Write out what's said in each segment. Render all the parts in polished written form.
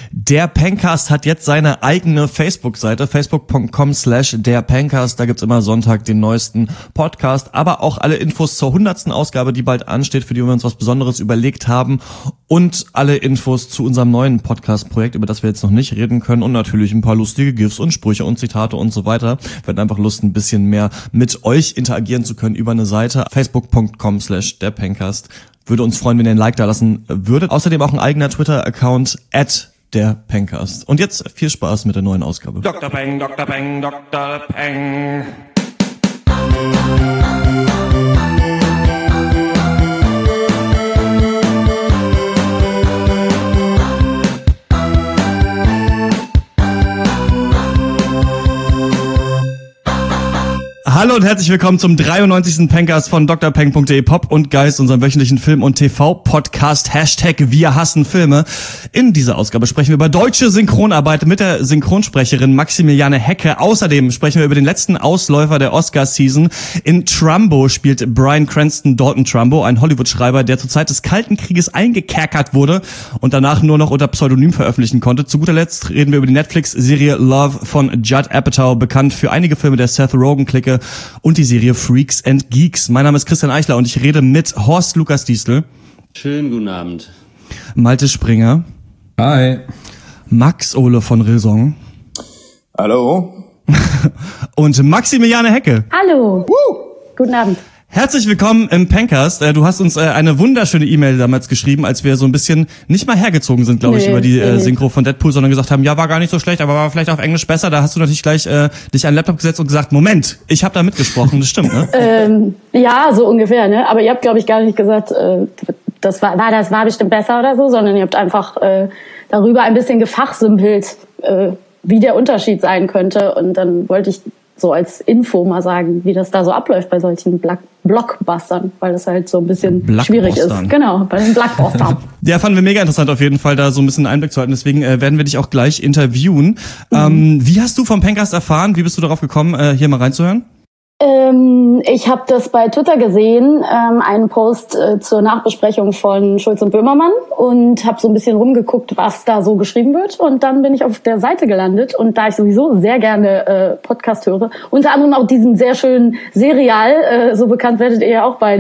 Der Pencast hat jetzt seine eigene Facebook-Seite, facebook.com/derpencast. Da gibt's immer Sonntag den neuesten Podcast, aber auch alle Infos zur 100. Ausgabe, die bald ansteht, für die wir uns was Besonderes überlegt haben, und alle Infos zu unserem neuen Podcast-Projekt, über das wir jetzt noch nicht reden können, und natürlich ein paar lustige GIFs und Sprüche und Zitate und so weiter. Wir hatten einfach Lust, ein bisschen mehr mit euch interagieren zu können über eine Seite, facebook.com/derpencast. Würde uns freuen, wenn ihr ein Like da lassen würdet. Außerdem auch ein eigener Twitter-Account @derpencast. Und jetzt viel Spaß mit der neuen Ausgabe. Dr. Peng, Dr. Peng, Dr. Peng. Hallo und herzlich willkommen zum 93. Pencast von drpeng.de, Pop und Geist, unserem wöchentlichen Film- und TV-Podcast #Wir hassen Filme. In dieser Ausgabe sprechen wir über deutsche Synchronarbeit mit der Synchronsprecherin Maximiliane Hecke. Außerdem sprechen wir über den letzten Ausläufer der Oscar-Season. In Trumbo spielt Bryan Cranston Dalton Trumbo, ein Hollywood-Schreiber, der zur Zeit des Kalten Krieges eingekerkert wurde und danach nur noch unter Pseudonym veröffentlichen konnte. Zu guter Letzt reden wir über die Netflix-Serie Love von Judd Apatow, bekannt für einige Filme der Seth Rogen-Clique, und die Serie Freaks and Geeks. Mein Name ist Christian Eichler und ich rede mit Horst Lukas Diestel. Schönen guten Abend. Malte Springer. Hi. Max Ole von Raison. Hallo. Und Maximiliane Hecke. Hallo. Guten Abend. Herzlich willkommen im Pencast. Du hast uns eine wunderschöne E-Mail damals geschrieben, als wir so ein bisschen nicht mal hergezogen sind, glaube ich, über die Synchro von Deadpool, sondern gesagt haben, ja, war gar nicht so schlecht, aber war vielleicht auf Englisch besser. Da hast du natürlich gleich dich an den Laptop gesetzt und gesagt, Moment, ich habe da mitgesprochen. Das stimmt, ne? Ja, so ungefähr, ne? Aber ihr habt, glaube ich, gar nicht gesagt, das war bestimmt besser oder so, sondern ihr habt einfach darüber ein bisschen gefachsimpelt, wie der Unterschied sein könnte. Und dann wollte ich so als Info mal sagen, wie das da so abläuft bei solchen Blockbustern, weil das halt so ein bisschen schwierig ist. Genau, bei den Blockbustern. Ja, fanden wir mega interessant auf jeden Fall, da so ein bisschen Einblick zu halten. Deswegen werden wir dich auch gleich interviewen. Wie hast du vom Pencast erfahren? Wie bist du darauf gekommen, hier mal reinzuhören? Ich habe das bei Twitter gesehen, einen Post zur Nachbesprechung von Schulz und Böhmermann, und habe so ein bisschen rumgeguckt, was da so geschrieben wird, und dann bin ich auf der Seite gelandet, und da ich sowieso sehr gerne Podcast höre, unter anderem auch diesen sehr schönen Serial, so bekannt werdet ihr ja auch beide,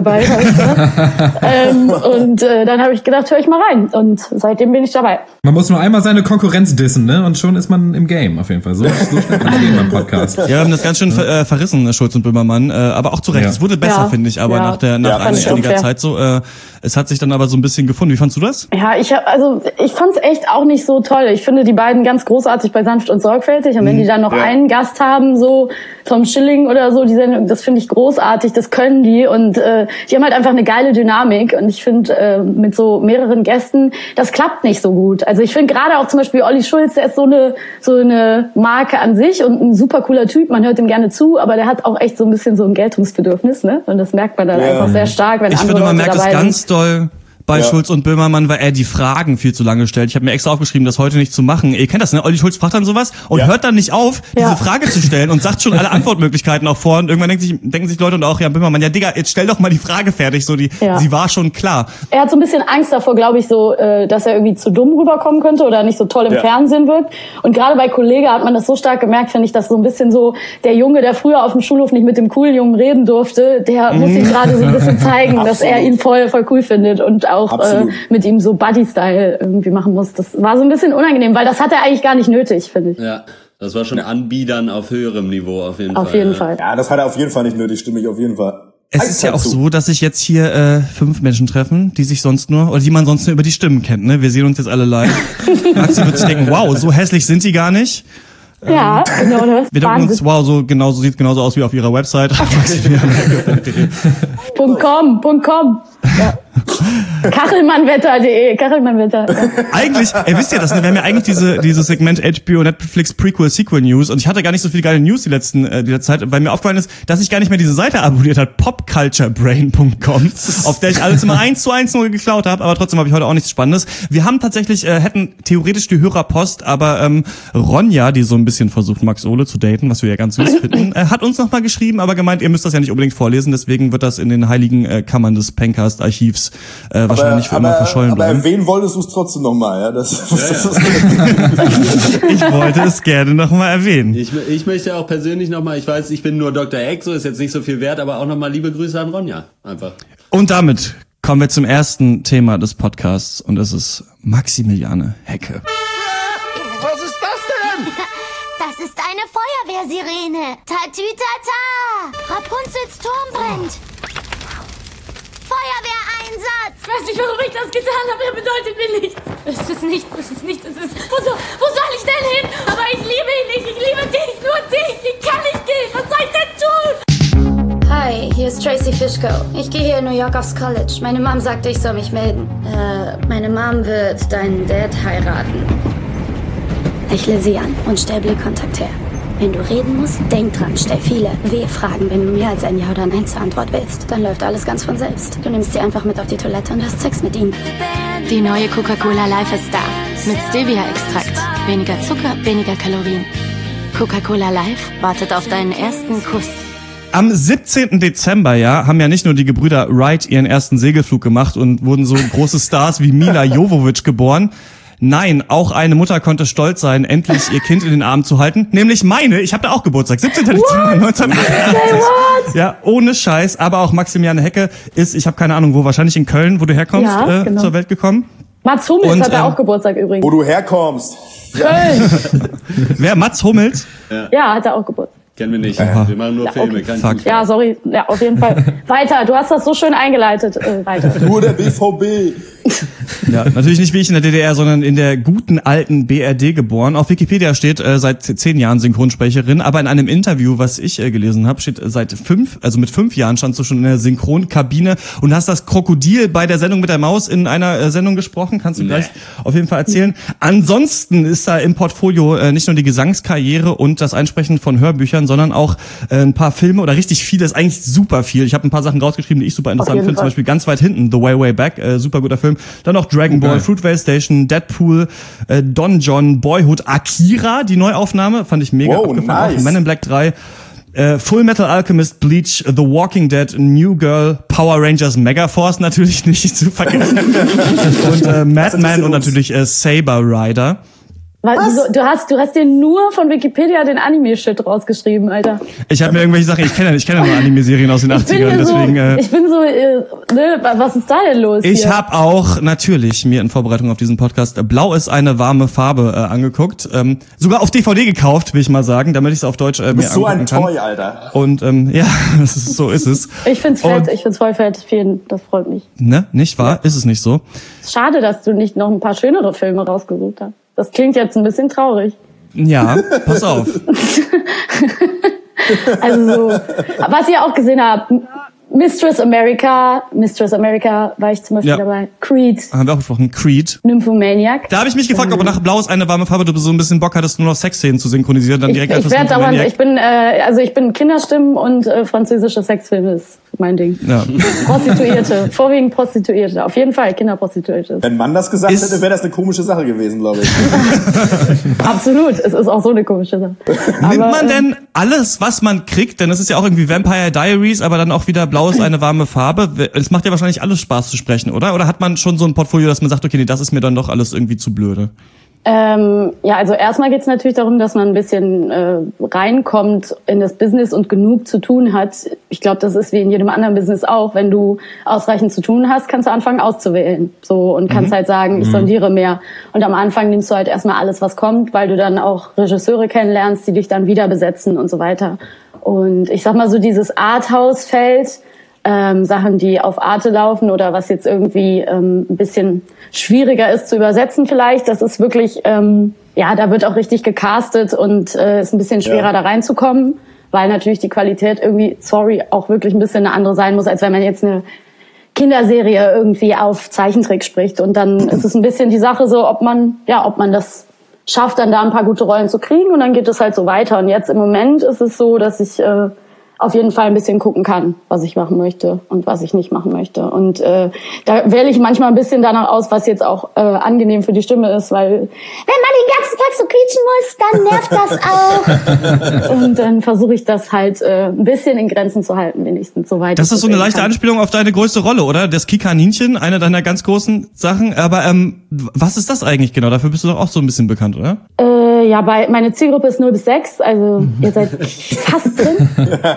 und dann habe ich gedacht, höre ich mal rein, und seitdem bin ich dabei. Man muss nur einmal seine Konkurrenz dissen, ne? Und schon ist man im Game auf jeden Fall. So schnell kann es gehen beim Podcast. Ja, wir haben das ganz schön verrissen, Schulz und Böhmermann, aber auch zu Recht. Es wurde besser, finde ich, aber nach einiger Zeit so. Es hat sich dann aber so ein bisschen gefunden. Wie fandst du das? Ja, ich fand's echt auch nicht so toll. Ich finde die beiden ganz großartig bei Sanft und Sorgfältig. Und wenn die dann noch einen Gast haben, so Tom Schilling oder so, die Sendung, das finde ich großartig. Das können die, und die haben halt einfach eine geile Dynamik. Und ich finde, mit so mehreren Gästen, das klappt nicht so gut. Also ich finde gerade auch zum Beispiel Olli Schulz, der ist so eine Marke an sich und ein super cooler Typ. Man hört ihm gerne zu, aber der hat auch echt so ein bisschen so ein Geltungsbedürfnis, ne? Und das merkt man dann einfach sehr stark, wenn andere Leute dabei sind. Ich finde, man merkt es ganz doll bei Schulz und Böhmermann, weil er die Fragen viel zu lange stellt. Ich habe mir extra aufgeschrieben, das heute nicht zu machen. Ihr kennt das, ne? Olli Schulz fragt dann sowas und hört dann nicht auf, diese Frage zu stellen, und sagt schon alle Antwortmöglichkeiten auch vor. Und irgendwann denken sich Leute, und auch Böhmermann, ja Digga, jetzt stell doch mal die Frage fertig. Sie war schon klar. Er hat so ein bisschen Angst davor, glaube ich, so, dass er irgendwie zu dumm rüberkommen könnte oder nicht so toll im Fernsehen wirkt. Und gerade bei Kollege hat man das so stark gemerkt, finde ich, dass so ein bisschen so der Junge, der früher auf dem Schulhof nicht mit dem coolen Jungen reden durfte, der muss ihm gerade so ein bisschen zeigen, dass er ihn voll cool findet und auch mit ihm so Buddy-Style irgendwie machen muss. Das war so ein bisschen unangenehm, weil das hat er eigentlich gar nicht nötig, finde ich. Ja, das war schon Anbiedern auf höherem Niveau auf jeden Fall. Auf jeden Fall. Ja, das hat er auf jeden Fall nicht nötig, stimme ich auf jeden Fall. Es ist ja auch so, dass sich jetzt hier 5 Menschen treffen, die man sonst nur über die Stimmen kennt. Ne? Wir sehen uns jetzt alle live. Maxi wird sich denken, wow, so hässlich sind die gar nicht. Ja, genau. Wir denken uns, wow, so sieht genauso aus wie auf ihrer Website. .com. Ja. Kachelmannwetter.de. Ja. Eigentlich, wisst ihr das, ne? Wir haben ja eigentlich dieses Segment HBO Netflix Prequel Sequel News, und ich hatte gar nicht so viele geile News die letzte Zeit, weil mir aufgefallen ist, dass ich gar nicht mehr diese Seite abonniert habe, popculturebrain.com, auf der ich alles immer 1:1 nur geklaut habe, aber trotzdem habe ich heute auch nichts Spannendes. Wir haben tatsächlich, hätten theoretisch die Hörerpost, aber Ronja, die so ein bisschen versucht, Max Ole zu daten, was wir ja ganz süß finden, hat uns nochmal geschrieben, aber gemeint, ihr müsst das ja nicht unbedingt vorlesen, deswegen wird das in den heiligen Kammern des Pencast-Archivs wahrscheinlich für immer verschollen aber bleiben. erwähnen wolltest du es trotzdem nochmal, ja? Das Ich wollte es gerne nochmal erwähnen. Ich möchte auch persönlich nochmal, ich weiß, ich bin nur Dr. Exo, ist jetzt nicht so viel wert, aber auch nochmal liebe Grüße an Ronja. Einfach. Und damit kommen wir zum ersten Thema des Podcasts und es ist Maximiliane Hecke. Was ist das denn? Das ist eine Feuerwehrsirene. Tatütata. Rapunzels Turm brennt. Feuerwehreinsatz. Ich weiß nicht, warum ich das getan habe. Er bedeutet mir nichts. Es ist nichts. Wo soll ich denn hin? Aber ich liebe ihn nicht. Ich liebe dich, nur dich. Ich kann nicht gehen. Was soll ich denn tun? Hi, hier ist Tracy Fishko. Ich gehe hier in New York aufs College. Meine Mom sagte, ich soll mich melden. Meine Mom wird deinen Dad heiraten. Lächle sie an und stell Blickkontakt her. Wenn du reden musst, denk dran, stell viele W-Fragen, wenn du mehr als ein Ja oder Nein zur Antwort willst. Dann läuft alles ganz von selbst. Du nimmst sie einfach mit auf die Toilette und hast Sex mit ihnen. Die neue Coca-Cola Life ist da. Mit Stevia-Extrakt. Weniger Zucker, weniger Kalorien. Coca-Cola Life wartet auf deinen ersten Kuss. Am 17. Dezember, haben ja nicht nur die Gebrüder Wright ihren ersten Segelflug gemacht und wurden so große Stars wie Mila Jovovich geboren. Nein, auch eine Mutter konnte stolz sein, endlich ihr Kind in den Arm zu halten. Nämlich meine, ich habe da auch Geburtstag, 17. Dezember 1988. Ja, ohne Scheiß. Aber auch Maximiliane Hecke ist, ich habe keine Ahnung wo, wahrscheinlich in Köln, wo du herkommst, genau. zur Welt gekommen. Mats Hummels hat auch Geburtstag übrigens. Wo du herkommst. Köln. Wer? Mats Hummels? Ja, hat er auch Geburtstag. Kennen wir nicht. Wir machen nur Filme, kein Fußball. Ja, sorry. Ja, auf jeden Fall. Weiter, du hast das so schön eingeleitet. Weiter. Nur der BVB. Ja, natürlich nicht wie ich in der DDR, sondern in der guten alten BRD geboren. Auf Wikipedia steht seit 10 Jahren Synchronsprecherin, aber in einem Interview, was ich gelesen habe, steht mit 5 Jahren standst du schon in der Synchronkabine und hast das Krokodil bei der Sendung mit der Maus in einer Sendung gesprochen. Kannst du gleich auf jeden Fall erzählen. Ansonsten ist da im Portfolio nicht nur die Gesangskarriere und das Einsprechen von Hörbüchern, sondern auch ein paar Filme oder richtig viele, ist eigentlich super viel. Ich habe ein paar Sachen rausgeschrieben, die ich super interessant finde. Zum Beispiel ganz weit hinten, The Way, Way Back, super guter Film. Dann noch Dragon Ball, Fruitvale Station, Deadpool, Don John, Boyhood, Akira, die Neuaufnahme, fand ich mega abgefahren. Nice. Men in Black 3, Full Metal Alchemist, Bleach, The Walking Dead, New Girl, Power Rangers, Megaforce natürlich nicht zu vergessen. Und Madman und natürlich Saber Rider. Wieso? Du hast dir nur von Wikipedia den Anime-Shit rausgeschrieben, Alter. Ich habe mir irgendwelche Sachen, ich kenne nur Anime-Serien aus den 80ern, deswegen. Ich bin so, was ist da denn los? Ich habe auch natürlich mir in Vorbereitung auf diesen Podcast Blau ist eine warme Farbe angeguckt, sogar auf DVD gekauft, will ich mal sagen, damit ich es auf Deutsch mir angucken kann. So ein Toy, Alter. Und so ist es. Ich find's fett, ich find's voll fett, das freut mich. Ne, nicht wahr? Ja. Ist es nicht so? Schade, dass du nicht noch ein paar schönere Filme rausgesucht hast. Das klingt jetzt ein bisschen traurig. Ja, pass auf. Also so, was ihr auch gesehen habt, Mistress America war ich zum Beispiel dabei. Creed. Haben wir auch besprochen. Creed. Nymphomaniac. Da habe ich mich gefragt, ob nach Blau ist eine warme Farbe, du so ein bisschen Bock hattest, nur noch Sexszenen zu synchronisieren, dann direkt ich werde dauernd, ich bin Kinderstimmen und französische Sexfilme ist mein Ding. Ja. Prostituierte, vorwiegend Prostituierte. Auf jeden Fall Kinderprostituierte. Wenn man das gesagt hätte, wäre das eine komische Sache gewesen, glaube ich. Absolut, es ist auch so eine komische Sache. Nimmt man denn alles, was man kriegt? Denn es ist ja auch irgendwie Vampire Diaries, aber dann auch wieder Blau ist eine warme Farbe. Es macht ja wahrscheinlich alles Spaß zu sprechen, oder? Oder hat man schon so ein Portfolio, dass man sagt, okay, nee, das ist mir dann doch alles irgendwie zu blöde? Also erstmal geht's natürlich darum, dass man ein bisschen reinkommt in das Business und genug zu tun hat. Ich glaube, das ist wie in jedem anderen Business auch. Wenn du ausreichend zu tun hast, kannst du anfangen auszuwählen. So, und kannst halt sagen, ich sondiere mehr. Und am Anfang nimmst du halt erstmal alles, was kommt, weil du dann auch Regisseure kennenlernst, die dich dann wieder besetzen und so weiter. Und ich sag mal so, dieses Arthouse-Feld, Sachen, die auf Arte laufen oder was jetzt irgendwie ein bisschen schwieriger ist zu übersetzen vielleicht, das ist wirklich, da wird auch richtig gecastet und ist ein bisschen schwerer da reinzukommen, weil natürlich die Qualität irgendwie, auch wirklich ein bisschen eine andere sein muss, als wenn man jetzt eine Kinderserie irgendwie auf Zeichentrick spricht. Und dann ist es ein bisschen die Sache so, ob man das schafft, dann da ein paar gute Rollen zu kriegen und dann geht es halt so weiter. Und jetzt im Moment ist es so, dass ich auf jeden Fall ein bisschen gucken kann, was ich machen möchte und was ich nicht machen möchte. Und da wähle ich manchmal ein bisschen danach aus, was jetzt auch angenehm für die Stimme ist, weil wenn man den ganzen Tag so quietschen muss, dann nervt das auch. Und dann versuche ich das halt ein bisschen in Grenzen zu halten, wenigstens soweit. Das ist so eine leichte Anspielung auf deine größte Rolle, oder? Das Kikaninchen, eine deiner ganz großen Sachen. Aber was ist das eigentlich genau? Dafür bist du doch auch so ein bisschen bekannt, oder? Ja, meine Zielgruppe ist 0-6, also ihr seid fast drin.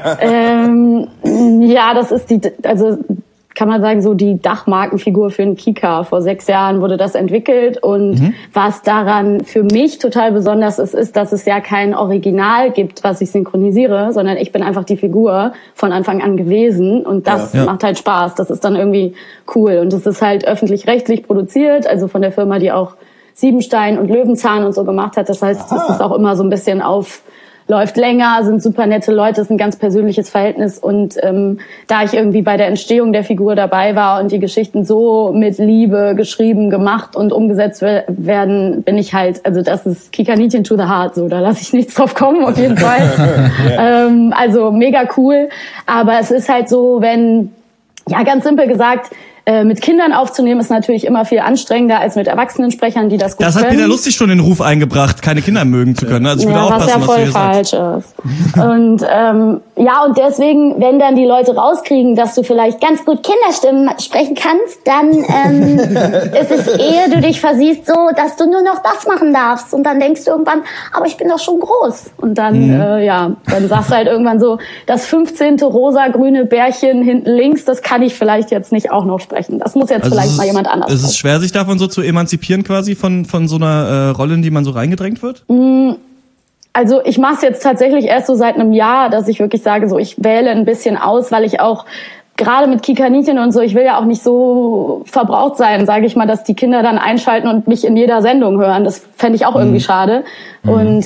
Ja, das ist kann man sagen, so die Dachmarkenfigur für einen Kika. Vor 6 Jahren wurde das entwickelt und was daran für mich total besonders ist, dass es ja kein Original gibt, was ich synchronisiere, sondern ich bin einfach die Figur von Anfang an gewesen und das macht halt Spaß. Das ist dann irgendwie cool und es ist halt öffentlich-rechtlich produziert, also von der Firma, die auch Siebenstein und Löwenzahn und so gemacht hat. Das heißt, es ist auch immer so ein bisschen läuft länger, sind super nette Leute, ist ein ganz persönliches Verhältnis und da ich irgendwie bei der Entstehung der Figur dabei war und die Geschichten so mit Liebe geschrieben, gemacht und umgesetzt werden, bin ich halt, also das ist Kikaninchen to the heart, so, da lasse ich nichts drauf kommen, auf jeden Fall. Also mega cool, aber es ist halt so, ganz simpel gesagt, mit Kindern aufzunehmen ist natürlich immer viel anstrengender als mit Erwachsenensprechern, die das gut können. Das hat Peter Lustig schon den Ruf eingebracht, keine Kinder mögen zu können. Also ich würde aufpassen, was ja voll falsch ist. Und und deswegen, wenn dann die Leute rauskriegen, dass du vielleicht ganz gut Kinderstimmen sprechen kannst, dann ist es ehe du dich versiehst so, dass du nur noch das machen darfst. Und dann denkst du irgendwann, aber ich bin doch schon groß. Und dann, dann sagst du halt irgendwann so, das 15. rosa-grüne Bärchen hinten links, das kann ich vielleicht jetzt nicht auch noch sprechen. Das muss jetzt vielleicht mal jemand anders. Ist es schwer, sich davon so zu emanzipieren quasi von so einer Rolle, in die man so reingedrängt wird? Also ich mache es jetzt tatsächlich erst so seit einem Jahr, dass ich wirklich sage, so ich wähle ein bisschen aus, weil ich auch gerade mit Kikaninchen und so, ich will ja auch nicht so verbraucht sein, sage ich mal, dass die Kinder dann einschalten und mich in jeder Sendung hören. Das fände ich auch irgendwie schade. Und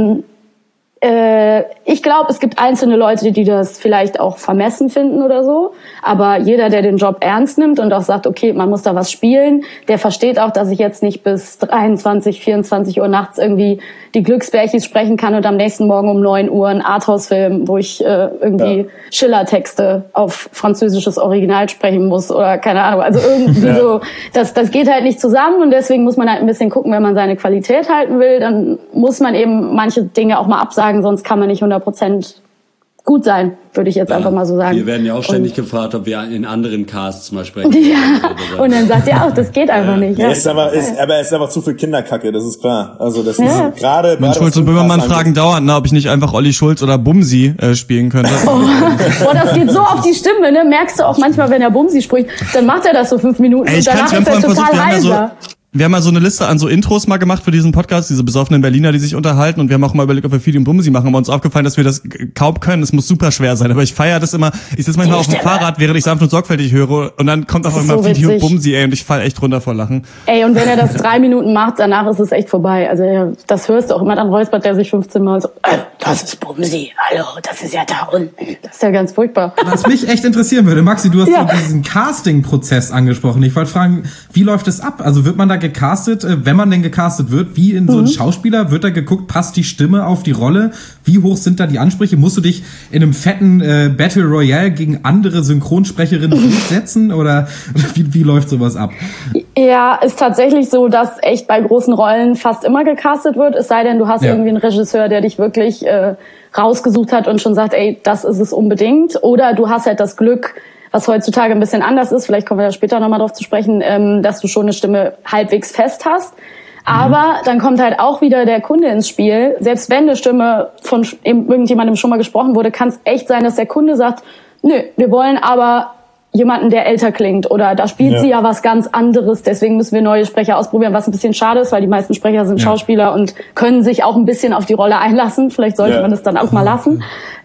ich glaube, es gibt einzelne Leute, die das vielleicht auch vermessen finden oder so. Aber jeder, der den Job ernst nimmt und auch sagt, okay, man muss da was spielen, der versteht auch, dass ich jetzt nicht bis 23, 24 Uhr nachts irgendwie die Glücksbärchis sprechen kann und am nächsten Morgen um 9 Uhr einen Arthouse-Film, wo ich irgendwie Schiller-Texte auf französisches Original sprechen muss oder keine Ahnung. Also irgendwie so, das geht halt nicht zusammen und deswegen muss man halt ein bisschen gucken, wenn man seine Qualität halten will, dann muss man eben manche Dinge auch mal absagen, sonst kann man nicht 100% gut sein, würde ich jetzt einfach mal so sagen. Wir werden ja auch ständig gefragt, ob wir in anderen Casts mal sprechen. Ja, und dann sagt ihr auch, das geht einfach nicht. Ja. Es ist einfach zu viel Kinderkacke, das ist klar. Also das ist gerade Schulz und Böhmermann fragen dauernd, ob ich nicht einfach Olli Schulz oder Bumsi spielen könnte. Boah, das geht so auf die Stimme, ne? Merkst du auch manchmal, wenn er Bumsi spricht, dann macht er das so 5 Minuten und danach ist er total heiser. Wir haben mal so eine Liste an so Intros mal gemacht für diesen Podcast, diese besoffenen Berliner, die sich unterhalten und wir haben auch mal überlegt, ob wir viel im Bumsi machen, aber uns aufgefallen, dass wir das kaum können. Es muss super schwer sein, aber ich feiere das immer. Ich sitze manchmal auf dem Fahrrad, während ich sanft und sorgfältig höre und dann kommt auf einmal Video Bumsi, und ich fall echt runter vor Lachen. Und wenn er das 3 Minuten macht, danach ist es echt vorbei. Also das hörst du auch immer, dann räuspert der sich 15 Mal so, das ist Bumsi, hallo, das ist ja da unten. Das ist ja ganz furchtbar. Was mich echt interessieren würde, Maxi, du hast so diesen Casting-Prozess angesprochen. Ich wollte fragen, wie läuft es ab? Also wird man da gecastet, wenn man denn gecastet wird, wie in so ein Schauspieler, wird da geguckt, passt die Stimme auf die Rolle? Wie hoch sind da die Ansprüche? Musst du dich in einem fetten Battle Royale gegen andere Synchronsprecherinnen durchsetzen oder wie läuft sowas ab? Ja, ist tatsächlich so, dass echt bei großen Rollen fast immer gecastet wird, es sei denn, du hast irgendwie einen Regisseur, der dich wirklich rausgesucht hat und schon sagt, das ist es unbedingt. Oder du hast halt das Glück, was heutzutage ein bisschen anders ist, vielleicht kommen wir da später nochmal drauf zu sprechen, dass du schon eine Stimme halbwegs fest hast. Aber dann kommt halt auch wieder der Kunde ins Spiel. Selbst wenn eine Stimme von irgendjemandem schon mal gesprochen wurde, kann es echt sein, dass der Kunde sagt, nö, wir wollen aber jemanden, der älter klingt oder da spielt sie ja was ganz anderes, deswegen müssen wir neue Sprecher ausprobieren, was ein bisschen schade ist, weil die meisten Sprecher sind Schauspieler und können sich auch ein bisschen auf die Rolle einlassen. Vielleicht sollte man das dann auch mal lassen.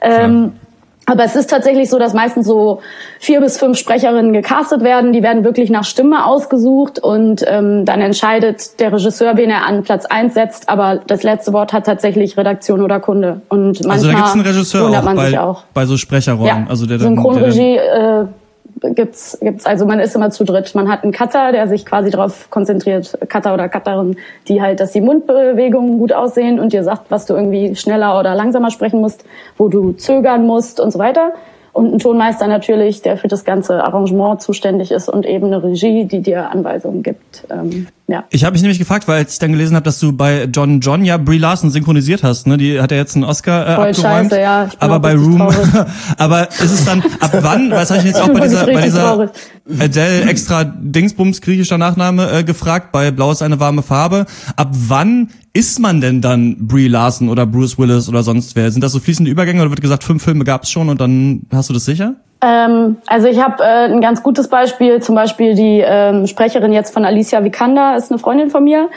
Aber es ist tatsächlich so, dass meistens so 4 bis 5 Sprecherinnen gecastet werden. Die werden wirklich nach Stimme ausgesucht und dann entscheidet der Regisseur, wen er an Platz 1 setzt. Aber das letzte Wort hat tatsächlich Redaktion oder Kunde. Und manchmal also da gibt's einen Regisseur wundert man sich auch bei so Sprecherrollen. Ja, also der Synchronregie gibt's, also man ist immer zu dritt. Man hat einen Cutter, der sich quasi darauf konzentriert, Cutter oder Cutterin, die halt, dass die Mundbewegungen gut aussehen und dir sagt, was du irgendwie schneller oder langsamer sprechen musst, wo du zögern musst und so weiter. Und ein Tonmeister natürlich, der für das ganze Arrangement zuständig ist und eben eine Regie, die dir Anweisungen gibt. Ja. Ich habe mich nämlich gefragt, weil ich dann gelesen habe, dass du bei John ja Brie Larson synchronisiert hast. Ne? Die hat ja jetzt einen Oscar voll abgeräumt. Scheiße, ja. Aber bei Room. Aber ist es dann, ab wann, was habe ich jetzt auch bei dieser Adele extra Dingsbums, griechischer Nachname, gefragt, bei Blau ist eine warme Farbe. Ab wann ist man denn dann Brie Larson oder Bruce Willis oder sonst wer? Sind das so fließende Übergänge oder wird gesagt, 5 Filme gab's schon und dann hast du das sicher? Also ich habe ein ganz gutes Beispiel, zum Beispiel die Sprecherin jetzt von Alicia Vikander, ist eine Freundin von mir.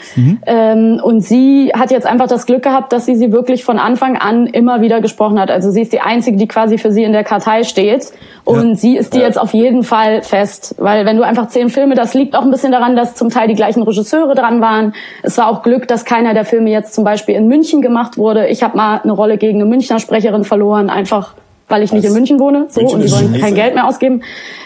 Und sie hat jetzt einfach das Glück gehabt, dass sie wirklich von Anfang an immer wieder gesprochen hat. Also sie ist die Einzige, die quasi für sie in der Kartei steht. Und sie ist die jetzt auf jeden Fall fest. Weil wenn du einfach 10 Filme, das liegt auch ein bisschen daran, dass zum Teil die gleichen Regisseure dran waren. Es war auch Glück, dass keiner der Filme jetzt zum Beispiel in München gemacht wurde. Ich habe mal eine Rolle gegen eine Münchner Sprecherin verloren, einfach weil ich nicht in München wohne, so, München und die wollen kein Geld mehr ausgeben.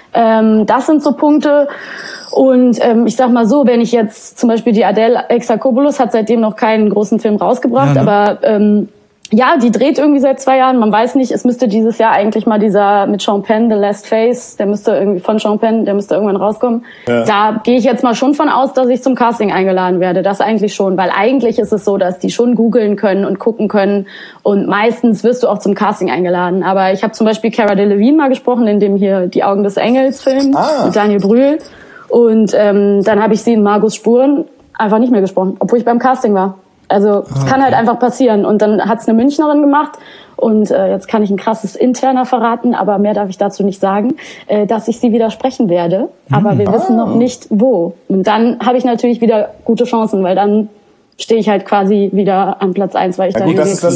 Das sind so Punkte. Und ich sag mal so, wenn ich jetzt zum Beispiel die Adele Exarchopoulos hat seitdem noch keinen großen Film rausgebracht, ja, ne? Aber ja, die dreht irgendwie seit 2 Jahren. Man weiß nicht, es müsste dieses Jahr eigentlich mal dieser mit Sean Penn, The Last Face, der müsste irgendwie von Sean Penn, der müsste irgendwann rauskommen. Ja. Da gehe ich jetzt mal schon von aus, dass ich zum Casting eingeladen werde. Das eigentlich schon, weil eigentlich ist es so, dass die schon googeln können und gucken können und meistens wirst du auch zum Casting eingeladen. Aber ich habe zum Beispiel Cara Delevingne mal gesprochen, in dem hier Die Augen des Engels Film mit Daniel Brühl. Und dann habe ich sie in Margos Spuren einfach nicht mehr gesprochen, obwohl ich beim Casting war. Also es kann halt einfach passieren. Und dann hat's eine Münchnerin gemacht. Und jetzt kann ich ein krasses Interner verraten, aber mehr darf ich dazu nicht sagen, dass ich sie wieder sprechen werde. Aber wir wissen noch nicht, wo. Und dann habe ich natürlich wieder gute Chancen, weil dann stehe ich halt quasi wieder an Platz 1, weil ich da das ist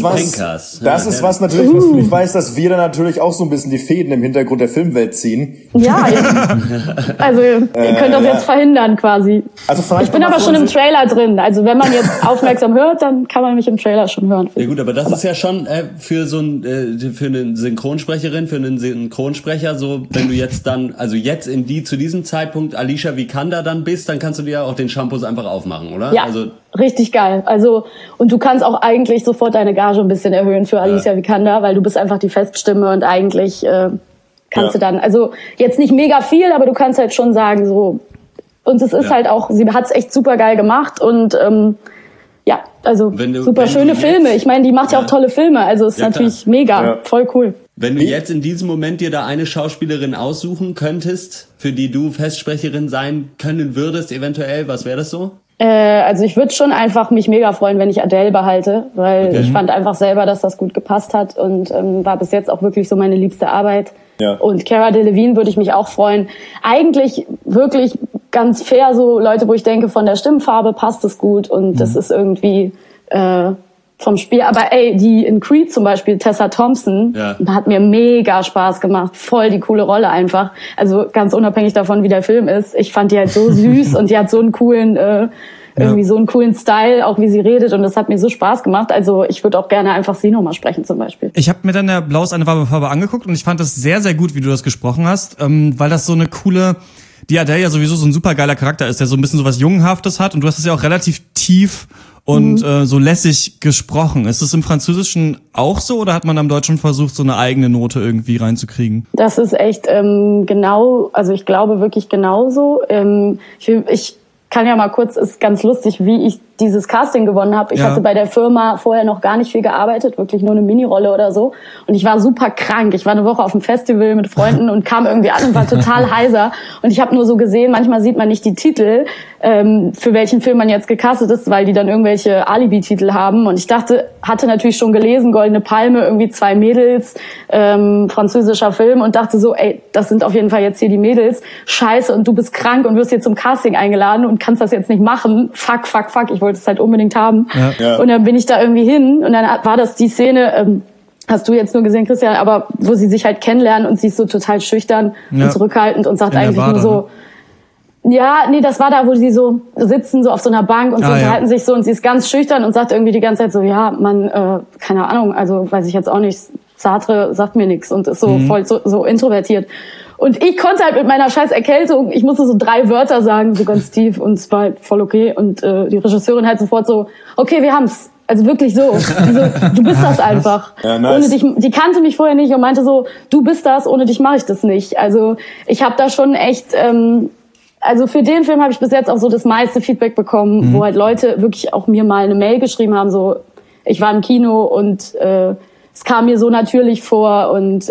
was natürlich, was du nicht weißt, dass wir da natürlich auch so ein bisschen die Fäden im Hintergrund der Filmwelt ziehen. Ja, also ihr könnt das jetzt verhindern quasi. Also ich bin aber schon im Trailer drin. Also wenn man jetzt aufmerksam hört, dann kann man mich im Trailer schon hören. Ja gut, aber das ist ja schon für so für eine Synchronsprecherin, für einen Synchronsprecher so, wenn du jetzt dann, also jetzt zu diesem Zeitpunkt Alicia Vikander dann bist, dann kannst du dir ja auch den Shampoos einfach aufmachen, oder? Ja. Also richtig geil. Also, und du kannst auch eigentlich sofort deine Gage ein bisschen erhöhen für Alicia Vikander, weil du bist einfach die Feststimme und eigentlich kannst du dann, also jetzt nicht mega viel, aber du kannst halt schon sagen, so, und es ist halt auch, sie hat's echt super geil gemacht und ja, also super schöne Filme. Ich meine, die macht ja auch tolle Filme, also ist natürlich mega, voll cool. Wenn du jetzt in diesem Moment dir da eine Schauspielerin aussuchen könntest, für die du Festsprecherin sein können würdest, eventuell, was wäre das so? Also ich würde schon einfach mich mega freuen, wenn ich Adele behalte, weil ich fand einfach selber, dass das gut gepasst hat und war bis jetzt auch wirklich so meine liebste Arbeit. Ja. Und Cara Delevingne würde ich mich auch freuen. Eigentlich wirklich ganz fair, so Leute, wo ich denke, von der Stimmfarbe passt es gut und das ist irgendwie vom Spiel. Aber ey, die in Creed zum Beispiel, Tessa Thompson, hat mir mega Spaß gemacht. Voll die coole Rolle einfach. Also ganz unabhängig davon, wie der Film ist. Ich fand die halt so süß und die hat so einen coolen, irgendwie so einen coolen Style, auch wie sie redet. Und das hat mir so Spaß gemacht. Also ich würde auch gerne einfach sie nochmal sprechen zum Beispiel. Ich habe mir dann der Blau ist eine warme Farbe angeguckt und ich fand das sehr, sehr gut, wie du das gesprochen hast, weil das so eine coole, die Adele ja sowieso so ein super geiler Charakter ist, der so ein bisschen so was Jungenhaftes hat und du hast es ja auch relativ tief und so lässig gesprochen. Ist es im Französischen auch so oder hat man am Deutschen versucht, so eine eigene Note irgendwie reinzukriegen? Das ist echt genau, also ich glaube wirklich genauso. Ich kann ja mal kurz, ist ganz lustig, wie ich dieses Casting gewonnen habe. Ich hatte bei der Firma vorher noch gar nicht viel gearbeitet, wirklich nur eine Minirolle oder so. Und ich war super krank. Ich war eine Woche auf dem Festival mit Freunden und kam irgendwie an und war total heiser. Und ich habe nur so gesehen, manchmal sieht man nicht die Titel, für welchen Film man jetzt gecastet ist, weil die dann irgendwelche Alibi-Titel haben. Und ich hatte natürlich schon gelesen, Goldene Palme, irgendwie 2 Mädels, französischer Film und dachte so, ey, das sind auf jeden Fall jetzt hier die Mädels. Scheiße, und du bist krank und wirst hier zum Casting eingeladen und kannst das jetzt nicht machen. Fuck. Ich wollte es halt unbedingt haben. Ja. Und dann bin ich da irgendwie hin und dann war das die Szene, hast du jetzt nur gesehen, Christian, aber wo sie sich halt kennenlernen und sie ist so total schüchtern und zurückhaltend und sagt eigentlich nur so, das war da, wo sie so sitzen, so auf so einer Bank und sie unterhalten sich so und sie ist ganz schüchtern und sagt irgendwie die ganze Zeit so, keine Ahnung, also weiß ich jetzt auch nicht, Sartre sagt mir nichts und ist so voll so introvertiert. Und ich konnte halt mit meiner scheiß Erkältung, ich musste so 3 Wörter sagen, so ganz tief, und es war halt voll okay. Und die Regisseurin halt sofort so, okay, wir haben's. Also wirklich so. Du bist das einfach. Ja, nice. Ohne dich, die kannte mich vorher nicht und meinte so, du bist das, ohne dich mache ich das nicht. Also ich habe da schon echt, also für den Film habe ich bis jetzt auch so das meiste Feedback bekommen, wo halt Leute wirklich auch mir mal eine Mail geschrieben haben, so, ich war im Kino und es kam mir so natürlich vor und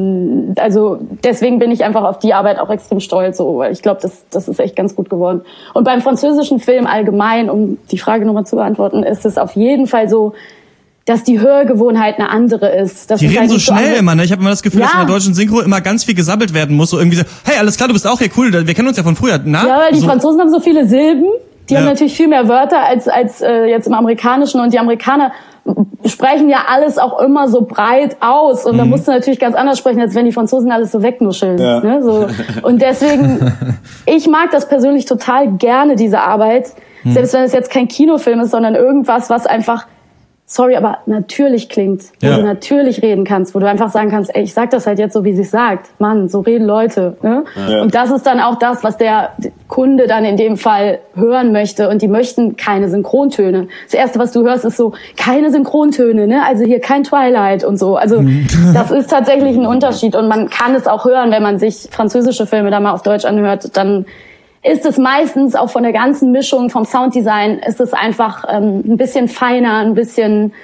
also deswegen bin ich einfach auf die Arbeit auch extrem stolz, so, weil ich glaube, das ist echt ganz gut geworden. Und beim französischen Film allgemein, um die Frage nochmal zu beantworten, ist es auf jeden Fall so, dass die Hörgewohnheit eine andere ist. Das die ist reden halt so nicht schnell immer, ne? Ich habe immer das Gefühl, Ja. dass in der deutschen Synchro immer ganz viel gesammelt werden muss. So irgendwie so, hey, alles klar, du bist auch hier, cool, wir kennen uns ja von früher. Na? Ja, weil die so. Franzosen haben so viele Silben, die haben Ja. natürlich viel mehr Wörter als jetzt im Amerikanischen, und die Amerikaner sprechen ja alles auch immer so breit aus, und da musst du natürlich ganz anders sprechen, als wenn die Franzosen alles so wegnuscheln. Ja. Ne? So. Und deswegen, ich mag das persönlich total gerne, diese Arbeit, selbst wenn es jetzt kein Kinofilm ist, sondern irgendwas, was einfach, sorry, aber natürlich klingt, wo Ja. du natürlich reden kannst, wo du einfach sagen kannst, ey, ich sag das halt jetzt so, wie sie es sagt. Mann, so reden Leute. Ne? Ja. Und das ist dann auch das, was der Kunde dann in dem Fall hören möchte. Und die möchten keine Synchrontöne. Das Erste, was du hörst, ist so, keine Synchrontöne, ne? Also hier kein Twilight und so. Also das ist tatsächlich ein Unterschied. Und man kann es auch hören, wenn man sich französische Filme da mal auf Deutsch anhört, dann ist es meistens auch von der ganzen Mischung, vom Sounddesign, ist es einfach ein bisschen feiner, ein bisschen,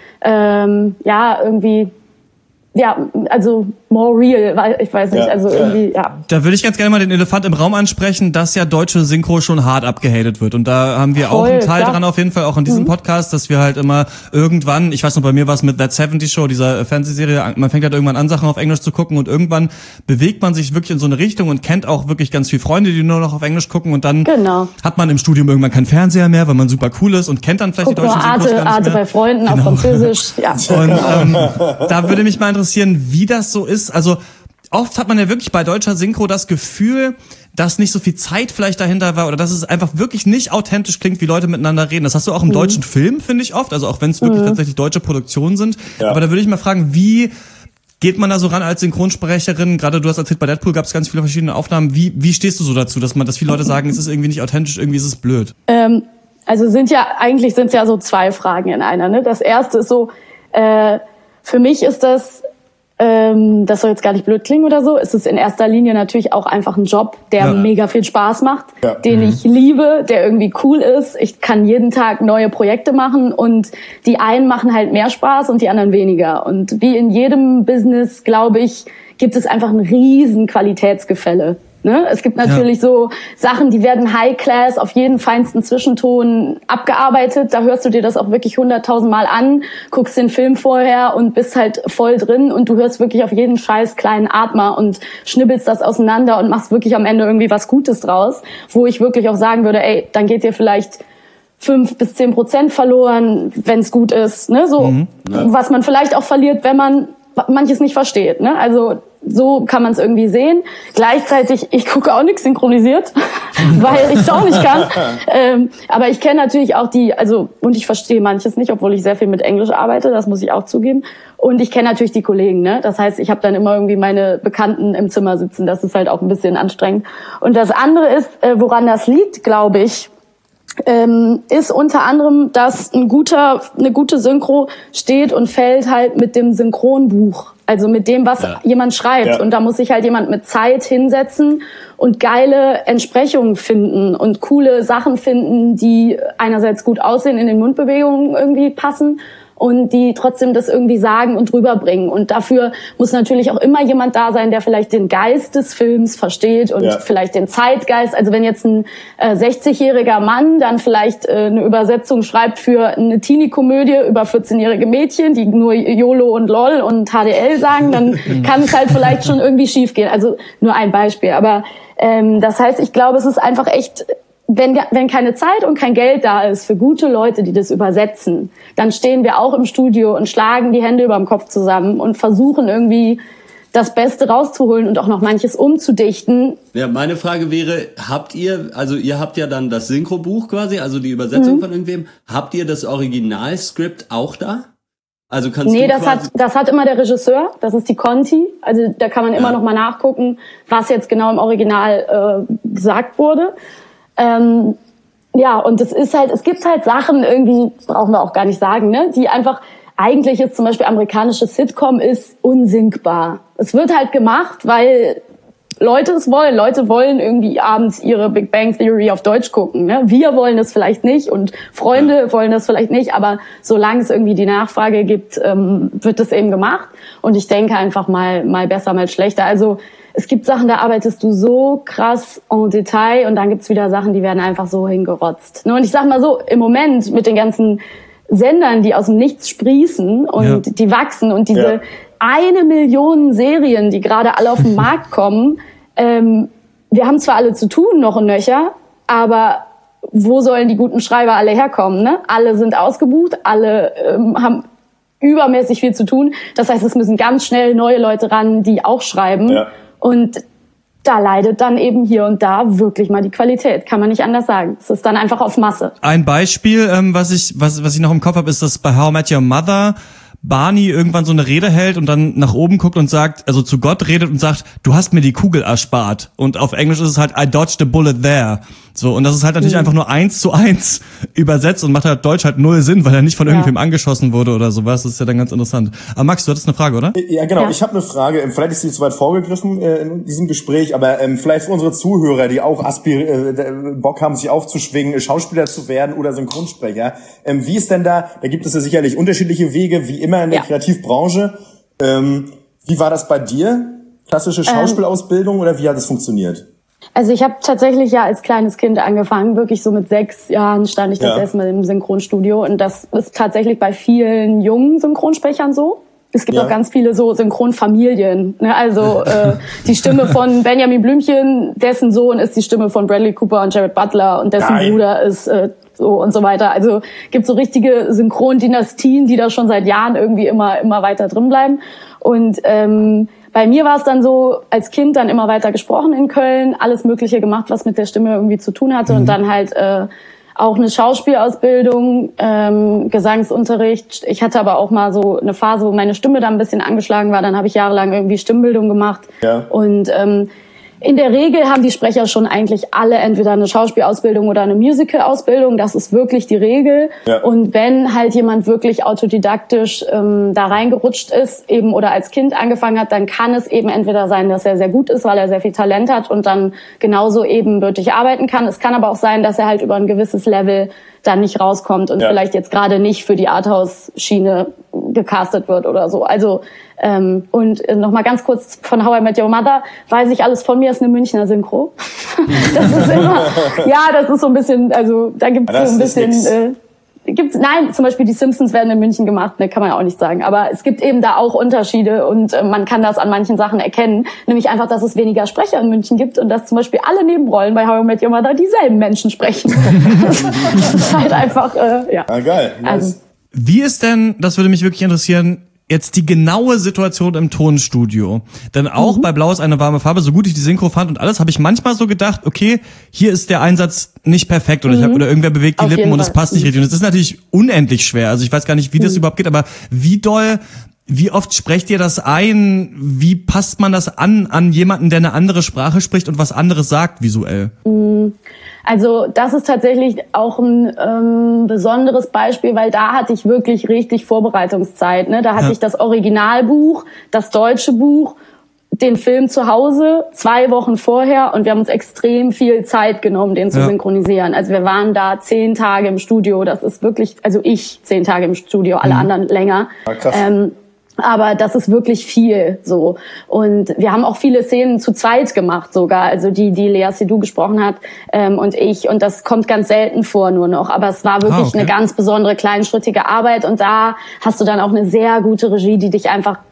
ja, irgendwie, ja, also more real, weil ich weiß nicht, Ja, also irgendwie, ja. Da würde ich ganz gerne mal den Elefant im Raum ansprechen, dass ja deutsche Synchro schon hart abgehatet wird. Und da haben wir auch Voll, einen Teil klar. dran auf jeden Fall, auch in diesem Podcast, dass wir halt immer irgendwann, ich weiß noch, bei mir war es mit That 70 Show, dieser Fernsehserie, man fängt halt irgendwann an, Sachen auf Englisch zu gucken, und irgendwann bewegt man sich wirklich in so eine Richtung und kennt auch wirklich ganz viele Freunde, die nur noch auf Englisch gucken, und dann Genau. hat man im Studium irgendwann keinen Fernseher mehr, weil man super cool ist und kennt dann vielleicht Guck die nur deutschen Synchros gar nicht Arte mehr. bei Freunden auf Genau. Französisch, ja. Und da würde mich mal interessieren, wie das so ist. Also oft hat man ja wirklich bei deutscher Synchro das Gefühl, dass nicht so viel Zeit vielleicht dahinter war oder dass es einfach wirklich nicht authentisch klingt, wie Leute miteinander reden. Das hast du auch im deutschen Film, finde ich oft. Also auch wenn es wirklich tatsächlich deutsche Produktionen sind. Ja. Aber da würde ich mal fragen, wie geht man da so ran als Synchronsprecherin? Gerade du hast erzählt, bei Deadpool gab es ganz viele verschiedene Aufnahmen. Wie stehst du so dazu, dass viele Leute sagen, es ist irgendwie nicht authentisch, irgendwie ist es blöd? Also eigentlich sind es ja so 2 Fragen in einer. Ne? Das erste ist so, für mich ist das soll jetzt gar nicht blöd klingen oder so, ist es in erster Linie natürlich auch einfach ein Job, der Ja. mega viel Spaß macht, Ja. den ich liebe, der irgendwie cool ist. Ich kann jeden Tag neue Projekte machen, und die einen machen halt mehr Spaß und die anderen weniger. Und wie in jedem Business, glaube ich, gibt es einfach ein riesen Qualitätsgefälle. Ne? Es gibt natürlich so Sachen, die werden High-Class auf jeden feinsten Zwischenton abgearbeitet. Da hörst du dir das auch wirklich 100.000 Mal an, guckst den Film vorher und bist halt voll drin, und du hörst wirklich auf jeden scheiß kleinen Atmer und schnibbelst das auseinander und machst wirklich am Ende irgendwie was Gutes draus, wo ich wirklich auch sagen würde, ey, dann geht dir vielleicht 5-10% verloren, wenn es gut ist. Ne? So, was man vielleicht auch verliert, wenn man manches nicht versteht. Ne? Also so kann man es irgendwie sehen. Gleichzeitig, ich gucke auch nichts synchronisiert, weil ich es auch nicht kann. Aber ich kenne natürlich auch und ich verstehe manches nicht, obwohl ich sehr viel mit Englisch arbeite, das muss ich auch zugeben. Und ich kenne natürlich die Kollegen, ne? Das heißt, ich habe dann immer irgendwie meine Bekannten im Zimmer sitzen, das ist halt auch ein bisschen anstrengend. Und das andere ist, woran das liegt, glaube ich, ist unter anderem, dass eine gute Synchro steht und fällt halt mit dem Synchronbuch. Also mit dem, was jemand schreibt. Ja. Und da muss sich halt jemand mit Zeit hinsetzen und geile Entsprechungen finden und coole Sachen finden, die einerseits gut aussehen, in den Mundbewegungen irgendwie passen und die trotzdem das irgendwie sagen und rüberbringen. Und dafür muss natürlich auch immer jemand da sein, der vielleicht den Geist des Films versteht und vielleicht den Zeitgeist. Also wenn jetzt ein 60-jähriger Mann dann vielleicht eine Übersetzung schreibt für eine Teenie-Komödie über 14-jährige Mädchen, die nur YOLO und LOL und HDL sagen, dann kann es halt vielleicht schon irgendwie schief gehen. Also nur ein Beispiel. Aber das heißt, ich glaube, es ist einfach echt... Wenn keine Zeit und kein Geld da ist für gute Leute, die das übersetzen, dann stehen wir auch im Studio und schlagen die Hände über dem Kopf zusammen und versuchen irgendwie das Beste rauszuholen und auch noch manches umzudichten. Ja, meine Frage wäre, ihr habt ja dann das Synchrobuch quasi, also die Übersetzung von irgendwem, habt ihr das Originalskript auch da? Also kannst nee, du das hat immer der Regisseur, das ist die Conti. Also da kann man immer noch mal nachgucken, was jetzt genau im Original gesagt wurde. Ja, und es gibt halt Sachen irgendwie, brauchen wir auch gar nicht sagen, ne, die einfach, eigentlich ist zum Beispiel amerikanische Sitcom ist unsinkbar. Es wird halt gemacht, weil Leute es wollen. Leute wollen irgendwie abends ihre Big Bang Theory auf Deutsch gucken. Ne? Wir wollen das vielleicht nicht und Freunde wollen das vielleicht nicht, aber solange es irgendwie die Nachfrage gibt, wird das eben gemacht. Und ich denke einfach mal besser, mal schlechter. Also es gibt Sachen, da arbeitest du so krass en Detail und dann gibt's wieder Sachen, die werden einfach so hingerotzt. Und ich sag mal so, im Moment mit den ganzen Sendern, die aus dem Nichts sprießen und die wachsen und diese 1 Million Serien, die gerade alle auf den Markt kommen, wir haben zwar alle zu tun, noch und nöcher, aber wo sollen die guten Schreiber alle herkommen? Ne? Alle sind ausgebucht, alle haben übermäßig viel zu tun. Das heißt, es müssen ganz schnell neue Leute ran, die auch schreiben. Ja. Und da leidet dann eben hier und da wirklich mal die Qualität, kann man nicht anders sagen. Es ist dann einfach auf Masse. Ein Beispiel, was ich noch im Kopf habe, ist, dass bei How I Met Your Mother Barney irgendwann so eine Rede hält und dann nach oben guckt und sagt, also zu Gott redet und sagt, du hast mir die Kugel erspart. Und auf Englisch ist es halt, I dodged a bullet there. So, und das ist halt natürlich einfach nur 1:1 übersetzt und macht halt Deutsch halt null Sinn, weil er nicht von irgendwem angeschossen wurde oder sowas. Das ist ja dann ganz interessant. Aber Max, du hattest eine Frage, oder? Ja, genau. Ja. Ich habe eine Frage. Vielleicht ist sie zu weit vorgegriffen in diesem Gespräch, aber vielleicht für unsere Zuhörer, die auch Bock haben, sich aufzuschwingen, Schauspieler zu werden oder Synchronsprecher. Wie ist denn da gibt es ja sicherlich unterschiedliche Wege, wie immer in der Kreativbranche. Wie war das bei dir? Klassische Schauspielausbildung oder wie hat es funktioniert? Also ich habe tatsächlich als kleines Kind angefangen, wirklich so mit 6 Jahren stand ich das erstmal im Synchronstudio und das ist tatsächlich bei vielen jungen Synchronsprechern so. Es gibt auch ganz viele so Synchronfamilien, ne? Also die Stimme von Benjamin Blümchen, dessen Sohn ist die Stimme von Bradley Cooper und Jared Butler und dessen Bruder ist so und so weiter. Also gibt so richtige Synchrondynastien, die da schon seit Jahren irgendwie immer weiter drin bleiben. Und bei mir war es dann so, als Kind dann immer weiter gesprochen in Köln, alles Mögliche gemacht, was mit der Stimme irgendwie zu tun hatte und dann halt auch eine Schauspielausbildung, Gesangsunterricht. Ich hatte aber auch mal so eine Phase, wo meine Stimme dann ein bisschen angeschlagen war. Dann habe ich jahrelang irgendwie Stimmbildung gemacht. Ja. Und in der Regel haben die Sprecher schon eigentlich alle entweder eine Schauspielausbildung oder eine Musical-Ausbildung. Das ist wirklich die Regel. Ja. Und wenn halt jemand wirklich autodidaktisch da reingerutscht ist eben oder als Kind angefangen hat, dann kann es eben entweder sein, dass er sehr gut ist, weil er sehr viel Talent hat und dann genauso ebenbürtig arbeiten kann. Es kann aber auch sein, dass er halt über ein gewisses Level dann nicht rauskommt und vielleicht jetzt gerade nicht für die Arthouse-Schiene gecastet wird oder so. Also und nochmal ganz kurz von How I Met Your Mother, weiß ich alles von mir, ist eine Münchner Synchro. Das ist immer, das ist so ein bisschen, also da gibt's so ein bisschen, nein, zum Beispiel die Simpsons werden in München gemacht, ne, kann man ja auch nicht sagen. Aber es gibt eben da auch Unterschiede und man kann das an manchen Sachen erkennen. Nämlich einfach, dass es weniger Sprecher in München gibt und dass zum Beispiel alle Nebenrollen bei How I Met Your Mother dieselben Menschen sprechen. Das ist halt einfach, geil. Nice. Also, wie ist denn, das würde mich wirklich interessieren, jetzt die genaue Situation im Tonstudio? Denn auch bei Blau ist eine warme Farbe, so gut ich die Synchro fand und alles, habe ich manchmal so gedacht, okay, hier ist der Einsatz nicht perfekt oder oder irgendwer bewegt die Auf Lippen jeden und es Fall. passt nicht richtig. Und es ist natürlich unendlich schwer. Also ich weiß gar nicht, wie das überhaupt geht, aber wie oft sprecht ihr das ein? Wie passt man das an jemanden, der eine andere Sprache spricht und was anderes sagt visuell? Also das ist tatsächlich auch ein besonderes Beispiel, weil da hatte ich wirklich richtig Vorbereitungszeit. Ne? Da hatte ich das Originalbuch, das deutsche Buch, den Film zu Hause 2 Wochen vorher und wir haben uns extrem viel Zeit genommen, den zu synchronisieren. Also wir waren da 10 Tage im Studio. Das ist wirklich, also ich 10 Tage im Studio, alle anderen länger. Ja, krass. Aber das ist wirklich viel so. Und wir haben auch viele Szenen zu zweit gemacht sogar. Also die Lea Seydoux gesprochen hat und ich. Und das kommt ganz selten vor nur noch. Aber es war wirklich eine ganz besondere, kleinschrittige Arbeit. Und da hast du dann auch eine sehr gute Regie, die dich einfach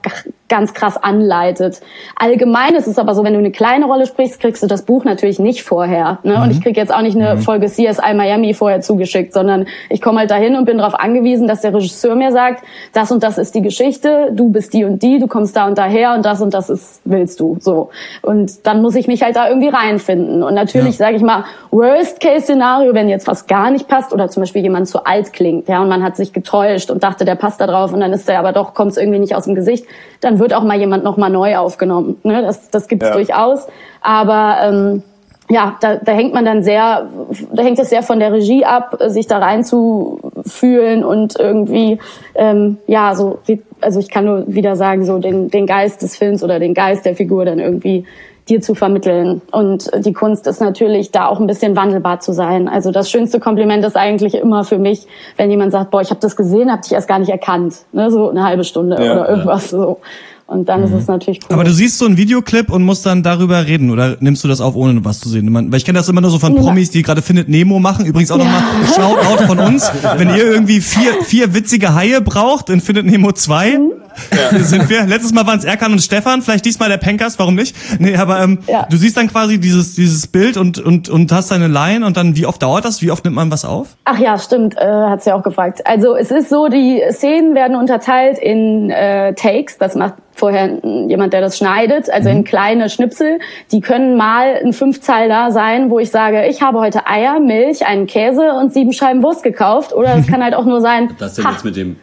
ganz krass anleitet. Allgemein ist es aber so, wenn du eine kleine Rolle sprichst, kriegst du das Buch natürlich nicht vorher. Ne? Und ich krieg jetzt auch nicht eine Folge CSI Miami vorher zugeschickt, sondern ich komme halt dahin und bin darauf angewiesen, dass der Regisseur mir sagt, das und das ist die Geschichte, du bist die und die, du kommst da und daher und das willst du. So. Und dann muss ich mich halt da irgendwie reinfinden. Und natürlich, sage ich mal, Worst-Case-Szenario, wenn jetzt was gar nicht passt oder zum Beispiel jemand zu alt klingt, ja, und man hat sich getäuscht und dachte, der passt da drauf und dann ist der aber doch, kommt es irgendwie nicht aus dem Gesicht, dann wird auch mal jemand noch mal neu aufgenommen. Ne? Das gibt's durchaus. Aber da hängt man dann da hängt es sehr von der Regie ab, sich da reinzufühlen und irgendwie, also ich kann nur wieder sagen, so den Geist des Films oder den Geist der Figur dann irgendwie dir zu vermitteln. Und die Kunst ist natürlich, da auch ein bisschen wandelbar zu sein. Also das schönste Kompliment ist eigentlich immer für mich, wenn jemand sagt, boah, ich habe das gesehen, hab dich erst gar nicht erkannt. Ne? So eine halbe Stunde oder irgendwas so. Und dann ist es natürlich cool. Aber du siehst so einen Videoclip und musst dann darüber reden oder nimmst du das auf, ohne was zu sehen? Weil ich kenne das immer nur so von Promis, die gerade Findet Nemo machen. Übrigens auch nochmal Shoutout von uns. Wenn ihr irgendwie vier witzige Haie braucht in Findet Nemo 2, sind wir. Letztes Mal waren es Erkan und Stefan, vielleicht diesmal der Pencast, warum nicht? Nee, aber du siehst dann quasi dieses Bild und hast deine Line und dann, wie oft dauert das? Wie oft nimmt man was auf? Ach ja, stimmt, hat's ja auch gefragt. Also es ist so, die Szenen werden unterteilt in Takes, das macht vorher jemand, der das schneidet, also in kleine Schnipsel. Die können mal ein 5-Zeiler sein, wo ich sage, ich habe heute Eier, Milch, einen Käse und 7 Scheiben Wurst gekauft. Oder es kann halt auch nur sein, das denn jetzt mit dem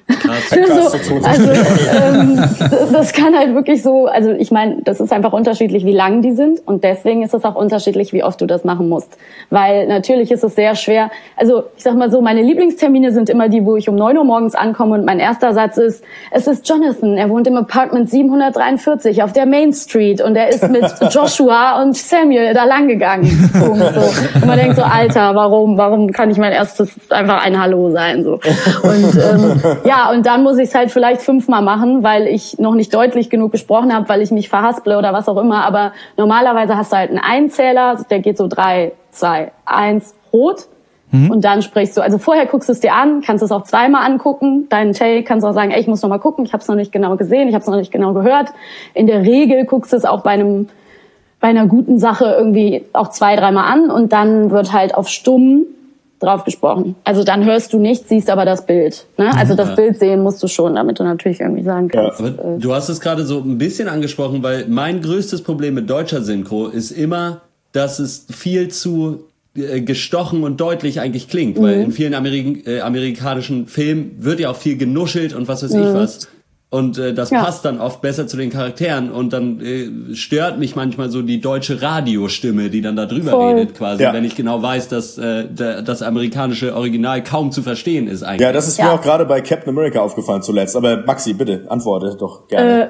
das kann halt wirklich so, also ich meine, das ist einfach unterschiedlich, wie lang die sind und deswegen ist es auch unterschiedlich, wie oft du das machen musst. Weil natürlich ist es sehr schwer, also ich sag mal so, meine Lieblingstermine sind immer die, wo ich um 9 Uhr morgens ankomme und mein erster Satz ist, es ist Jonathan, er wohnt im Apartment 743 auf der Main Street und er ist mit Joshua und Samuel da lang gegangen. So. Und man denkt so, Alter, warum kann ich mein erstes einfach ein Hallo sein? So. Und und dann muss ich es halt vielleicht 5-mal machen, weil ich noch nicht deutlich genug gesprochen habe, weil ich mich verhasple oder was auch immer. Aber normalerweise hast du halt einen Einzähler, der geht so 3, 2, 1, rot. Und dann sprichst du, also vorher guckst du es dir an, kannst es auch 2-mal angucken, deinen Take, kannst auch sagen, ey, ich muss noch mal gucken, ich habe es noch nicht genau gesehen, ich habe es noch nicht genau gehört. In der Regel guckst du es auch bei einer guten Sache irgendwie auch 2-3-mal an und dann wird halt auf stumm drauf gesprochen. Also dann hörst du nichts, siehst aber das Bild. Ne? Also das Bild sehen musst du schon, damit du natürlich irgendwie sagen kannst. Ja, aber du hast es gerade so ein bisschen angesprochen, weil mein größtes Problem mit deutscher Synchro ist immer, dass es viel zu gestochen und deutlich eigentlich klingt, weil in vielen amerikanischen Filmen wird ja auch viel genuschelt und was weiß ich was. Und das passt dann oft besser zu den Charakteren und dann stört mich manchmal so die deutsche Radiostimme, die dann da drüber redet quasi, wenn ich genau weiß, dass das amerikanische Original kaum zu verstehen ist eigentlich. Ja, das ist mir auch gerade bei Captain America aufgefallen zuletzt. Aber Maxi, bitte, antworte doch gerne.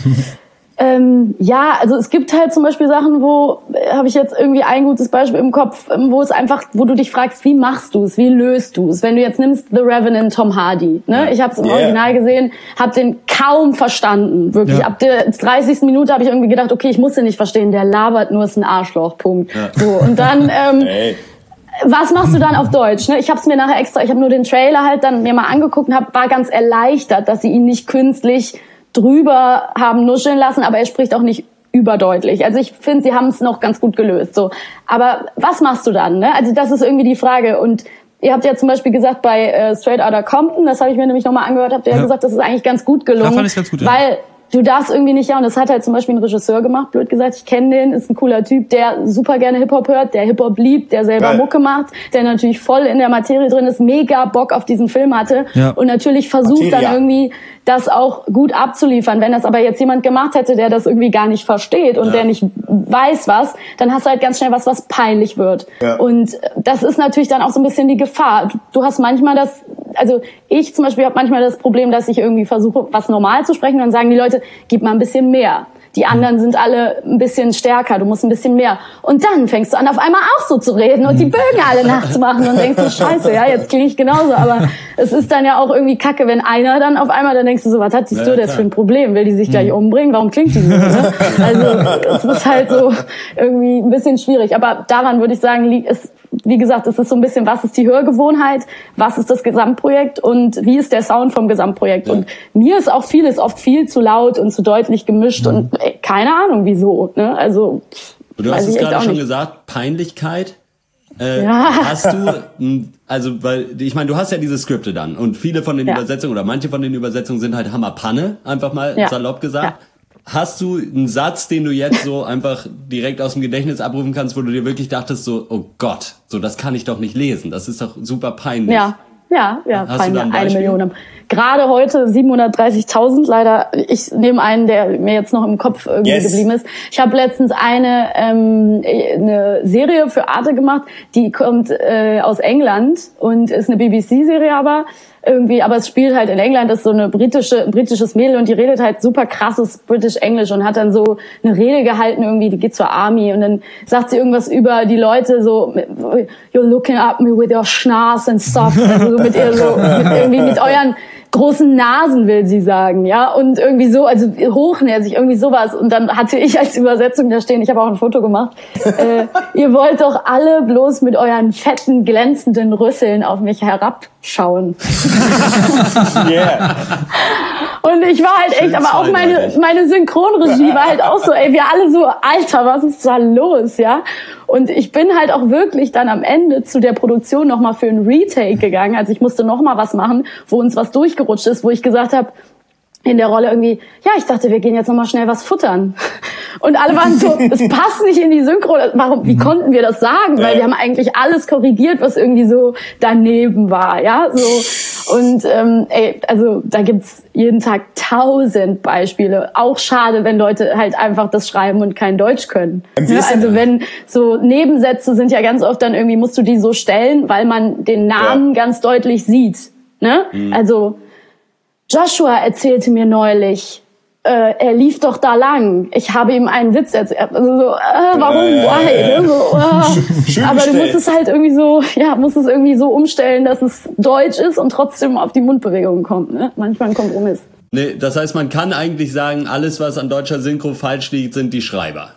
Also es gibt halt zum Beispiel Sachen, wo habe ich jetzt irgendwie ein gutes Beispiel im Kopf, wo es einfach, wo du dich fragst, wie machst du es, wie löst du es? Wenn du jetzt nimmst The Revenant, Tom Hardy, ne? Ich habe es im Original gesehen, habe den kaum verstanden, wirklich. Ab der 30. Minute habe ich irgendwie gedacht, okay, ich muss den nicht verstehen, der labert nur, ist ein Arschloch, Punkt. So, und dann was machst du dann auf Deutsch? Ne? Ich habe es mir nachher extra, ich habe nur den Trailer halt dann mir mal angeguckt und war ganz erleichtert, dass sie ihn nicht künstlich drüber haben nuscheln lassen, aber er spricht auch nicht überdeutlich. Also ich finde, sie haben es noch ganz gut gelöst. So, aber was machst du dann? Ne? Also das ist irgendwie die Frage. Und ihr habt ja zum Beispiel gesagt bei Straight Outta Compton, das habe ich mir nämlich nochmal angehört, habt ihr ja gesagt, das ist eigentlich ganz gut gelungen, fand ich ganz gut, weil du darfst irgendwie nicht, und das hat halt zum Beispiel ein Regisseur gemacht, blöd gesagt, ich kenne den, ist ein cooler Typ, der super gerne Hip-Hop hört, der Hip-Hop liebt, der selber Mucke macht, der natürlich voll in der Materie drin ist, mega Bock auf diesen Film hatte und natürlich versucht dann irgendwie das auch gut abzuliefern. Wenn das aber jetzt jemand gemacht hätte, der das irgendwie gar nicht versteht und der nicht weiß was, dann hast du halt ganz schnell was peinlich wird. Ja. Und das ist natürlich dann auch so ein bisschen die Gefahr. Du hast manchmal also ich zum Beispiel habe manchmal das Problem, dass ich irgendwie versuche, was normal zu sprechen und dann sagen die Leute, gib mal ein bisschen mehr. Die anderen sind alle ein bisschen stärker, du musst ein bisschen mehr. Und dann fängst du an, auf einmal auch so zu reden und die Bögen alle nachzumachen und denkst so, scheiße, ja, jetzt klinge ich genauso. Aber es ist dann ja auch irgendwie kacke, wenn einer dann auf einmal, dann denkst du so, was hat die Stu jetzt für ein Problem? Will die sich gleich umbringen? Warum klingt die so? Ne? Also es ist halt so irgendwie ein bisschen schwierig. Aber daran würde ich sagen, wie gesagt, es ist so ein bisschen, was ist die Hörgewohnheit, was ist das Gesamtprojekt und wie ist der Sound vom Gesamtprojekt. Und mir ist auch vieles oft viel zu laut und zu deutlich gemischt und keine Ahnung wieso. Ne? Also du hast es gerade schon gesagt, Peinlichkeit. Hast du, also weil ich meine, du hast ja diese Skripte dann und viele von den Übersetzungen oder manche von den Übersetzungen sind halt Hammerpanne, einfach mal salopp gesagt. Ja. Hast du einen Satz, den du jetzt so einfach direkt aus dem Gedächtnis abrufen kannst, wo du dir wirklich dachtest so, oh Gott, so das kann ich doch nicht lesen, das ist doch super peinlich. Ja, peinlich, 1 Million. Gerade heute 730.000, leider. Ich nehme einen, der mir jetzt noch im Kopf irgendwie geblieben ist. Ich habe letztens eine Serie für Arte gemacht, die kommt aus England und ist eine BBC-Serie aber es spielt halt in England, ist so eine britisches Mädel und die redet halt super krasses British English und hat dann so eine Rede gehalten irgendwie, die geht zur Army und dann sagt sie irgendwas über die Leute so, you're looking at me with your schnaas and stuff, also mit euren großen Nasen, will sie sagen, ja, und irgendwie so, also hochnäsig, irgendwie sowas. Und dann hatte ich als Übersetzung da stehen, ich habe auch ein Foto gemacht, ihr wollt doch alle bloß mit euren fetten, glänzenden Rüsseln auf mich herabschauen. Und ich war halt echt, aber auch meine Synchronregie war halt auch so, wir alle so, Alter, was ist da los, ja? Und ich bin halt auch wirklich dann am Ende zu der Produktion nochmal für ein Retake gegangen. Also ich musste nochmal was machen, wo uns was durchgerutscht ist, wo ich gesagt habe, in der Rolle irgendwie, ja, ich dachte, wir gehen jetzt nochmal schnell was futtern. Und alle waren so, es passt nicht in die Synchro. Wie konnten wir das sagen? Weil wir haben eigentlich alles korrigiert, was irgendwie so daneben war, ja, so. Und also da gibt's jeden Tag 1000 Beispiele. Auch schade, wenn Leute halt einfach das schreiben und kein Deutsch können. Ja, also wenn so Nebensätze sind ja ganz oft dann irgendwie, musst du die so stellen, weil man den Namen ganz deutlich sieht. Ne? Also Joshua erzählte mir neulich, er lief doch da lang. Ich habe ihm einen Witz erzählt. Also so, warum? Why? So, aber du musst es halt irgendwie so, umstellen, dass es Deutsch ist und trotzdem auf die Mundbewegungen kommt. Ne? Manchmal ein Kompromiss. Nee, das heißt, man kann eigentlich sagen, alles, was an deutscher Synchro falsch liegt, sind die Schreiber.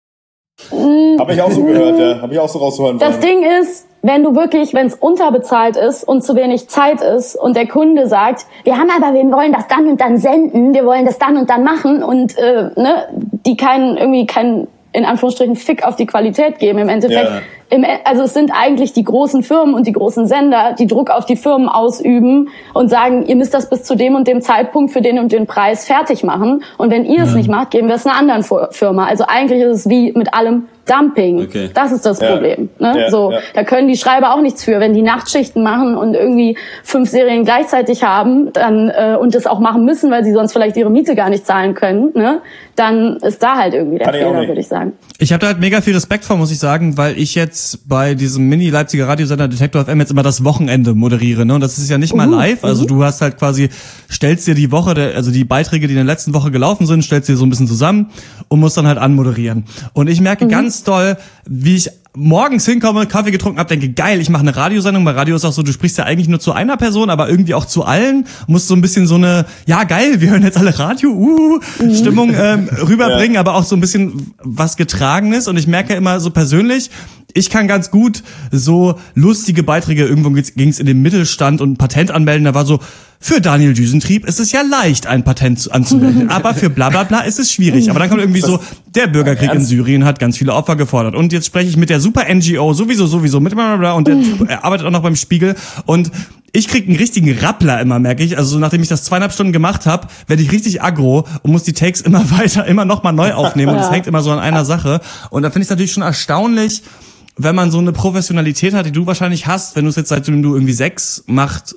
Habe ich auch so gehört, ja. Habe ich auch so rauszuhören. Das Ding ist, wenn es unterbezahlt ist und zu wenig Zeit ist und der Kunde sagt, wir wollen das dann und dann senden, wir wollen das dann und dann machen und die keinen in Anführungsstrichen Fick auf die Qualität geben im Endeffekt. Also es sind eigentlich die großen Firmen und die großen Sender, die Druck auf die Firmen ausüben und sagen, ihr müsst das bis zu dem und dem Zeitpunkt für den und den Preis fertig machen. Und wenn ihr es nicht macht, geben wir es einer anderen Firma. Also eigentlich ist es wie mit allem Dumping. Okay. Das ist das Problem. Ne? Da können die Schreiber auch nichts für. Wenn die Nachtschichten machen und irgendwie 5 Serien gleichzeitig haben, dann und das auch machen müssen, weil sie sonst vielleicht ihre Miete gar nicht zahlen können, ne? Dann ist da halt irgendwie der Fehler, würde ich sagen. Ich habe da halt mega viel Respekt vor, muss ich sagen, weil ich jetzt bei diesem Mini-Leipziger Radiosender Detektor FM jetzt immer das Wochenende moderiere, ne? Und das ist ja nicht mal live, also du hast halt quasi, stellst dir die Woche, also die Beiträge, die in der letzten Woche gelaufen sind, stellst dir so ein bisschen zusammen und musst dann halt anmoderieren. Und ich merke ganz doll, wie ich morgens hinkomme, Kaffee getrunken habe, denke, geil, ich mache eine Radiosendung. Bei Radio ist auch so, du sprichst ja eigentlich nur zu einer Person, aber irgendwie auch zu allen. Musst so ein bisschen so eine, ja geil, wir hören jetzt alle Radio, Stimmung rüberbringen, aber auch so ein bisschen was Getragenes. Und ich merke immer so persönlich, ich kann ganz gut so lustige Beiträge, irgendwo ging's in den Mittelstand und ein Patent anmelden, da war so, für Daniel Düsentrieb ist es ja leicht, ein Patent anzumelden, aber für bla bla bla ist es schwierig. Aber dann kommt irgendwie so, der Bürgerkrieg in Syrien hat ganz viele Opfer gefordert. Und jetzt spreche ich mit der super NGO, sowieso, mit bla bla bla, und der Typ arbeitet auch noch beim Spiegel. Und ich krieg einen richtigen Rappler immer, merke ich. Also so, nachdem ich das 2,5 Stunden gemacht habe, werde ich richtig aggro und muss die Takes immer noch mal neu aufnehmen. Und es hängt immer so an einer Sache. Und da finde ich es natürlich schon erstaunlich, wenn man so eine Professionalität hat, die du wahrscheinlich hast, wenn du es jetzt seitdem du irgendwie 6 machst,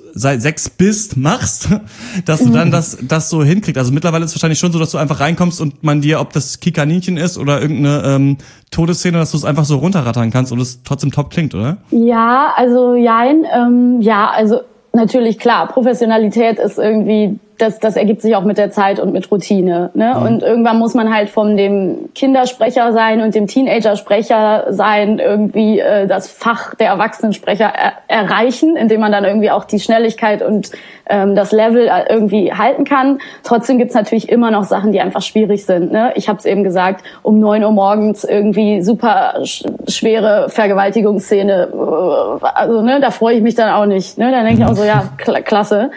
dass du dann das so hinkriegst. Also mittlerweile ist es wahrscheinlich schon so, dass du einfach reinkommst und man dir, ob das Kikaninchen ist oder irgendeine Todesszene, dass du es einfach so runterrattern kannst und es trotzdem top klingt, oder? Ja, also jein. Also natürlich klar, Professionalität ist irgendwie das ergibt sich auch mit der Zeit und mit Routine. Ne? Mhm. Und irgendwann muss man halt von dem Kindersprecher sein und dem Teenager-Sprecher sein irgendwie das Fach der Erwachsenensprecher erreichen, indem man dann irgendwie auch die Schnelligkeit und das Level irgendwie halten kann. Trotzdem gibt's natürlich immer noch Sachen, die einfach schwierig sind. Ne? Ich habe es eben gesagt, um 9 Uhr morgens irgendwie super schwere Vergewaltigungsszene. Also ne, da freue ich mich dann auch nicht. Ne? Dann denke ich auch so, ja, klasse.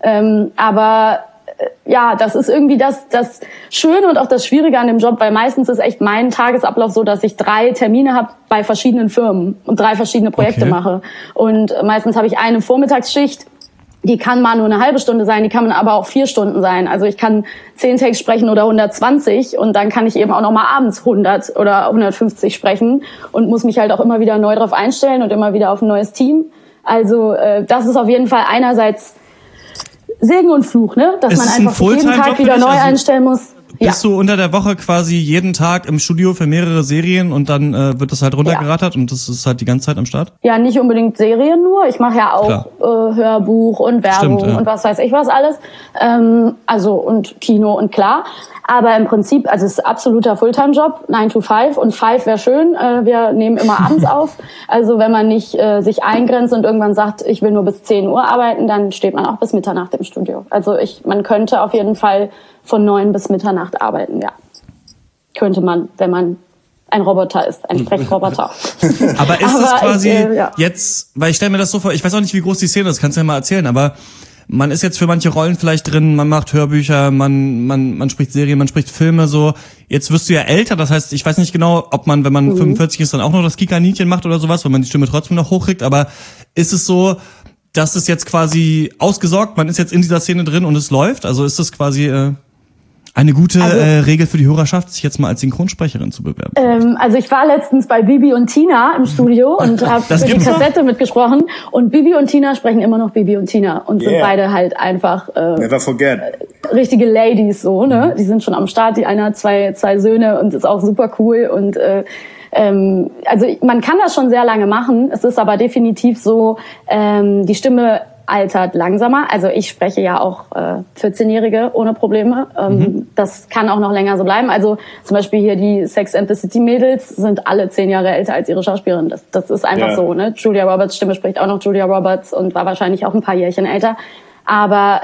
Aber ja, das ist irgendwie das Schöne und auch das Schwierige an dem Job, weil meistens ist echt mein Tagesablauf so, dass ich 3 Termine habe bei verschiedenen Firmen und 3 verschiedene Projekte mache. Und meistens habe ich eine Vormittagsschicht, die kann mal nur eine halbe Stunde sein, die kann aber auch 4 Stunden sein. Also ich kann 10 Takes sprechen oder 120 und dann kann ich eben auch noch mal abends 100 oder 150 sprechen und muss mich halt auch immer wieder neu drauf einstellen und immer wieder auf ein neues Team. Also das ist auf jeden Fall einerseits Segen und Fluch, ne? Dass man einfach jeden Tag wieder neu einstellen muss. Bist du unter der Woche quasi jeden Tag im Studio für mehrere Serien und dann wird das halt runtergerattert und das ist halt die ganze Zeit am Start? Ja, nicht unbedingt Serien nur. Ich mache ja auch Hörbuch und Werbung und was weiß ich was alles. Also und Kino und klar. Aber im Prinzip, also es ist absoluter Fulltime-Job, 9 to 5 und 5 wäre schön. Wir nehmen immer abends auf. Also wenn man nicht sich eingrenzt und irgendwann sagt, ich will nur bis 10 Uhr arbeiten, dann steht man auch bis Mitternacht im Studio. Also man könnte auf jeden Fall von 9 bis Mitternacht arbeiten, ja. Könnte man, wenn man ein Roboter ist, ein Sprechroboter. Aber ist es quasi jetzt, weil ich stelle mir das so vor, ich weiß auch nicht, wie groß die Szene ist, kannst du ja mal erzählen, aber man ist jetzt für manche Rollen vielleicht drin, man macht Hörbücher, man spricht Serien, man spricht Filme so. Jetzt wirst du ja älter, das heißt, ich weiß nicht genau, ob man, wenn man 45 ist, dann auch noch das Kika-Nietchen macht oder sowas, weil man die Stimme trotzdem noch hochkriegt, aber ist es so, dass es jetzt quasi ausgesorgt, man ist jetzt in dieser Szene drin und es läuft? Also ist es quasi eine gute Regel für die Hörerschaft, sich jetzt mal als Synchronsprecherin zu bewerben? Also ich war letztens bei Bibi und Tina im Studio und habe für die Kassette mitgesprochen. Und Bibi und Tina sprechen immer noch Bibi und Tina und sind beide halt einfach never forget. Richtige Ladies so, ne? Die sind schon am Start, die eine hat zwei Söhne und ist auch super cool. Und also man kann das schon sehr lange machen. Es ist aber definitiv so, die Stimme altert langsamer. Also ich spreche ja auch 14-Jährige ohne Probleme. Das kann auch noch länger so bleiben. Also zum Beispiel hier die Sex and the City Mädels sind alle 10 Jahre älter als ihre Schauspielerin. Das ist einfach so. Ne? Julia Roberts Stimme spricht auch noch Julia Roberts und war wahrscheinlich auch ein paar Jährchen älter. Aber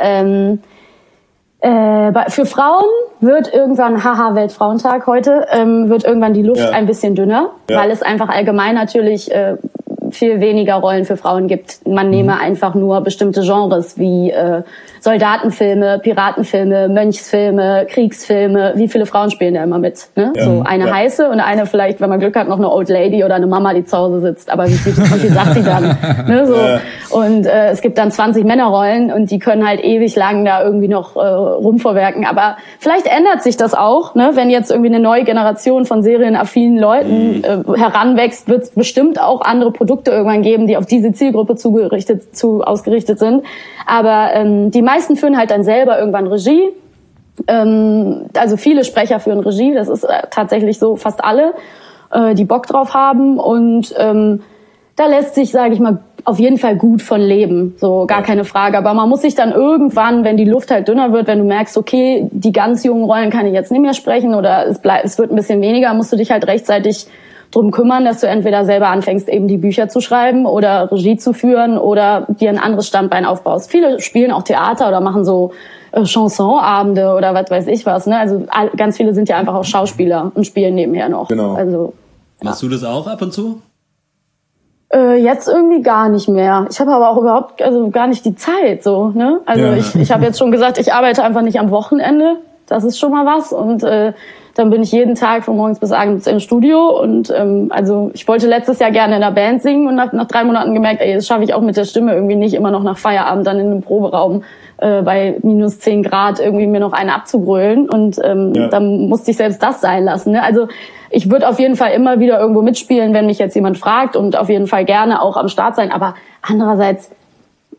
für Frauen wird irgendwann, Weltfrauentag heute, wird irgendwann die Luft ein bisschen dünner, weil es einfach allgemein natürlich viel weniger Rollen für Frauen gibt. Man nehme einfach nur bestimmte Genres wie Soldatenfilme, Piratenfilme, Mönchsfilme, Kriegsfilme. Wie viele Frauen spielen da immer mit? Ne? So eine heiße und eine vielleicht, wenn man Glück hat, noch eine Old Lady oder eine Mama, die zu Hause sitzt. Aber wie viel sagt die dann? Ne? So. Und es gibt dann 20 Männerrollen und die können halt ewig lang da irgendwie noch rumvorwerken. Aber vielleicht ändert sich das auch, ne? Wenn jetzt irgendwie eine neue Generation von serienaffinen Leuten heranwächst, wird es bestimmt auch andere Produkte irgendwann geben, die auf diese Zielgruppe ausgerichtet sind. Aber die meisten führen halt dann selber irgendwann Regie. Also viele Sprecher führen Regie, das ist tatsächlich so, fast alle, die Bock drauf haben. Und da lässt sich, sage ich mal, auf jeden Fall gut von leben, so gar keine Frage. Aber man muss sich dann irgendwann, wenn die Luft halt dünner wird, wenn du merkst, okay, die ganz jungen Rollen kann ich jetzt nicht mehr sprechen oder es wird ein bisschen weniger, musst du dich halt rechtzeitig drum kümmern, dass du entweder selber anfängst, eben die Bücher zu schreiben oder Regie zu führen oder dir ein anderes Standbein aufbaust. Viele spielen auch Theater oder machen so Chansonabende oder was weiß ich was. Ne? Also ganz viele sind ja einfach auch Schauspieler und spielen nebenher noch. Genau. Also, machst du das auch ab und zu? Jetzt irgendwie gar nicht mehr. Ich habe aber auch überhaupt gar nicht die Zeit. So, ne? Also ich habe jetzt schon gesagt, ich arbeite einfach nicht am Wochenende. Das ist schon mal was. Und dann bin ich jeden Tag von morgens bis abends im Studio und also ich wollte letztes Jahr gerne in einer Band singen und nach 3 Monaten gemerkt, das schaffe ich auch mit der Stimme irgendwie nicht, immer noch nach Feierabend dann in einem Proberaum bei minus 10 Grad irgendwie mir noch eine abzugrölen und dann musste ich selbst das sein lassen. Ne? Also ich würde auf jeden Fall immer wieder irgendwo mitspielen, wenn mich jetzt jemand fragt und auf jeden Fall gerne auch am Start sein, aber andererseits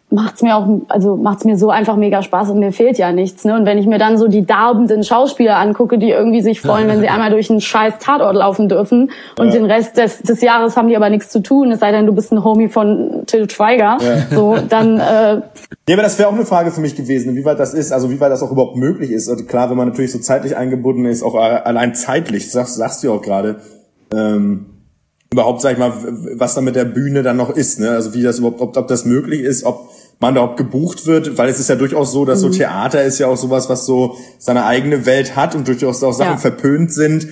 macht's mir so einfach mega Spaß und mir fehlt ja nichts, ne? Und wenn ich mir dann so die darbenden Schauspieler angucke, die irgendwie sich freuen, wenn sie einmal durch einen scheiß Tatort laufen dürfen und den Rest des Jahres haben die aber nichts zu tun, es sei denn, du bist ein Homie von Til Schweiger, so, dann ja, aber das wäre auch eine Frage für mich gewesen, wie weit das ist, also wie weit das auch überhaupt möglich ist. Also klar, wenn man natürlich so zeitlich eingebunden ist, auch allein zeitlich, sagst du auch gerade, überhaupt, sag ich mal, was da mit der Bühne dann noch ist, ne? Also wie das überhaupt, ob das möglich ist, ob man da überhaupt gebucht wird, weil es ist ja durchaus so, dass so Theater ist ja auch sowas, was so seine eigene Welt hat und durchaus auch Sachen verpönt sind.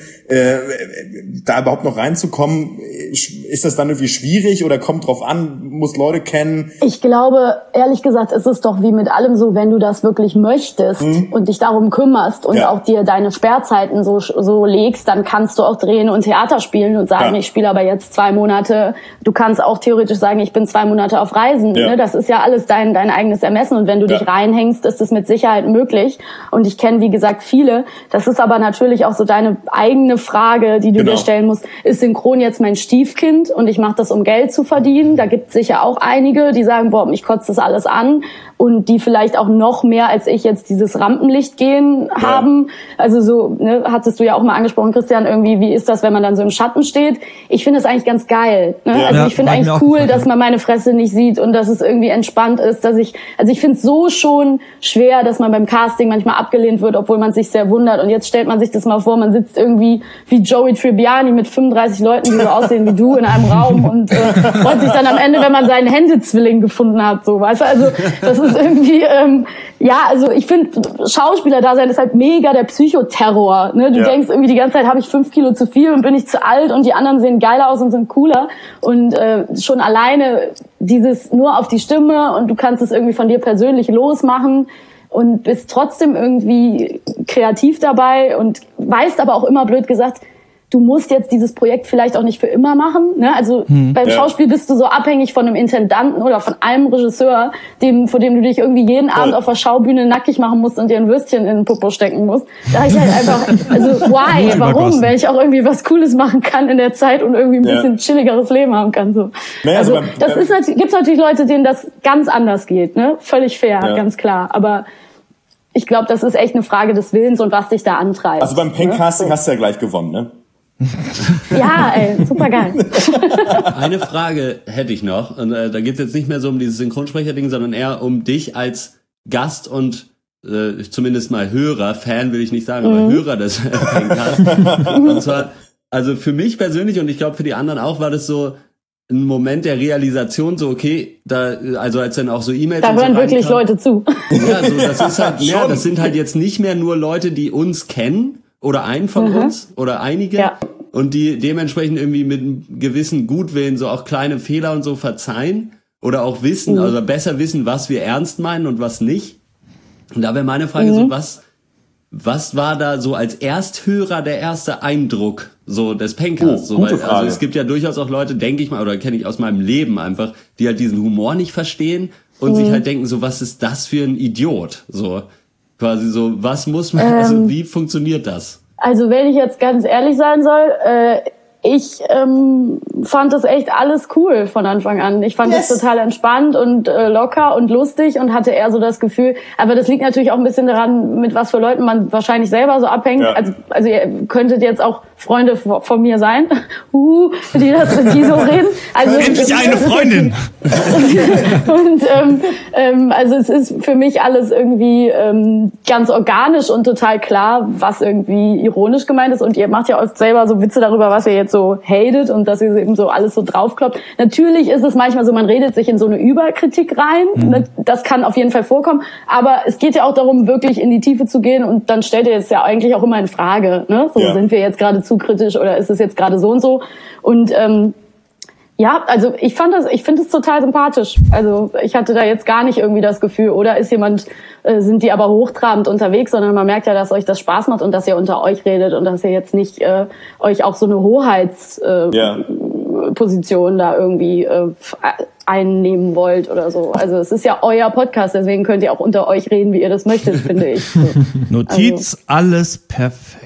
Da überhaupt noch reinzukommen, ist das dann irgendwie schwierig oder kommt drauf an, muss Leute kennen? Ich glaube, ehrlich gesagt, ist es doch wie mit allem so, wenn du das wirklich möchtest und dich darum kümmerst und auch dir deine Sperrzeiten so legst, dann kannst du auch drehen und Theater spielen und sagen, ich spiele aber jetzt 2 Monate. Du kannst auch theoretisch sagen, ich bin 2 Monate auf Reisen. Ne? Das ist ja alles dein eigenes Ermessen und wenn du dich reinhängst, ist es mit Sicherheit möglich. Und ich kenne, wie gesagt, viele. Das ist aber natürlich auch so deine eigene Frage, die du dir stellen musst. Ist Synchron jetzt mein Stiefkind und ich mache das, um Geld zu verdienen? Da gibt es sicher auch einige, die sagen, boah, mich kotzt das alles an und die vielleicht auch noch mehr als ich jetzt dieses Rampenlicht gehen haben. Also so, ne, hattest du ja auch mal angesprochen, Christian, irgendwie, wie ist das, wenn man dann so im Schatten steht? Ich finde es eigentlich ganz geil. Ne? Also ich finde eigentlich cool, dass man meine Fresse nicht sieht und dass es irgendwie entspannt ist, ich finde es so schon schwer, dass man beim Casting manchmal abgelehnt wird, obwohl man sich sehr wundert. Und jetzt stellt man sich das mal vor, man sitzt irgendwie wie Joey Tribbiani mit 35 Leuten, die so aussehen wie du in einem Raum und freut sich dann am Ende, wenn man seinen Händezwilling gefunden hat, so, weißt du? Also das ist irgendwie, also ich finde, Schauspieler da sein ist halt mega der Psychoterror. Ne? Du denkst irgendwie die ganze Zeit, habe ich 5 Kilo zu viel und bin ich zu alt und die anderen sehen geiler aus und sind cooler. Und schon alleine dieses nur auf die Stimme und du kannst es irgendwie von dir persönlich losmachen und bist trotzdem irgendwie kreativ dabei und weißt aber auch immer, blöd gesagt, du musst jetzt dieses Projekt vielleicht auch nicht für immer machen. Ne? Also beim Schauspiel bist du so abhängig von einem Intendanten oder von einem Regisseur, vor dem du dich irgendwie jeden Abend auf der Schaubühne nackig machen musst und dir ein Würstchen in den Popo stecken musst. Da ich halt einfach, also why? Warum? Wenn ich auch irgendwie was Cooles machen kann in der Zeit und irgendwie ein bisschen chilligeres Leben haben kann. So. Naja, also das gibt's natürlich Leute, denen das ganz anders geht. Ne? Völlig fair, ganz klar. Aber ich glaube, das ist echt eine Frage des Willens und was dich da antreibt. Also beim Pen-Casting hast du ja gleich gewonnen, ne? Ja, ey, super geil. Eine Frage hätte ich noch, und da geht's jetzt nicht mehr so um dieses Synchronsprecher-Ding, sondern eher um dich als Gast und zumindest mal Hörer, Fan will ich nicht sagen, aber Hörer des Podcasts. Und zwar, also für mich persönlich und ich glaube für die anderen auch, war das so ein Moment der Realisation, so okay, also als dann auch so E-Mails da hören so wirklich Leute zu. Ja, so das ist halt, das sind halt jetzt nicht mehr nur Leute, die uns kennen, oder einen von uns oder einige und die dementsprechend irgendwie mit einem gewissen Gutwillen so auch kleine Fehler und so verzeihen oder auch wissen, also besser wissen, was wir ernst meinen und was nicht. Und da wäre meine Frage so, was war da so als Ersthörer der erste Eindruck so des Pencasts? So, weil, also es gibt ja durchaus auch Leute, denke ich mal, oder kenne ich aus meinem Leben einfach, die halt diesen Humor nicht verstehen und sich halt denken so, was ist das für ein Idiot? So. Quasi so, was muss man, also wie funktioniert das? Also wenn ich jetzt ganz ehrlich sein soll, ich fand das echt alles cool von Anfang an. Ich fand das total entspannt und locker und lustig und hatte eher so das Gefühl, aber das liegt natürlich auch ein bisschen daran, mit was für Leuten man wahrscheinlich selber so abhängt. Ja. Also ihr könntet jetzt auch Freunde von mir sein, die so reden. Also endlich eine Freundin! Und also es ist für mich alles irgendwie ganz organisch und total klar, was irgendwie ironisch gemeint ist. Und ihr macht ja oft selber so Witze darüber, was ihr jetzt so hatet und dass ihr eben so alles so draufkloppt. Natürlich ist es manchmal so, man redet sich in so eine Überkritik rein. Das kann auf jeden Fall vorkommen. Aber es geht ja auch darum, wirklich in die Tiefe zu gehen. Und dann stellt ihr jetzt ja eigentlich auch immer in Frage, ne? So, sind wir jetzt gerade zu kritisch oder ist es jetzt gerade so und so? Und also ich finde es total sympathisch. Also ich hatte da jetzt gar nicht irgendwie das Gefühl, oder sind die aber hochtrabend unterwegs, sondern man merkt ja, dass euch das Spaß macht und dass ihr unter euch redet und dass ihr jetzt nicht euch auch so eine Hoheitsposition da irgendwie einnehmen wollt oder so. Also es ist ja euer Podcast, deswegen könnt ihr auch unter euch reden, wie ihr das möchtet, finde ich. So. Notiz, alles perfekt.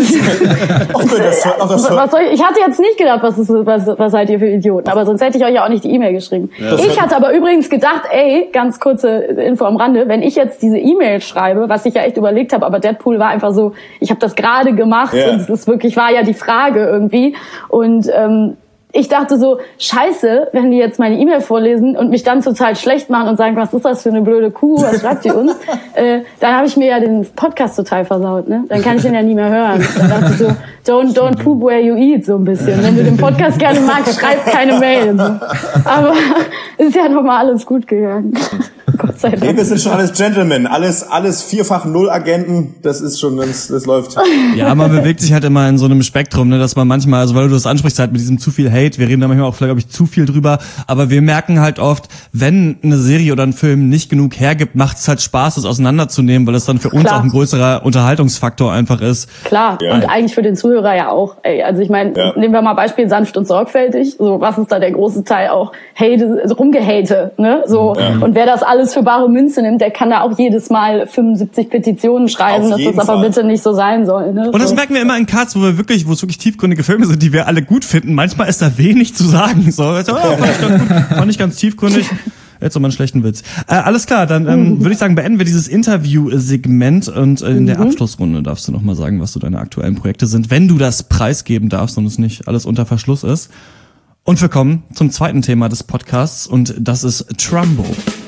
Was soll ich hatte jetzt nicht gedacht, was seid ihr für Idioten, aber sonst hätte ich euch ja auch nicht die E-Mail geschrieben. Ja, ich hatte aber übrigens gedacht, ganz kurze Info am Rande, wenn ich jetzt diese E-Mail schreibe, was ich ja echt überlegt habe, aber Deadpool war einfach so, ich habe das gerade gemacht und es ist wirklich, war ja die Frage irgendwie und ich dachte so, scheiße, wenn die jetzt meine E-Mail vorlesen und mich dann total schlecht machen und sagen, was ist das für eine blöde Kuh, was schreibt die uns? Dann habe ich mir ja den Podcast total versaut, ne? Dann kann ich den ja nie mehr hören. Dann dachte ich so, don't poop where you eat, so ein bisschen. Wenn du den Podcast gerne magst, schreib keine Mail. So. Aber ist ja nochmal alles gut gegangen. Gott sei Dank. Nee, wir sind schon alles Gentlemen, alles 4-fach-0-Agenten, das ist schon, das läuft. Ja, man bewegt sich halt immer in so einem Spektrum, ne, dass man manchmal, also weil du das ansprichst halt mit diesem zu viel Hate, wir reden da manchmal auch vielleicht, glaube ich, zu viel drüber, aber wir merken halt oft, wenn eine Serie oder ein Film nicht genug hergibt, macht es halt Spaß, das auseinanderzunehmen, weil es dann für uns auch ein größerer Unterhaltungsfaktor einfach ist. Klar, ja. Und eigentlich für den Zuhörer ja auch. Also ich meine, nehmen wir mal Beispiel sanft und sorgfältig, so was ist da der große Teil auch rumgehate, ne, so, und wer das alles für bare Münze nimmt, der kann da auch jedes Mal 75 Petitionen schreiben, dass das aber bitte nicht so sein soll. Ne? Und das merken wir immer in Cuts, wo es wirklich tiefgründige Filme sind, die wir alle gut finden. Manchmal ist da wenig zu sagen. So, fand ich ganz tiefgründig. Jetzt nochmal einen schlechten Witz. Alles klar, dann würde ich sagen, beenden wir dieses Interview-Segment und in der Abschlussrunde darfst du nochmal sagen, was so deine aktuellen Projekte sind, wenn du das preisgeben darfst und es nicht alles unter Verschluss ist. Und wir kommen zum zweiten Thema des Podcasts und das ist Trumbo.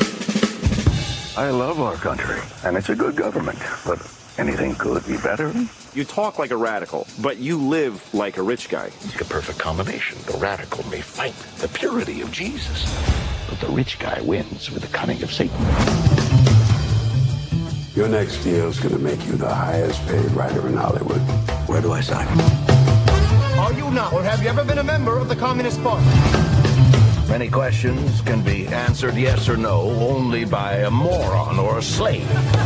I love our country, and it's a good government, but anything could be better. You talk like a radical, but you live like a rich guy. It's the perfect combination. The radical may fight the purity of Jesus, but the rich guy wins with the cunning of Satan. Your next deal is going to make you the highest paid writer in Hollywood. Where do I sign? Are you not, or have you ever been a member of the Communist Party? Many questions can be answered yes or no only by a moron or a slave.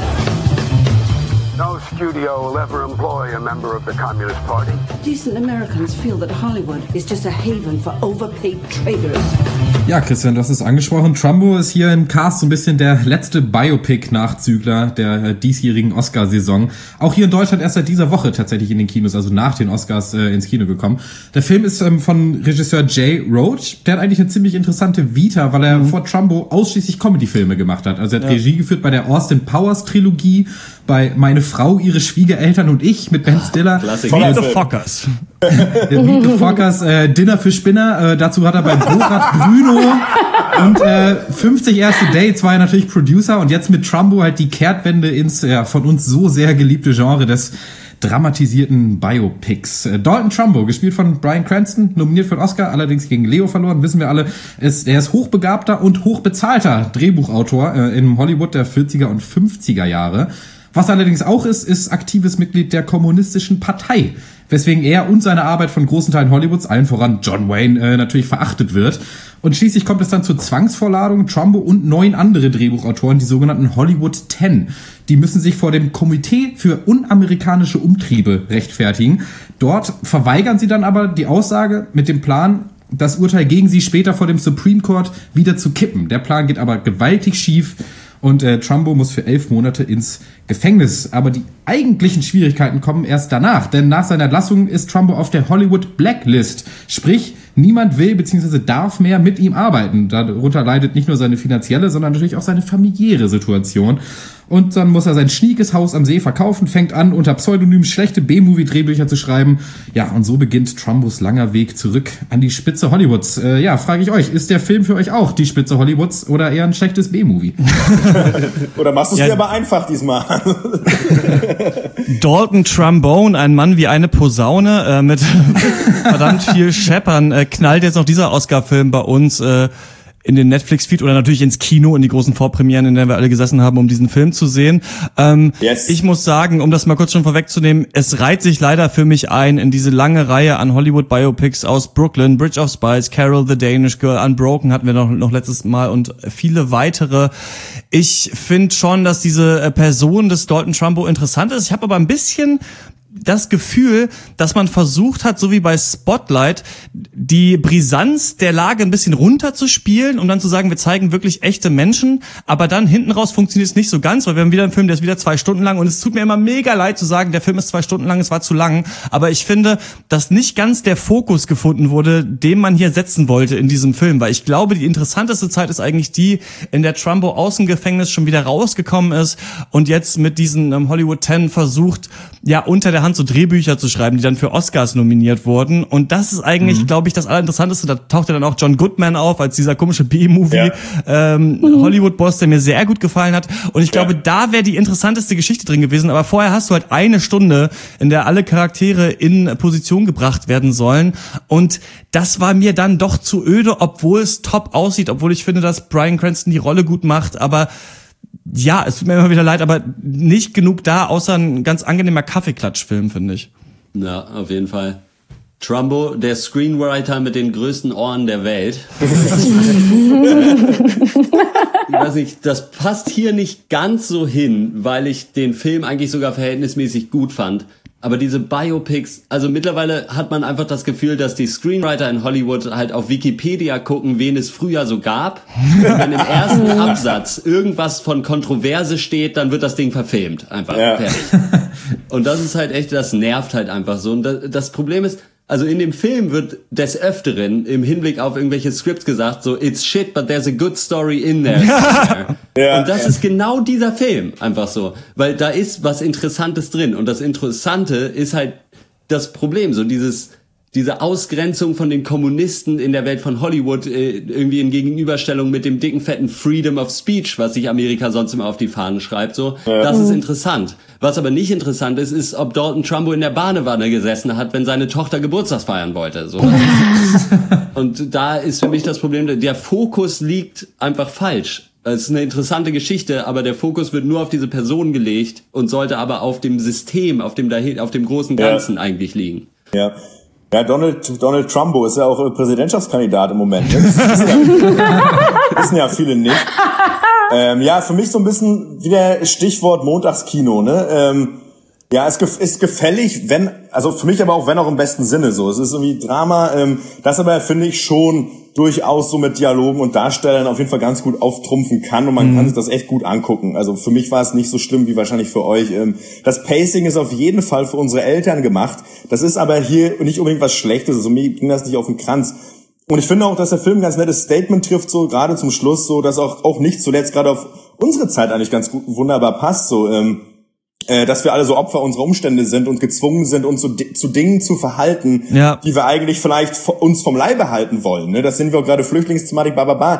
No studio will ever employ a member of the Communist Party. Decent Americans feel that Hollywood is just a haven for overpaid traders. Ja, Christian, du hast es angesprochen. Trumbo ist hier im Cast so ein bisschen der letzte Biopic-Nachzügler der diesjährigen Oscar-Saison. Auch hier in Deutschland erst seit dieser Woche tatsächlich in den Kinos, also nach den Oscars ins Kino gekommen. Der Film ist von Regisseur Jay Roach. Der hat eigentlich eine ziemlich interessante Vita, weil er vor Trumbo ausschließlich Comedy-Filme gemacht hat. Also er hat Regie geführt bei der Austin Powers-Trilogie, bei Meine Frau, ihre Schwiegereltern und ich mit Ben Stiller. Meet the Fockers. Meet the Fockers, Dinner für Spinner. Dazu hat er bei Borat Bruno und 50 erste Dates war er natürlich Producer und jetzt mit Trumbo halt die Kehrtwende ins von uns so sehr geliebte Genre des dramatisierten Biopics. Dalton Trumbo, gespielt von Bryan Cranston, nominiert für den Oscar, allerdings gegen Leo verloren, wissen wir alle. Er ist hochbegabter und hochbezahlter Drehbuchautor in Hollywood der 40er und 50er Jahre. Was allerdings auch ist aktives Mitglied der Kommunistischen Partei, weswegen er und seine Arbeit von großen Teilen Hollywoods, allen voran John Wayne, natürlich verachtet wird. Und schließlich kommt es dann zur Zwangsvorladung. Trumbo und 9 andere Drehbuchautoren, die sogenannten Hollywood 10, die müssen sich vor dem Komitee für unamerikanische Umtriebe rechtfertigen. Dort verweigern sie dann aber die Aussage mit dem Plan, das Urteil gegen sie später vor dem Supreme Court wieder zu kippen. Der Plan geht aber gewaltig schief. Und Trumbo muss für 11 Monate ins Gefängnis. Aber die eigentlichen Schwierigkeiten kommen erst danach. Denn nach seiner Entlassung ist Trumbo auf der Hollywood Blacklist. Sprich, niemand will bzw. darf mehr mit ihm arbeiten. Darunter leidet nicht nur seine finanzielle, sondern natürlich auch seine familiäre Situation. Und dann muss er sein schniekes Haus am See verkaufen, fängt an, unter Pseudonym schlechte B-Movie-Drehbücher zu schreiben. Ja, und so beginnt Trumbos langer Weg zurück an die Spitze Hollywoods. Frage ich euch, ist der Film für euch auch die Spitze Hollywoods oder eher ein schlechtes B-Movie? Oder machst du es dir aber einfach diesmal? Dalton Trombone, ein Mann wie eine Posaune mit verdammt viel Scheppern, knallt jetzt noch dieser Oscar-Film bei uns in den Netflix-Feed oder natürlich ins Kino, in die großen Vorpremieren, in denen wir alle gesessen haben, um diesen Film zu sehen. Ich muss sagen, um das mal kurz schon vorwegzunehmen, es reiht sich leider für mich ein in diese lange Reihe an Hollywood-Biopics aus Brooklyn, Bridge of Spies, Carol the Danish Girl, Unbroken hatten wir noch letztes Mal und viele weitere. Ich finde schon, dass diese Person des Dalton Trumbo interessant ist. Ich habe aber ein bisschen das Gefühl, dass man versucht hat, so wie bei Spotlight, die Brisanz der Lage ein bisschen runterzuspielen, um dann zu sagen, wir zeigen wirklich echte Menschen, aber dann hinten raus funktioniert es nicht so ganz, weil wir haben wieder einen Film, der ist wieder 2 Stunden lang und es tut mir immer mega leid zu sagen, der Film ist 2 Stunden lang, es war zu lang, aber ich finde, dass nicht ganz der Fokus gefunden wurde, den man hier setzen wollte in diesem Film, weil ich glaube, die interessanteste Zeit ist eigentlich die, in der Trumbo aus dem Gefängnis schon wieder rausgekommen ist und jetzt mit diesen Hollywood 10 versucht, ja, unter der Hand so Drehbücher zu schreiben, die dann für Oscars nominiert wurden. Und das ist eigentlich, glaube ich, das Allerinteressanteste. Da taucht ja dann auch John Goodman auf, als dieser komische B-Movie Hollywood-Boss, der mir sehr gut gefallen hat. Und ich glaube, da wäre die interessanteste Geschichte drin gewesen. Aber vorher hast du halt 1 Stunde, in der alle Charaktere in Position gebracht werden sollen. Und das war mir dann doch zu öde, obwohl es top aussieht, obwohl ich finde, dass Bryan Cranston die Rolle gut macht. Aber ja, es tut mir immer wieder leid, aber nicht genug da, außer ein ganz angenehmer Kaffeeklatschfilm, finde ich. Ja, auf jeden Fall. Trumbo, der Screenwriter mit den größten Ohren der Welt. Ich weiß nicht, das passt hier nicht ganz so hin, weil ich den Film eigentlich sogar verhältnismäßig gut fand. Aber diese Biopics, also mittlerweile hat man einfach das Gefühl, dass die Screenwriter in Hollywood halt auf Wikipedia gucken, wen es früher so gab. Und wenn im ersten Absatz irgendwas von Kontroverse steht, dann wird das Ding verfilmt. Einfach fertig. Und das ist halt echt, das nervt halt einfach so. Und das Problem ist, also in dem Film wird des Öfteren im Hinblick auf irgendwelche Scripts gesagt, so, it's shit, but there's a good story in there. Und das ist genau dieser Film, einfach so. Weil da ist was Interessantes drin. Und das Interessante ist halt das Problem, so diese Ausgrenzung von den Kommunisten in der Welt von Hollywood, irgendwie in Gegenüberstellung mit dem dicken, fetten Freedom of Speech, was sich Amerika sonst immer auf die Fahnen schreibt, so. Das ist interessant. Was aber nicht interessant ist, ob Dalton Trumbo in der Badewanne gesessen hat, wenn seine Tochter Geburtstag feiern wollte, so. Und da ist für mich das Problem, der Fokus liegt einfach falsch. Es ist eine interessante Geschichte, aber der Fokus wird nur auf diese Person gelegt und sollte aber auf dem System, auf dem großen Ganzen eigentlich liegen. Ja. Ja, Donald Trumbo ist ja auch Präsidentschaftskandidat im Moment. Ne? Das wissen ja viele nicht. Ja, für mich so ein bisschen wieder Stichwort Montagskino. Ne? Ja, es ist gefällig, also für mich aber auch, wenn auch im besten Sinne so. Es ist irgendwie Drama, das aber finde ich schon durchaus so mit Dialogen und Darstellern auf jeden Fall ganz gut auftrumpfen kann und man kann sich das echt gut angucken. Also für mich war es nicht so schlimm wie wahrscheinlich für euch. Das Pacing ist auf jeden Fall für unsere Eltern gemacht. Das ist aber hier nicht unbedingt was Schlechtes. Also mir ging das nicht auf den Kranz. Und ich finde auch, dass der Film ein ganz nettes Statement trifft, so gerade zum Schluss, so dass auch nicht zuletzt gerade auf unsere Zeit eigentlich ganz gut, wunderbar passt, so dass wir alle so Opfer unserer Umstände sind und gezwungen sind, uns zu Dingen zu verhalten, die wir eigentlich vielleicht uns vom Leibe halten wollen. Ne? Das sind wir auch gerade Flüchtlingsthematik,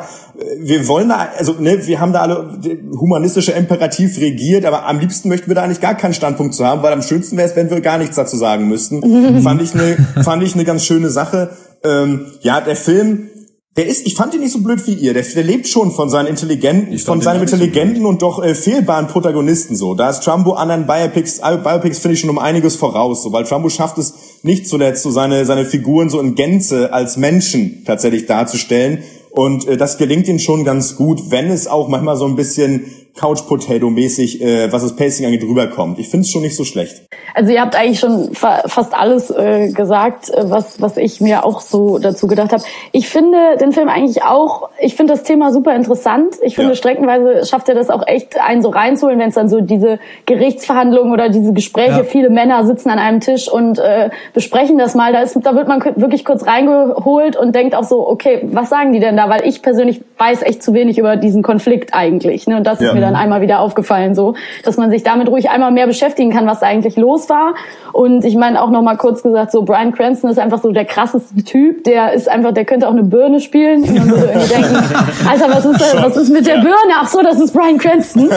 Wir wollen da, also ne, wir haben da alle humanistischer Imperativ regiert, aber am liebsten möchten wir da eigentlich gar keinen Standpunkt zu haben, weil am schönsten wäre es, wenn wir gar nichts dazu sagen müssten. Fand ich eine ganz schöne Sache. Ja, der Film, ich fand ihn nicht so blöd wie ihr. Der lebt schon von seinen intelligenten und doch fehlbaren Protagonisten so. Da ist Trumbo anderen Biopics finde ich schon um einiges voraus, so, weil Trumbo schafft es nicht zuletzt, so seine Figuren so in Gänze als Menschen tatsächlich darzustellen. Und das gelingt ihm schon ganz gut, wenn es auch manchmal so ein bisschen Couch-Potato-mäßig, was das Pacing angeht, rüberkommt. Ich finde es schon nicht so schlecht. Also ihr habt eigentlich schon fast alles gesagt, was ich mir auch so dazu gedacht habe. Ich finde den Film eigentlich auch, ich finde das Thema super interessant. Ich finde, streckenweise schafft er das auch echt, einen so reinzuholen, wenn es dann so diese Gerichtsverhandlungen oder diese Gespräche, viele Männer sitzen an einem Tisch und besprechen das mal. Da wird man wirklich kurz reingeholt und denkt auch so, okay, was sagen die denn da? Weil ich persönlich weiß echt zu wenig über diesen Konflikt eigentlich. Ne? Und das ist mir dann einmal wieder aufgefallen, so, dass man sich damit ruhig einmal mehr beschäftigen kann, was da eigentlich los war. Und ich meine auch noch mal kurz gesagt, so Bryan Cranston ist einfach so der krasseste Typ. Der könnte auch eine Birne spielen. Und man würde irgendwie denken, Alter, was ist mit der Birne? Ach so, das ist Bryan Cranston. So,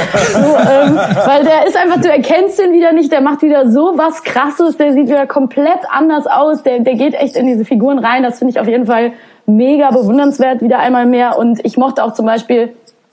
weil der ist einfach, du erkennst den wieder nicht. Der macht wieder so was Krasses. Der sieht wieder komplett anders aus. Der geht echt in diese Figuren rein. Das finde ich auf jeden Fall mega bewundernswert, wieder einmal mehr. Und ich mochte auch zum Beispiel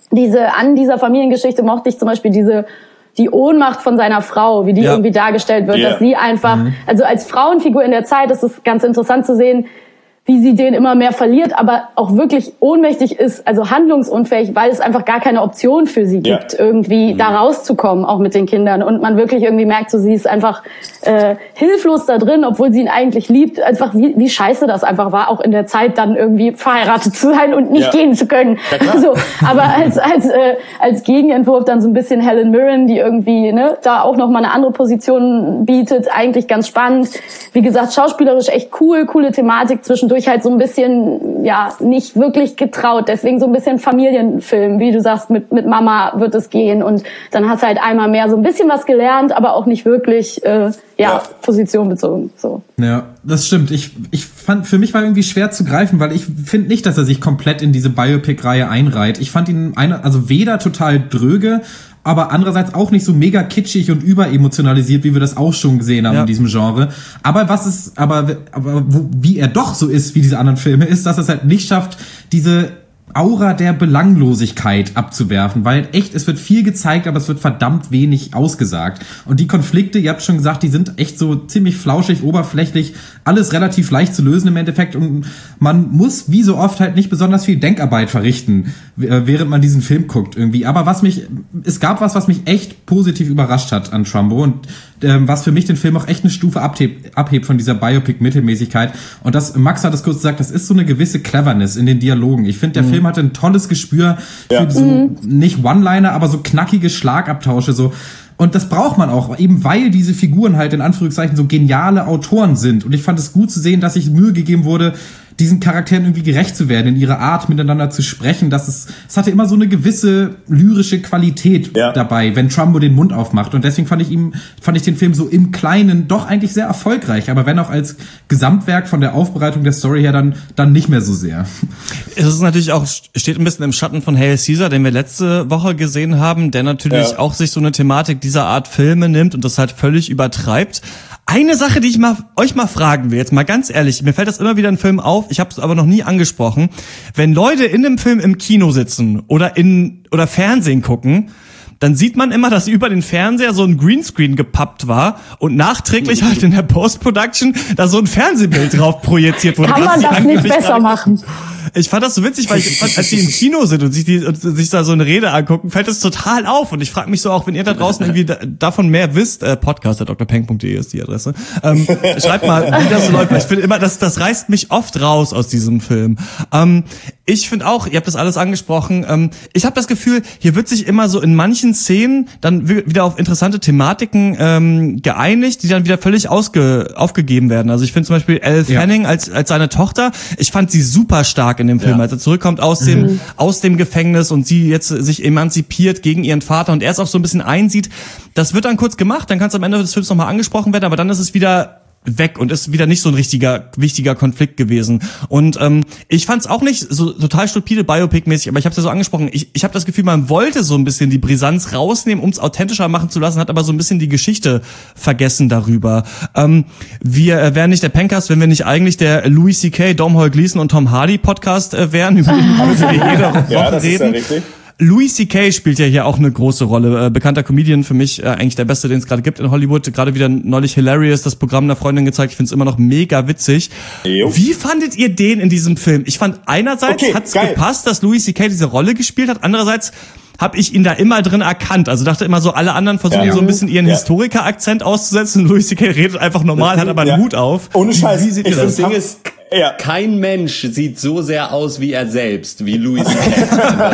an dieser Familiengeschichte mochte ich zum Beispiel die Ohnmacht von seiner Frau, wie die irgendwie dargestellt wird, dass sie einfach, also als Frauenfigur in der Zeit, das ist ganz interessant zu sehen, wie sie den immer mehr verliert, aber auch wirklich ohnmächtig ist, also handlungsunfähig, weil es einfach gar keine Option für sie gibt, irgendwie da rauszukommen, auch mit den Kindern. Und man wirklich irgendwie merkt, so sie ist einfach hilflos da drin, obwohl sie ihn eigentlich liebt. Einfach wie scheiße das einfach war, auch in der Zeit dann irgendwie verheiratet zu sein und nicht gehen zu können. Ja, also, aber als Gegenentwurf dann so ein bisschen Helen Mirren, die irgendwie da auch noch mal eine andere Position bietet, eigentlich ganz spannend. Wie gesagt, schauspielerisch echt cool, coole Thematik, zwischendurch halt so ein bisschen, nicht wirklich getraut. Deswegen so ein bisschen Familienfilm, wie du sagst, mit Mama wird es gehen. Und dann hast du halt einmal mehr so ein bisschen was gelernt, aber auch nicht wirklich, Position bezogen. So. Ja, das stimmt. Ich fand, für mich war irgendwie schwer zu greifen, weil ich finde nicht, dass er sich komplett in diese Biopic-Reihe einreiht. Ich fand ihn weder total dröge, aber andererseits auch nicht so mega kitschig und überemotionalisiert, wie wir das auch schon gesehen haben in diesem Genre. Aber wie er doch so ist wie diese anderen Filme, ist, dass er es halt nicht schafft, diese Aura der Belanglosigkeit abzuwerfen, weil es wird viel gezeigt, aber es wird verdammt wenig ausgesagt. Und die Konflikte, ihr habt schon gesagt, die sind echt so ziemlich flauschig, oberflächlich, alles relativ leicht zu lösen im Endeffekt und man muss wie so oft halt nicht besonders viel Denkarbeit verrichten, während man diesen Film guckt irgendwie. Aber es gab was mich echt positiv überrascht hat an Trumbo und was für mich den Film auch echt eine Stufe abhebt von dieser Biopic-Mittelmäßigkeit. Und Max hat es kurz gesagt, das ist so eine gewisse Cleverness in den Dialogen. Ich finde, der Film hatte ein tolles Gespür für so, nicht One-Liner, aber so knackige Schlagabtausche, so. Und das braucht man auch, eben weil diese Figuren halt in Anführungszeichen so geniale Autoren sind. Und ich fand es gut zu sehen, dass sich Mühe gegeben wurde, diesen Charakteren irgendwie gerecht zu werden, in ihrer Art miteinander zu sprechen. Es hatte immer so eine gewisse lyrische Qualität dabei, wenn Trumbo den Mund aufmacht. Und deswegen fand ich den Film so im Kleinen doch eigentlich sehr erfolgreich. Aber wenn auch als Gesamtwerk von der Aufbereitung der Story her dann nicht mehr so sehr. Es ist natürlich auch, steht ein bisschen im Schatten von Hail Caesar, den wir letzte Woche gesehen haben, der natürlich auch sich so eine Thematik dieser Art Filme nimmt und das halt völlig übertreibt. Eine Sache, die ich euch mal fragen will, jetzt mal ganz ehrlich, mir fällt das immer wieder in Filmen auf, ich habe es aber noch nie angesprochen. Wenn Leute in einem Film im Kino sitzen oder Fernsehen gucken, dann sieht man immer, dass über den Fernseher so ein Greenscreen gepappt war und nachträglich halt in der Post-Production da so ein Fernsehbild drauf projiziert wurde. Kann man das nicht besser machen? Ich fand das so witzig, weil ich fand, als die im Kino sind und sich da so eine Rede angucken, fällt es total auf. Und ich frage mich so auch, wenn ihr da draußen irgendwie davon mehr wisst, podcast@drpeng.de ist die Adresse, schreibt mal, wie das so läuft. Ich finde immer, das reißt mich oft raus aus diesem Film. Ich finde auch, ihr habt das alles angesprochen, ich habe das Gefühl, hier wird sich immer so in manchen Szenen dann wieder auf interessante Thematiken geeinigt, die dann wieder völlig aufgegeben werden. Also ich finde zum Beispiel Elle Fanning als seine Tochter, ich fand sie super stark in dem Film, als er zurückkommt aus dem Gefängnis und sie jetzt sich emanzipiert gegen ihren Vater und er es auch so ein bisschen einsieht. Das wird dann kurz gemacht, dann kann es am Ende des Films nochmal angesprochen werden, aber dann ist es wieder weg und ist wieder nicht so ein wichtiger Konflikt gewesen. Und ich fand es auch nicht so total stupide Biopic-mäßig, aber ich habe es ja so angesprochen, ich habe das Gefühl, man wollte so ein bisschen die Brisanz rausnehmen, um es authentischer machen zu lassen, hat aber so ein bisschen die Geschichte vergessen darüber. Wir wären nicht der Pencast, wenn wir nicht eigentlich der Louis C.K., Domhnall Gleeson und Tom Hardy Podcast wären, über den wir jede Woche reden. Ist ja richtig. Louis C.K. spielt ja hier auch eine große Rolle. Bekannter Comedian, für mich eigentlich der beste, den es gerade gibt in Hollywood. Gerade wieder neulich Hilarious, das Programm einer Freundin gezeigt. Ich finde es immer noch mega witzig. Wie fandet ihr den in diesem Film? Ich fand einerseits hat's gepasst, dass Louis C.K. diese Rolle gespielt hat. Andererseits habe ich ihn da immer drin erkannt. Also dachte immer so, alle anderen versuchen so ein bisschen ihren Historiker-Akzent auszusetzen. Louis C.K. redet einfach normal, hat aber einen Hut auf. Ohne Scheiß. Wie seht ihr das? Das Ding ist, kein Mensch sieht so sehr aus wie er selbst, wie Louis C.K.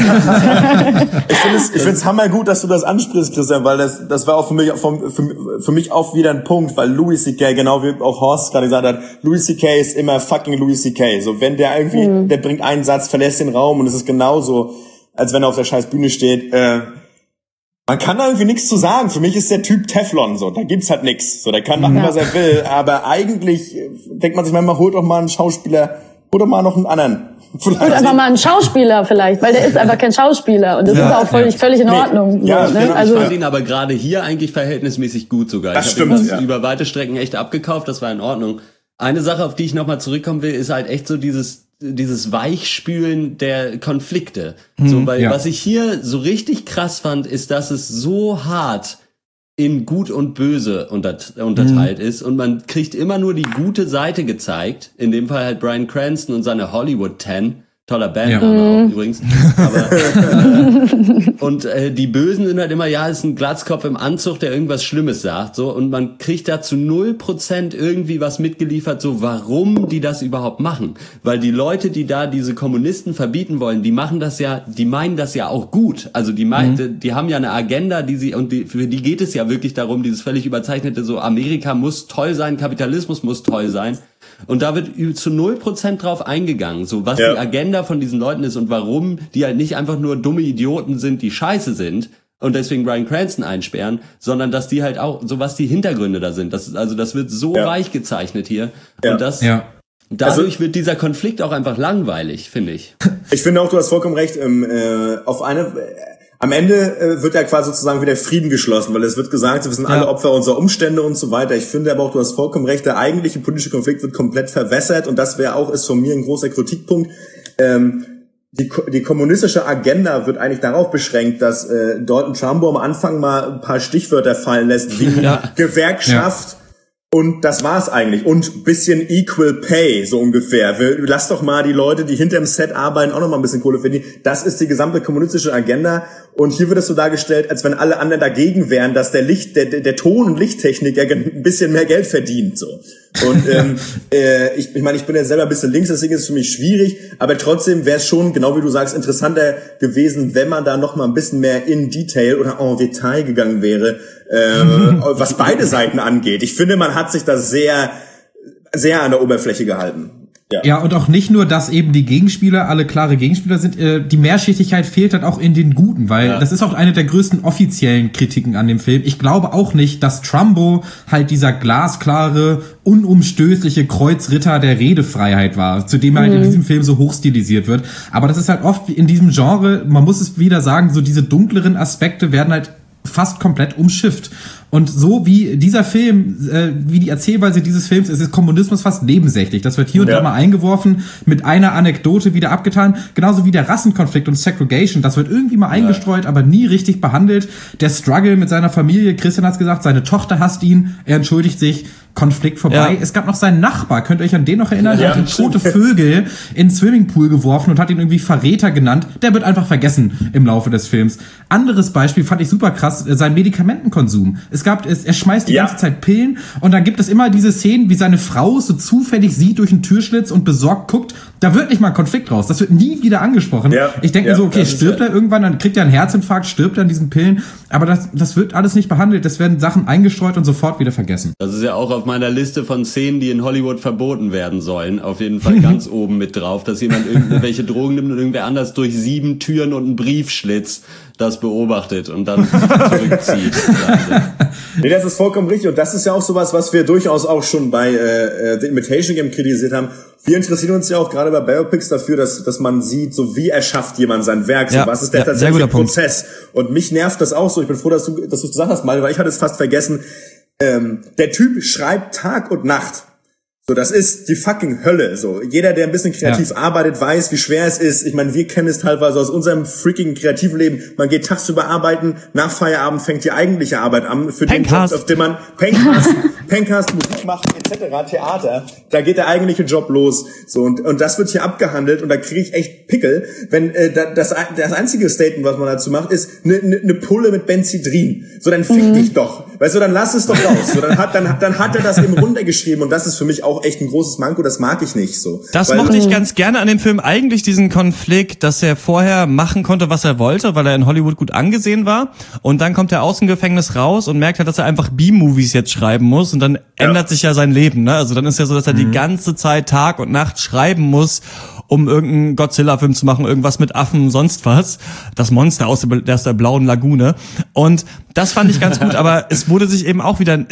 Ich find's hammergut, dass du das ansprichst, Christian, weil das war auch für mich auch wieder ein Punkt, weil Louis C.K., genau wie auch Horst gerade gesagt hat, Louis C.K. ist immer fucking Louis C.K. So, wenn der irgendwie, der bringt einen Satz, verlässt den Raum und es ist genauso, als wenn er auf der scheiß Bühne steht. Man kann da irgendwie nichts zu sagen. Für mich ist der Typ Teflon, so. Da gibt's halt nichts. So, der kann machen, was er will. Aber eigentlich denkt man sich manchmal, holt doch mal einen Schauspieler, holt doch mal noch einen anderen. Holt einfach mal einen Schauspieler vielleicht, weil der ist einfach kein Schauspieler. Und das ist auch völlig in Ordnung. Ja, so, ne? Also, ich fand ihn aber gerade hier eigentlich verhältnismäßig gut sogar. Das ich habe ihn über weite Strecken echt abgekauft, das war in Ordnung. Eine Sache, auf die ich nochmal zurückkommen will, ist halt echt so dieses Weichspülen der Konflikte. So, weil was ich hier so richtig krass fand, ist, dass es so hart in Gut und Böse unterteilt ist und man kriegt immer nur die gute Seite gezeigt. In dem Fall halt Bryan Cranston und seine Hollywood 10. Toller Bandname auch übrigens. Aber, und die Bösen sind halt immer, ist ein Glatzkopf im Anzug, der irgendwas Schlimmes sagt. So, und man kriegt da zu 0% irgendwie was mitgeliefert, so warum die das überhaupt machen. Weil die Leute, die da diese Kommunisten verbieten wollen, die meinen das ja auch gut. Also die haben ja eine Agenda, für die geht es ja wirklich darum, dieses völlig überzeichnete, so Amerika muss toll sein, Kapitalismus muss toll sein. Und da wird zu 0% drauf eingegangen, so was die Agenda von diesen Leuten ist und warum die halt nicht einfach nur dumme Idioten sind, die scheiße sind und deswegen Bryan Cranston einsperren, sondern dass die halt auch, so was die Hintergründe da sind. Das wird so weich gezeichnet hier. Ja. Und dadurch wird dieser Konflikt auch einfach langweilig, finde ich. Ich finde auch, du hast vollkommen recht, am Ende wird ja quasi sozusagen wieder Frieden geschlossen, weil es wird gesagt, wir sind alle Opfer unserer Umstände und so weiter. Ich finde aber auch, du hast vollkommen recht, der eigentliche politische Konflikt wird komplett verwässert und das ist von mir ein großer Kritikpunkt. Die kommunistische Agenda wird eigentlich darauf beschränkt, dass Dalton Trumbo am Anfang mal ein paar Stichwörter fallen lässt, wie Gewerkschaft. Und das war's eigentlich. Und bisschen Equal Pay, so ungefähr. Lass doch mal die Leute, die hinterm Set arbeiten, auch noch mal ein bisschen Kohle verdienen. Das ist die gesamte kommunistische Agenda. Und hier wird es so dargestellt, als wenn alle anderen dagegen wären, dass der Ton- und Lichttechniker ein bisschen mehr Geld verdient, so. Und, ich meine, ich bin ja selber ein bisschen links, deswegen ist es für mich schwierig. Aber trotzdem wäre es schon, genau wie du sagst, interessanter gewesen, wenn man da noch mal ein bisschen mehr in Detail oder en Detail gegangen wäre, was beide Seiten angeht. Ich finde, man hat sich da sehr, sehr an der Oberfläche gehalten. Ja, und auch nicht nur, dass eben die Gegenspieler alle klare Gegenspieler sind, die Mehrschichtigkeit fehlt halt auch in den Guten, weil das ist auch eine der größten offiziellen Kritiken an dem Film. Ich glaube auch nicht, dass Trumbo halt dieser glasklare, unumstößliche Kreuzritter der Redefreiheit war, zu dem er halt in diesem Film so hochstilisiert wird. Aber das ist halt oft in diesem Genre, man muss es wieder sagen, so diese dunkleren Aspekte werden halt fast komplett umschifft. Und so wie dieser Film, wie die Erzählweise dieses Films ist Kommunismus fast nebensächlich. Das wird hier und da mal eingeworfen, mit einer Anekdote wieder abgetan. Genauso wie der Rassenkonflikt und Segregation. Das wird irgendwie mal eingestreut, aber nie richtig behandelt. Der Struggle mit seiner Familie. Christian hat's gesagt, seine Tochter hasst ihn. Er entschuldigt sich. Konflikt vorbei. Ja. Es gab noch seinen Nachbar. Könnt ihr euch an den noch erinnern? Der hat tote Vögel ins Swimmingpool geworfen und hat ihn irgendwie Verräter genannt. Der wird einfach vergessen im Laufe des Films. Anderes Beispiel fand ich super krass, sein Medikamentenkonsum. Er schmeißt die ganze Zeit Pillen und dann gibt es immer diese Szenen, wie seine Frau so zufällig sieht durch einen Türschlitz und besorgt guckt. Da wird nicht mal ein Konflikt raus. Das wird nie wieder angesprochen. Ja. Ich denke mir so, okay, stirbt er irgendwann, dann kriegt er einen Herzinfarkt, stirbt er an diesen Pillen. Aber das wird alles nicht behandelt. Es werden Sachen eingestreut und sofort wieder vergessen. Das ist ja auch auf meiner Liste von Szenen, die in Hollywood verboten werden sollen, auf jeden Fall ganz oben mit drauf, dass jemand irgendwelche Drogen nimmt und irgendwer anders durch 7 Türen und einen Briefschlitz das beobachtet und dann zurückzieht. Nee, das ist vollkommen richtig und das ist ja auch sowas, was wir durchaus auch schon bei The Imitation Game kritisiert haben. Wir interessieren uns ja auch gerade bei Biopics dafür, dass man sieht, so wie erschafft jemand sein Werk, so was ist der tatsächliche Prozess. Und mich nervt das auch so. Ich bin froh, dass du es gesagt hast, mal, weil ich hatte es fast vergessen. Der Typ schreibt Tag und Nacht. So, das ist die fucking Hölle. So, jeder, der ein bisschen kreativ arbeitet, weiß, wie schwer es ist. Ich meine, wir kennen es teilweise aus unserem freaking kreativen Leben. Man geht tagsüber arbeiten, nach Feierabend fängt die eigentliche Arbeit an, für den Job, auf dem man Pencast, Musik macht, etc., Theater. Da geht der eigentliche Job los. So, und das wird hier abgehandelt und da kriege ich echt Pickel, wenn das einzige Statement, was man dazu macht, ist eine Pulle mit Benzidrin. So, dann fick dich doch. Weißt du, dann lass es doch raus. So, dann hat er das eben runtergeschrieben und das ist für mich auch echt ein großes Manko, das mag ich nicht so. Das mochte ich ganz gerne an dem Film, eigentlich diesen Konflikt, dass er vorher machen konnte, was er wollte, weil er in Hollywood gut angesehen war und dann kommt er aus dem Gefängnis raus und merkt halt, dass er einfach B-Movies jetzt schreiben muss und dann ändert sich ja sein Leben, ne? Also dann ist ja so, dass er die ganze Zeit Tag und Nacht schreiben muss, um irgendeinen Godzilla-Film zu machen, irgendwas mit Affen, sonst was. Das Monster aus der blauen Lagune. Und das fand ich ganz gut, aber es wurde sich eben auch wieder,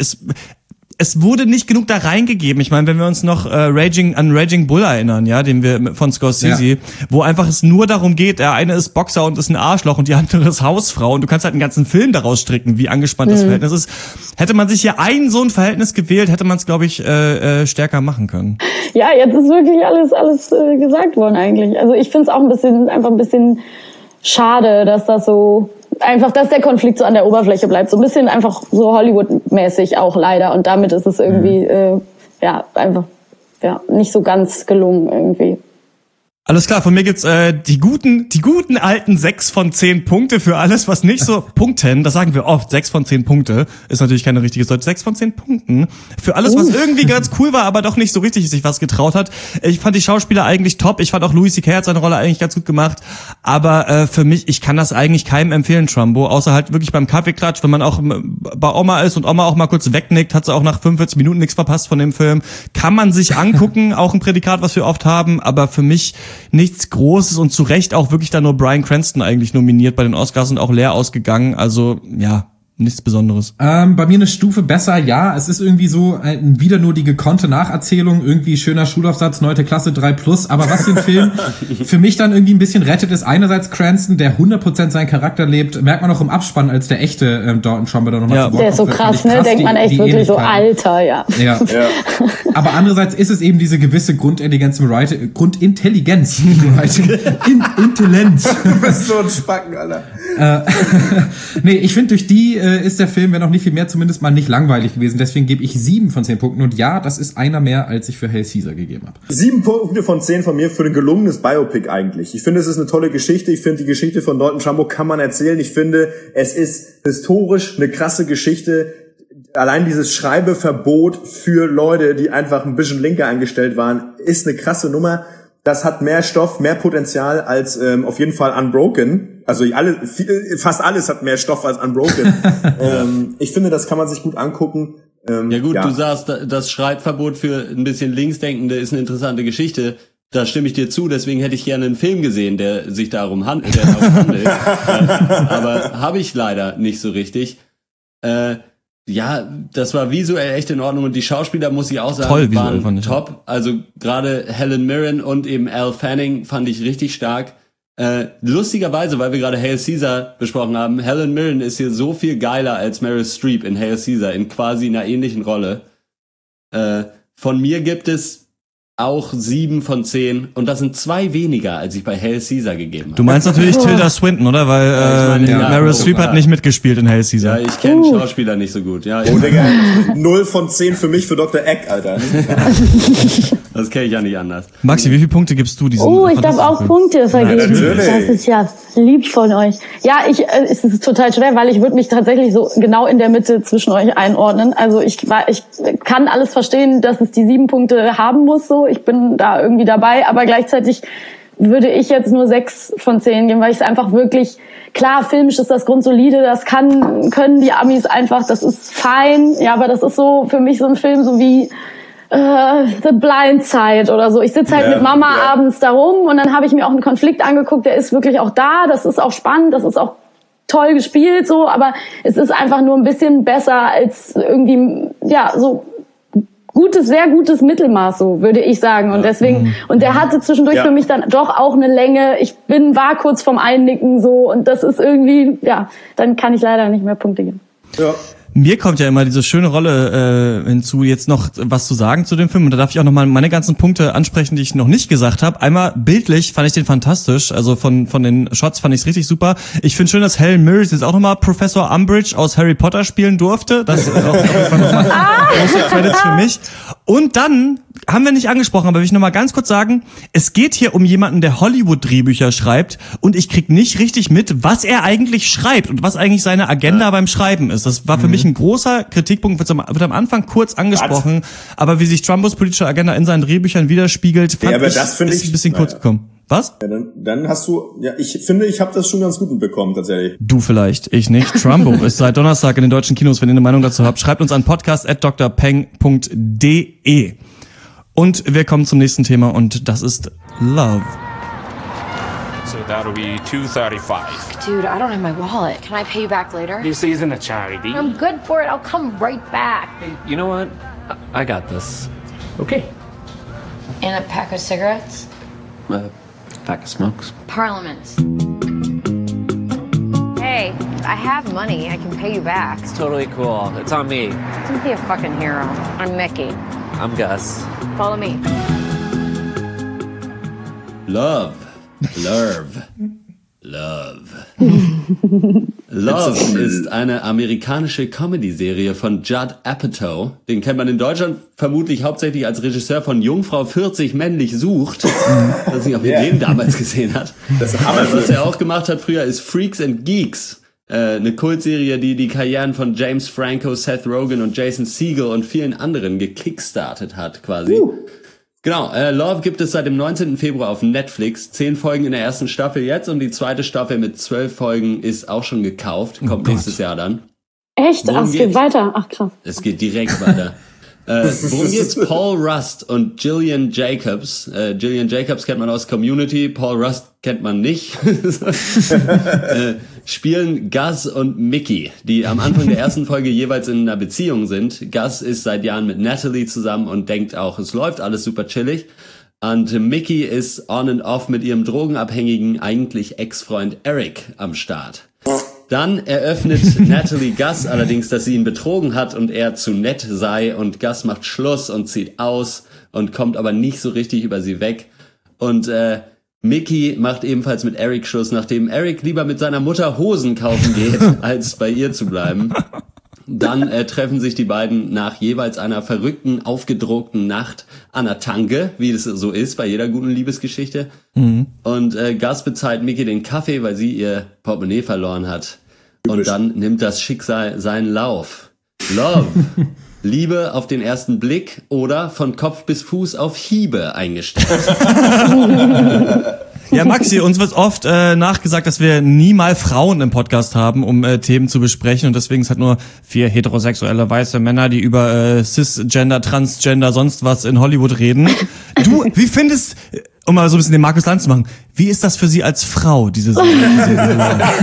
es wurde nicht genug da reingegeben. Ich meine, wenn wir uns noch an Raging Bull erinnern, ja, den wir von Scorsese, wo einfach es nur darum geht, der eine ist Boxer und ist ein Arschloch und die andere ist Hausfrau und du kannst halt einen ganzen Film daraus stricken, wie angespannt das Verhältnis ist. Hätte man sich hier so ein Verhältnis gewählt, hätte man es, glaube ich, stärker machen können. Ja, jetzt ist wirklich alles gesagt worden eigentlich. Also ich finde es auch einfach ein bisschen schade, dass das so einfach, dass der Konflikt so an der Oberfläche bleibt. So ein bisschen einfach so Hollywood-mäßig auch leider. Und damit ist es irgendwie, einfach nicht so ganz gelungen irgendwie. Alles klar, von mir gibt's die guten alten 6 von 10 Punkte für alles, was nicht so Punkten, das sagen wir oft, 6 von 10 Punkte, ist natürlich keine richtige Deutsch, 6 von 10 Punkten für alles, was irgendwie ganz cool war, aber doch nicht so richtig sich was getraut hat. Ich fand die Schauspieler eigentlich top, ich fand auch Louis C.K. hat seine Rolle eigentlich ganz gut gemacht, aber für mich, ich kann das eigentlich keinem empfehlen, Trumbo, außer halt wirklich beim Kaffeeklatsch, wenn man auch bei Oma ist und Oma auch mal kurz wegnickt, hat sie auch nach 45 Minuten nichts verpasst von dem Film, kann man sich angucken, auch ein Prädikat, was wir oft haben, aber für mich nichts Großes und zu Recht auch wirklich da nur Bryan Cranston eigentlich nominiert bei den Oscars und auch leer ausgegangen. Also, ja, nichts Besonderes. Bei mir eine Stufe besser, ja. Es ist irgendwie so wieder nur die gekonnte Nacherzählung, irgendwie schöner Schulaufsatz, 9. Klasse 3+. Aber was den Film für mich dann irgendwie ein bisschen rettet, ist einerseits Cranston, der 100% seinen Charakter lebt. Merkt man auch im Abspann, als der echte Dalton Trumbo da nochmal zu Wort kommt. Der ist so krass, ne? Denkt man echt wirklich so, Alter, ja. Aber andererseits ist es eben diese gewisse Grundintelligenz im Writing. Intelligenz. Du bist so ein Spacken, Alter. Nee, ich finde, durch die ist der Film, wenn auch nicht viel mehr, zumindest mal nicht langweilig gewesen. Deswegen gebe ich 7 von 10 Punkten. Und ja, das ist einer mehr, als ich für Hail Caesar gegeben habe. 7 Punkte von 10 von mir für ein gelungenes Biopic eigentlich. Ich finde, es ist eine tolle Geschichte. Ich finde, die Geschichte von Dalton Trumbo kann man erzählen. Ich finde, es ist historisch eine krasse Geschichte. Allein dieses Schreibeverbot für Leute, die einfach ein bisschen linker eingestellt waren, ist eine krasse Nummer. Das hat mehr Stoff, mehr Potenzial als auf jeden Fall Unbroken. Also fast alles hat mehr Stoff als Unbroken. Ich finde, das kann man sich gut angucken. Du sagst, das Schreibverbot für ein bisschen Linksdenkende ist eine interessante Geschichte. Da stimme ich dir zu, deswegen hätte ich gerne einen Film gesehen, der sich darum handelt. Aber habe ich leider nicht so richtig. Das war visuell echt in Ordnung und die Schauspieler, muss ich auch sagen, waren top. Also gerade Helen Mirren und eben Elle Fanning fand ich richtig stark. Lustigerweise, weil wir gerade Hail Caesar besprochen haben, Helen Mirren ist hier so viel geiler als Meryl Streep in Hail Caesar, in quasi einer ähnlichen Rolle. Von mir gibt es auch 7 von 10 und das sind 2 weniger, als ich bei Hail Caesar gegeben habe. Du meinst natürlich Tilda Swinton, oder? Weil Meryl Streep hat nicht mitgespielt in Hail Caesar. Ja, ich kenne Schauspieler nicht so gut. Ja, Digga, 0 von 10 für mich, für Dr. Eck, Alter. Das kenne ich ja nicht anders. Maxi, wie viele Punkte gibst du diesem? Ich darf auch Punkte vergeben. Das ist ja lieb von euch. Ja, es ist total schwer, weil ich würde mich tatsächlich so genau in der Mitte zwischen euch einordnen. Also ich kann alles verstehen, dass es die 7 Punkte haben muss, so. Ich bin da irgendwie dabei, aber gleichzeitig würde ich jetzt nur 6 von 10 geben, weil ich es einfach wirklich, klar, filmisch ist das grundsolide, das können die Amis einfach, das ist fein, ja, aber das ist so für mich so ein Film, so wie The Blind Side oder so. Ich sitze halt mit Mama abends da rum und dann habe ich mir auch einen Konflikt angeguckt, der ist wirklich auch da, das ist auch spannend, das ist auch toll gespielt, so, aber es ist einfach nur ein bisschen besser als irgendwie, so sehr gutes Mittelmaß, so würde ich sagen. Und deswegen, und der hatte zwischendurch für mich dann doch auch eine Länge. Ich war kurz vorm Einnicken so und das ist irgendwie, dann kann ich leider nicht mehr Punkte geben. Ja. Mir kommt ja immer diese schöne Rolle hinzu, jetzt noch was zu sagen zu dem Film. Und da darf ich auch nochmal meine ganzen Punkte ansprechen, die ich noch nicht gesagt habe. Einmal bildlich fand ich den fantastisch. Also von den Shots fand ich es richtig super. Ich finde schön, dass Helen Mirren jetzt auch nochmal Professor Umbridge aus Harry Potter spielen durfte. Das ist auch nochmal große Credits für mich. Und dann haben wir nicht angesprochen, aber will ich nochmal ganz kurz sagen, es geht hier um jemanden, der Hollywood-Drehbücher schreibt und ich krieg nicht richtig mit, was er eigentlich schreibt und was eigentlich seine Agenda beim Schreiben ist. Das war für mich ein großer Kritikpunkt, wird am Anfang kurz angesprochen, aber wie sich Trumbos politische Agenda in seinen Drehbüchern widerspiegelt, ist ein bisschen kurz gekommen. Was? Ja, dann hast du, ich finde, ich habe das schon ganz gut mitbekommen, tatsächlich. Du vielleicht, ich nicht. Trumbo ist seit Donnerstag in den deutschen Kinos. Wenn ihr eine Meinung dazu habt, schreibt uns an podcast@drpeng.de. Und wir kommen zum nächsten Thema und das ist Love. So that'll be $2.35. Dude, I don't have my wallet. Can I pay you back later? This isn't a charity. I'm good for it. I'll come right back. Hey, you know what? I got this. Okay. And a pack of cigarettes? Pack of smokes. Parliaments. Hey, I have money. I can pay you back. It's totally cool. It's on me. Don't be a fucking hero. I'm Mickey. I'm Gus. Follow me. Love. Love ist eine amerikanische Comedy-Serie von Judd Apatow. Den kennt man in Deutschland vermutlich hauptsächlich als Regisseur von Jungfrau 40 männlich sucht. Ich weiß nicht, ob ihr den damals gesehen hat. Was er auch gemacht hat früher ist Freaks and Geeks. Eine Kultserie, die die Karrieren von James Franco, Seth Rogen und Jason Segel und vielen anderen gekickstartet hat quasi. Genau, Love gibt es seit dem 19. Februar auf Netflix. 10 Folgen in der ersten Staffel jetzt und die zweite Staffel mit 12 Folgen ist auch schon gekauft. Kommt nächstes Jahr dann. Echt? Ach, es geht weiter? Ach, krass. Es geht direkt weiter. Worum geht's? Paul Rust und Gillian Jacobs. Gillian Jacobs kennt man aus Community, Paul Rust kennt man nicht. Spielen Gus und Mickey, die am Anfang der ersten Folge jeweils in einer Beziehung sind. Gus ist seit Jahren mit Natalie zusammen und denkt auch, es läuft alles super chillig. Und Mickey ist on and off mit ihrem drogenabhängigen, eigentlich Ex-Freund Eric am Start. Dann eröffnet Natalie Gus allerdings, dass sie ihn betrogen hat und er zu nett sei, und Gus macht Schluss und zieht aus und kommt aber nicht so richtig über sie weg. Und Mickey macht ebenfalls mit Eric Schluss, nachdem Eric lieber mit seiner Mutter Hosen kaufen geht, als bei ihr zu bleiben. Dann treffen sich die beiden nach jeweils einer verrückten, aufgedruckten Nacht an der Tanke, wie es so ist bei jeder guten Liebesgeschichte. Mhm. Und Gus bezahlt Mickey den Kaffee, weil sie ihr Portemonnaie verloren hat. Und dann nimmt das Schicksal seinen Lauf. Love. Liebe auf den ersten Blick oder von Kopf bis Fuß auf Hiebe eingestellt. Ja, Maxi, uns wird oft nachgesagt, dass wir nie mal Frauen im Podcast haben, um Themen zu besprechen. Und deswegen ist halt nur 4 heterosexuelle weiße Männer, die über Cisgender, Transgender, sonst was in Hollywood reden. Du, wie findest, um mal so ein bisschen den Markus Lanz zu machen, wie ist das für Sie als Frau, diese Serie?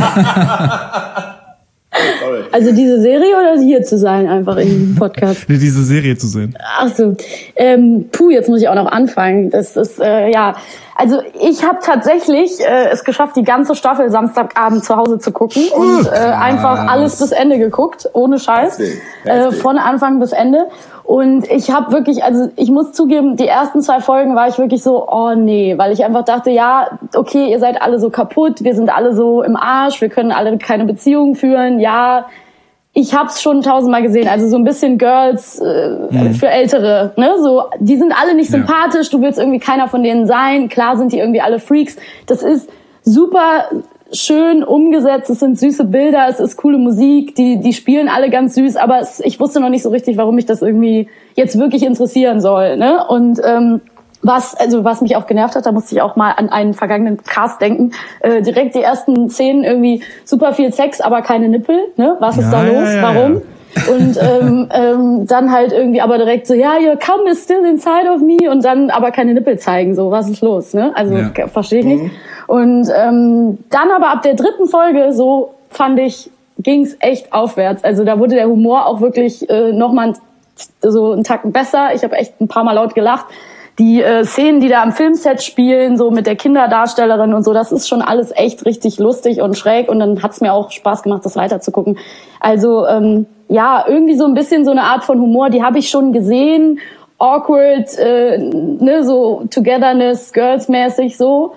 Also diese Serie oder hier zu sein, einfach im Podcast? Nee, diese Serie zu sehen. Ach so. Jetzt muss ich auch noch anfangen. Das ist, also ich habe tatsächlich es geschafft, die ganze Staffel Samstagabend zu Hause zu gucken und einfach alles bis Ende geguckt, ohne Scheiß, von Anfang bis Ende. Und ich habe wirklich, also ich muss zugeben, die ersten 2 Folgen war ich wirklich so, oh nee, weil ich einfach dachte, ja, okay, ihr seid alle so kaputt, wir sind alle so im Arsch, wir können alle keine Beziehung führen, ja, ich hab's schon 1000-mal gesehen, also so ein bisschen Girls für Ältere, ne, so, die sind alle nicht sympathisch, du willst irgendwie keiner von denen sein, klar sind die irgendwie alle Freaks, das ist super schön umgesetzt, es sind süße Bilder, es ist coole Musik, die spielen alle ganz süß, aber ich wusste noch nicht so richtig, warum mich das irgendwie jetzt wirklich interessieren soll, ne? Und was mich auch genervt hat, da musste ich auch mal an einen vergangenen Cast denken, direkt die ersten Szenen irgendwie super viel Sex, aber keine Nippel, ne? Was ist da los? Warum? Und dann halt irgendwie aber direkt so, ja, your cum is still inside of me, und dann aber keine Nippel zeigen, so, was ist los, ne? Also verstehe ich nicht. Und dann aber ab der 3. Folge, so fand ich, ging's echt aufwärts. Also da wurde der Humor auch wirklich nochmal so einen Tacken besser. Ich habe echt ein paar Mal laut gelacht. Die Szenen, die da am Filmset spielen, so mit der Kinderdarstellerin und so, das ist schon alles echt richtig lustig und schräg, und dann hat's mir auch Spaß gemacht, das weiter zu gucken. Also ja, irgendwie so ein bisschen so eine Art von Humor, die habe ich schon gesehen, awkward, ne, so Togetherness, Girls-mäßig so.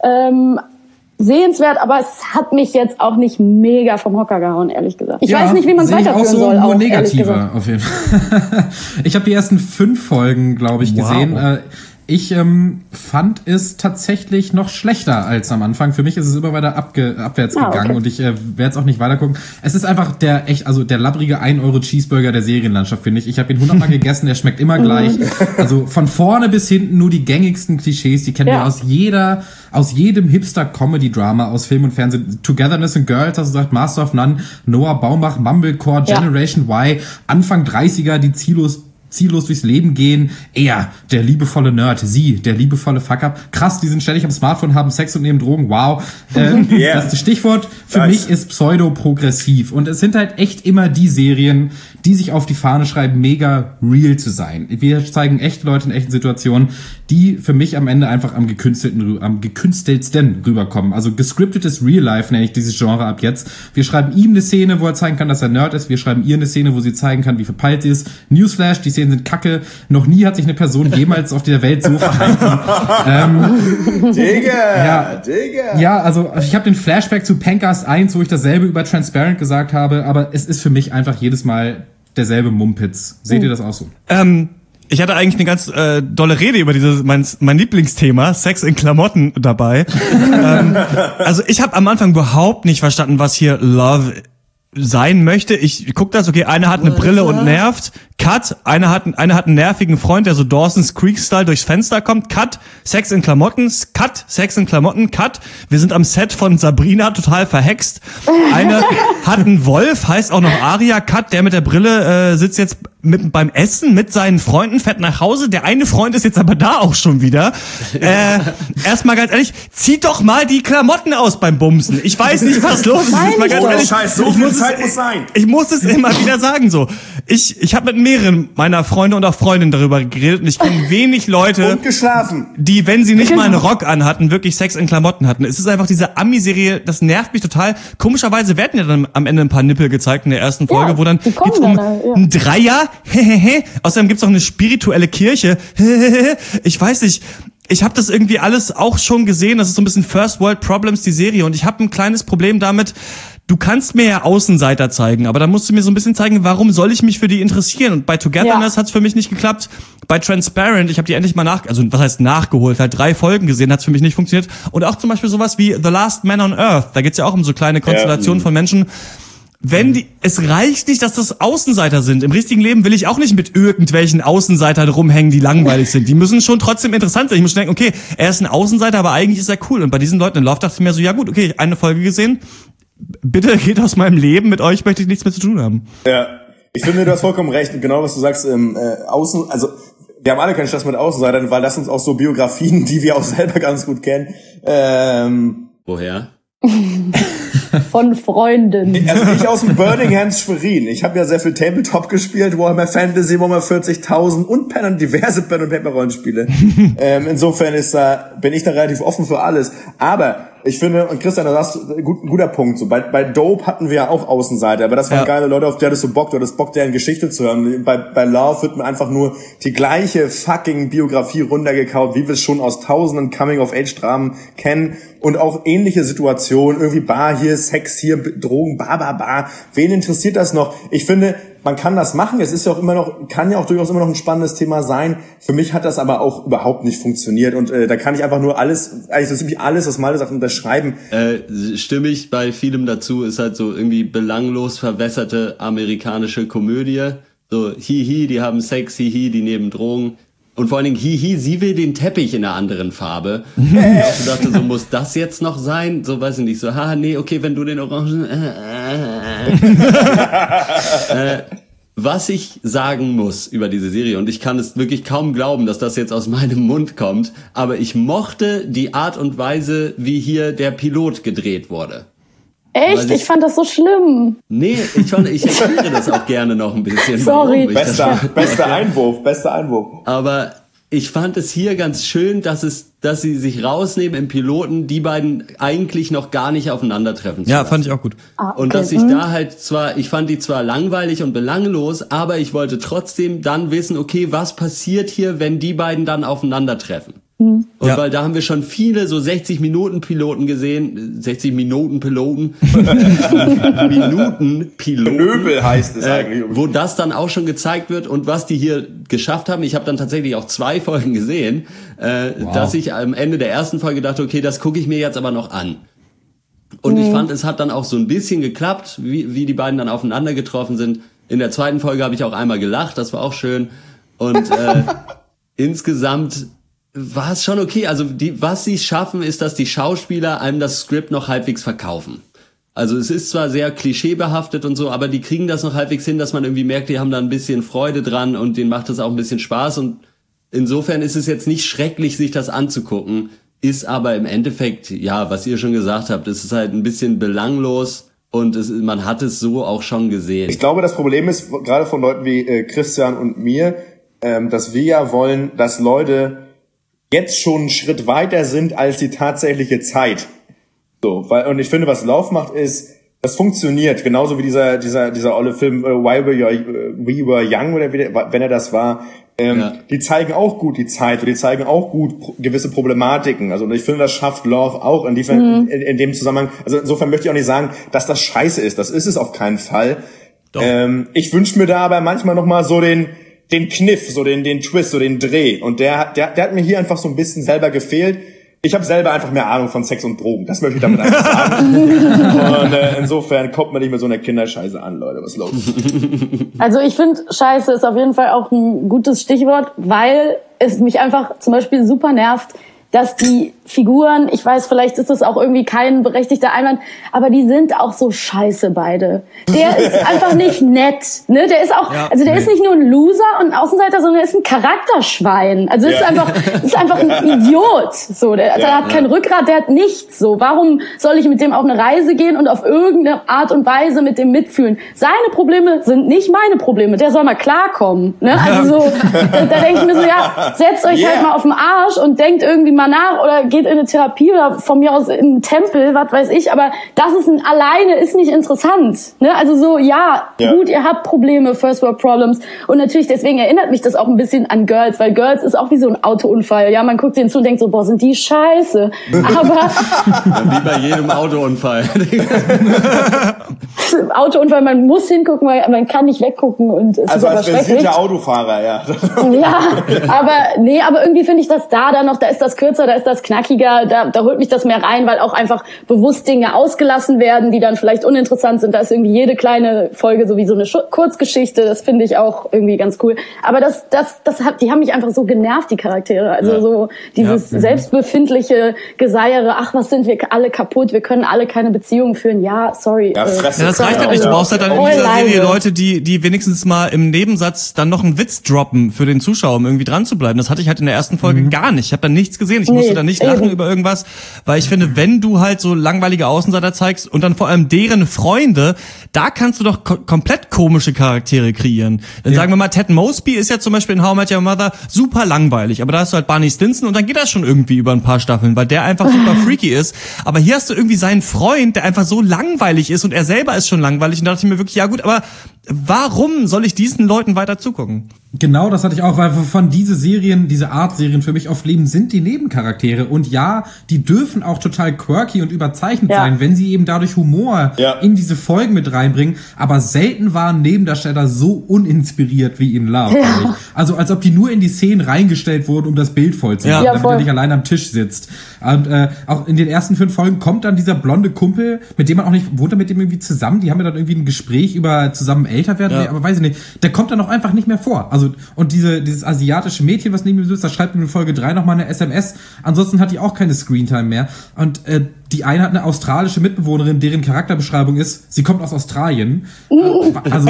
Sehenswert, aber es hat mich jetzt auch nicht mega vom Hocker gehauen, ehrlich gesagt. Ich weiß nicht, wie man es weiterführen soll. Nur negativer, auf jeden Fall. Ich habe die ersten 5 Folgen, glaube ich, gesehen. Ich fand es tatsächlich noch schlechter als am Anfang. Für mich ist es immer weiter abwärts gegangen, und ich werde es auch nicht weiter gucken. Es ist einfach der labbrige 1-Euro-Cheeseburger der Serienlandschaft, finde ich. Ich habe ihn 100-mal gegessen, der schmeckt immer gleich. Also von vorne bis hinten nur die gängigsten Klischees, die kennen wir aus jedem Hipster-Comedy-Drama aus Film und Fernsehen. Togetherness and Girls, hast du gesagt, Master of None, Noah Baumbach, Mumblecore, Generation Y, Anfang 30er, die ziellos durchs Leben gehen, er, der liebevolle Nerd, sie, der liebevolle Fuck-Up. Krass, die sind ständig am Smartphone, haben Sex und nehmen Drogen, wow. Das Stichwort für mich ist pseudo-progressiv. Und es sind halt echt immer die Serien, die sich auf die Fahne schreiben, mega real zu sein. Wir zeigen echte Leute in echten Situationen, die für mich am Ende einfach am gekünsteltsten rüberkommen. Also gescriptetes Real Life nenne ich dieses Genre ab jetzt. Wir schreiben ihm eine Szene, wo er zeigen kann, dass er Nerd ist. Wir schreiben ihr eine Szene, wo sie zeigen kann, wie verpeilt sie ist. Newsflash, die Szenen sind kacke. Noch nie hat sich eine Person jemals auf der Welt so verhalten. Digga! Ja, also ich habe den Flashback zu Pencast 1, wo ich dasselbe über Transparent gesagt habe, aber es ist für mich einfach jedes Mal derselbe Mumpitz. Seht ihr das auch so? Ich hatte eigentlich eine ganz dolle Rede über mein Lieblingsthema, Sex in Klamotten, dabei. Also ich habe am Anfang überhaupt nicht verstanden, was hier Love sein möchte. Ich guck das, okay, einer hat eine Brille und nervt. Cut. Einer hat einen nervigen Freund, der so Dawson's Creek-Style durchs Fenster kommt. Cut. Sex in Klamotten. Cut. Sex in Klamotten. Cut. Wir sind am Set von Sabrina, total verhext. Eine hat einen Wolf, heißt auch noch Aria. Cut. Der mit der Brille sitzt jetzt beim Essen mit seinen Freunden, fährt nach Hause. Der eine Freund ist jetzt aber da auch schon wieder. Erstmal ganz ehrlich, zieht doch mal die Klamotten aus beim Bumsen. Ich weiß nicht, was los ist. Mal ganz ehrlich. Scheiß, so viel Zeit muss sein. Ich muss es immer wieder sagen, so. Ich habe mit mehreren meiner Freunde und auch Freundinnen darüber geredet und ich kenne wenig Leute, und geschlafen, die, wenn sie nicht mal einen Rock anhatten, wirklich Sex in Klamotten hatten. Es ist einfach diese Ami-Serie, das nervt mich total. Komischerweise werden ja dann am Ende ein paar Nippel gezeigt in der ersten Folge, wo dann geht's um einen Dreier. Außerdem gibt's auch eine spirituelle Kirche. Ich weiß nicht. Ich habe das irgendwie alles auch schon gesehen. Das ist so ein bisschen First World Problems, die Serie. Und ich habe ein kleines Problem damit. Du kannst mir ja Außenseiter zeigen, aber dann musst du mir so ein bisschen zeigen, warum soll ich mich für die interessieren? Und bei Togetherness hat's für mich nicht geklappt. Bei Transparent, ich habe die endlich mal nachgeholt, halt 3 Folgen gesehen, hat's für mich nicht funktioniert. Und auch zum Beispiel sowas wie The Last Man on Earth. Da geht's ja auch um so kleine Konstellationen von Menschen. Es reicht nicht, dass das Außenseiter sind. Im richtigen Leben will ich auch nicht mit irgendwelchen Außenseitern rumhängen, die langweilig sind. Die müssen schon trotzdem interessant sein. Ich muss denken, okay, er ist ein Außenseiter, aber eigentlich ist er cool. Und bei diesen Leuten in Love dachte ich mir so, ja gut, okay, eine Folge gesehen. Bitte geht aus meinem Leben, mit euch möchte ich nichts mehr zu tun haben. Ja, ich finde, du hast vollkommen recht. Und genau, was du sagst, also wir haben alle keinen Stress mit Außenseitern, weil das sind auch so Biografien, die wir auch selber ganz gut kennen. Woher? Von Freunden. Also ich aus dem Burning Hands Schwerin. Ich habe ja sehr viel Tabletop gespielt, Warhammer Fantasy, Warhammer 40.000 und diverse Pen und Paper Rollenspiele. Insofern bin ich da relativ offen für alles. Aber ich finde, und Christian, da hast du ein guter Punkt. So bei Dope hatten wir ja auch Außenseiter, aber das waren geile Leute, auf die hattest du Bock, du hattest Bock, deren Geschichte zu hören. Bei Love wird man einfach nur die gleiche fucking Biografie runtergekaut, wie wir es schon aus tausenden Coming-of-Age-Dramen kennen. Und auch ähnliche Situationen, irgendwie Bar hier, Sex hier, Drogen, bar. Wen interessiert das noch? Ich finde, man kann das machen. Es ist ja auch kann ja auch durchaus immer noch ein spannendes Thema sein. Für mich hat das aber auch überhaupt nicht funktioniert. Und da kann ich einfach nur eigentlich so ziemlich alles, was Malte sagt, unterschreiben. Stimme ich bei vielem dazu, ist halt so irgendwie belanglos verwässerte amerikanische Komödie. So, hihi, die haben Sex, hihi, die nehmen Drogen. Und vor allen Dingen, hihi, sie will den Teppich in einer anderen Farbe. Ich dachte, so muss das jetzt noch sein? So, weiß ich nicht, so, nee, okay, wenn du den Orangen... Was ich sagen muss über diese Serie, und ich kann es wirklich kaum glauben, dass das jetzt aus meinem Mund kommt, aber ich mochte die Art und Weise, wie hier der Pilot gedreht wurde. Echt? Ich fand das so schlimm. Nee, ich erkläre das auch gerne noch ein bisschen. Sorry. Bester Einwurf. Aber ich fand es hier ganz schön, dass sie sich rausnehmen im Piloten, die beiden eigentlich noch gar nicht aufeinandertreffen zu lassen. Ja, fand ich auch gut. Und dass ich da halt ich fand die zwar langweilig und belanglos, aber ich wollte trotzdem dann wissen, okay, was passiert hier, wenn die beiden dann aufeinandertreffen? Und weil da haben wir schon viele so 60-Minuten-Piloten gesehen, 60-Minuten-Piloten, Nöbel heißt es eigentlich. Wo das dann auch schon gezeigt wird und was die hier geschafft haben. Ich habe dann tatsächlich auch 2 Folgen gesehen, dass ich am Ende der ersten Folge dachte, okay, das gucke ich mir jetzt aber noch an. Und ich fand, es hat dann auch so ein bisschen geklappt, wie die beiden dann aufeinander getroffen sind. In der zweiten Folge habe ich auch einmal gelacht, das war auch schön. Und insgesamt war es schon okay. Also was sie schaffen, ist, dass die Schauspieler einem das Skript noch halbwegs verkaufen. Also es ist zwar sehr klischeebehaftet und so, aber die kriegen das noch halbwegs hin, dass man irgendwie merkt, die haben da ein bisschen Freude dran und denen macht das auch ein bisschen Spaß. Und insofern ist es jetzt nicht schrecklich, sich das anzugucken, ist aber im Endeffekt, ja, was ihr schon gesagt habt, es ist halt ein bisschen belanglos Und man hat es so auch schon gesehen. Ich glaube, das Problem ist, gerade von Leuten wie Christian und mir, dass wir ja wollen, dass Leute jetzt schon einen Schritt weiter sind als die tatsächliche Zeit. So, und ich finde, was Love macht, ist, das funktioniert, genauso wie dieser olle Film While We Were Young, oder wenn er das war. Die zeigen auch gut die Zeit, und die zeigen auch gut gewisse Problematiken. Also ich finde, das schafft Love auch in dem Zusammenhang. Also insofern möchte ich auch nicht sagen, dass das scheiße ist. Das ist es auf keinen Fall. Ich wünsche mir da aber manchmal noch mal so den Kniff, so den Twist, so den Dreh. Und der hat mir hier einfach so ein bisschen selber gefehlt. Ich habe selber einfach mehr Ahnung von Sex und Drogen. Das möchte ich damit einfach sagen. Und insofern kommt man nicht mit so einer Kinderscheiße an, Leute. Was ist los? Also ich finde, Scheiße ist auf jeden Fall auch ein gutes Stichwort, weil es mich einfach zum Beispiel super nervt, dass die Figuren, ich weiß, vielleicht ist das auch irgendwie kein berechtigter Einwand, aber die sind auch so scheiße beide. Der ist einfach nicht nett, ne? Der ist auch, der ist nicht nur ein Loser und ein Außenseiter, sondern er ist ein Charakterschwein. Also ist einfach ein Idiot. So, der hat kein Rückgrat, der hat nichts. So, warum soll ich mit dem auf eine Reise gehen und auf irgendeine Art und Weise mit dem mitfühlen? Seine Probleme sind nicht meine Probleme. Der soll mal klarkommen, ne? Also so, da denke ich mir so, setzt euch halt mal auf den Arsch und denkt irgendwie mal nach oder geht in eine Therapie oder von mir aus in einen Tempel, was weiß ich, aber das ist alleine ist nicht interessant, ne? Also so, gut, ihr habt Probleme, First World Problems, und natürlich deswegen erinnert mich das auch ein bisschen an Girls, weil Girls ist auch wie so ein Autounfall, man guckt denen zu und denkt so, boah, sind die scheiße, aber wie bei jedem Autounfall. Autounfall, man muss hingucken, weil man kann nicht weggucken und es also ist als versierter Autofahrer, aber irgendwie finde ich das da noch, da ist das kürzer, da ist das knackiger, da holt mich das mehr rein, weil auch einfach bewusst Dinge ausgelassen werden, die dann vielleicht uninteressant sind. Da ist irgendwie jede kleine Folge so wie so eine Kurzgeschichte, das finde ich auch irgendwie ganz cool. Aber die haben mich einfach so genervt, die Charaktere. Also so dieses selbstbefindliche Geseiere, ach, was sind wir alle kaputt, wir können alle keine Beziehungen führen. Ja, sorry. Das reicht halt nicht. Du brauchst halt dann in dieser Serie Leute, die wenigstens mal im Nebensatz dann noch einen Witz droppen für den Zuschauer, um irgendwie dran zu bleiben. Das hatte ich halt in der ersten Folge gar nicht. Ich habe da nichts gesehen. Ich musste da nicht lachen über irgendwas, weil ich finde, wenn du halt so langweilige Außenseiter zeigst und dann vor allem deren Freunde, da kannst du doch komplett komische Charaktere kreieren. Dann sagen wir mal, Ted Mosby ist ja zum Beispiel in How I Met Your Mother super langweilig, aber da hast du halt Barney Stinson und dann geht das schon irgendwie über ein paar Staffeln, weil der einfach super freaky ist. Aber hier hast du irgendwie seinen Freund, der einfach so langweilig ist und er selber ist schon langweilig, und da dachte ich mir wirklich, ja gut, aber warum soll ich diesen Leuten weiter zugucken? Genau, das hatte ich auch, weil von diese Art Serien für mich oft leben, sind die Nebencharaktere. Und die dürfen auch total quirky und überzeichnet sein, wenn sie eben dadurch Humor in diese Folgen mit reinbringen. Aber selten waren Nebendarsteller so uninspiriert wie in Love. Also als ob die nur in die Szenen reingestellt wurden, um das Bild voll zu machen, damit er nicht allein am Tisch sitzt. Und auch in den ersten 5 Folgen kommt dann dieser blonde Kumpel, mit dem man auch nicht, wohnt er mit dem irgendwie zusammen? Die haben ja dann irgendwie ein Gespräch über zusammen älter werden, aber weiß ich nicht. Der kommt dann auch einfach nicht mehr vor. Also, und dieses asiatische Mädchen, was neben ihm sitzt, das schreibt in Folge 3 nochmal eine SMS. Ansonsten hat die auch keine Screentime mehr. Und die eine hat eine australische Mitbewohnerin, deren Charakterbeschreibung ist, sie kommt aus Australien. Also,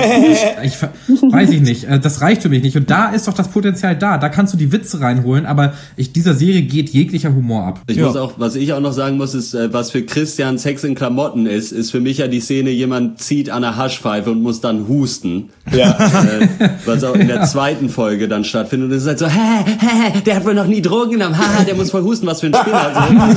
weiß ich nicht. Das reicht für mich nicht. Und da ist doch das Potenzial da. Da kannst du die Witze reinholen, aber dieser Serie geht jeglicher Humor ab. Was ich auch noch sagen muss, ist, was für Christian Sex in Klamotten ist für mich ja die Szene, jemand zieht an der Haschpfeife und muss dann husten. Was auch in der zweiten Folge dann stattfindet. Und es ist halt so, der hat wohl noch nie Drogen genommen, der muss voll husten, was für ein Spinner.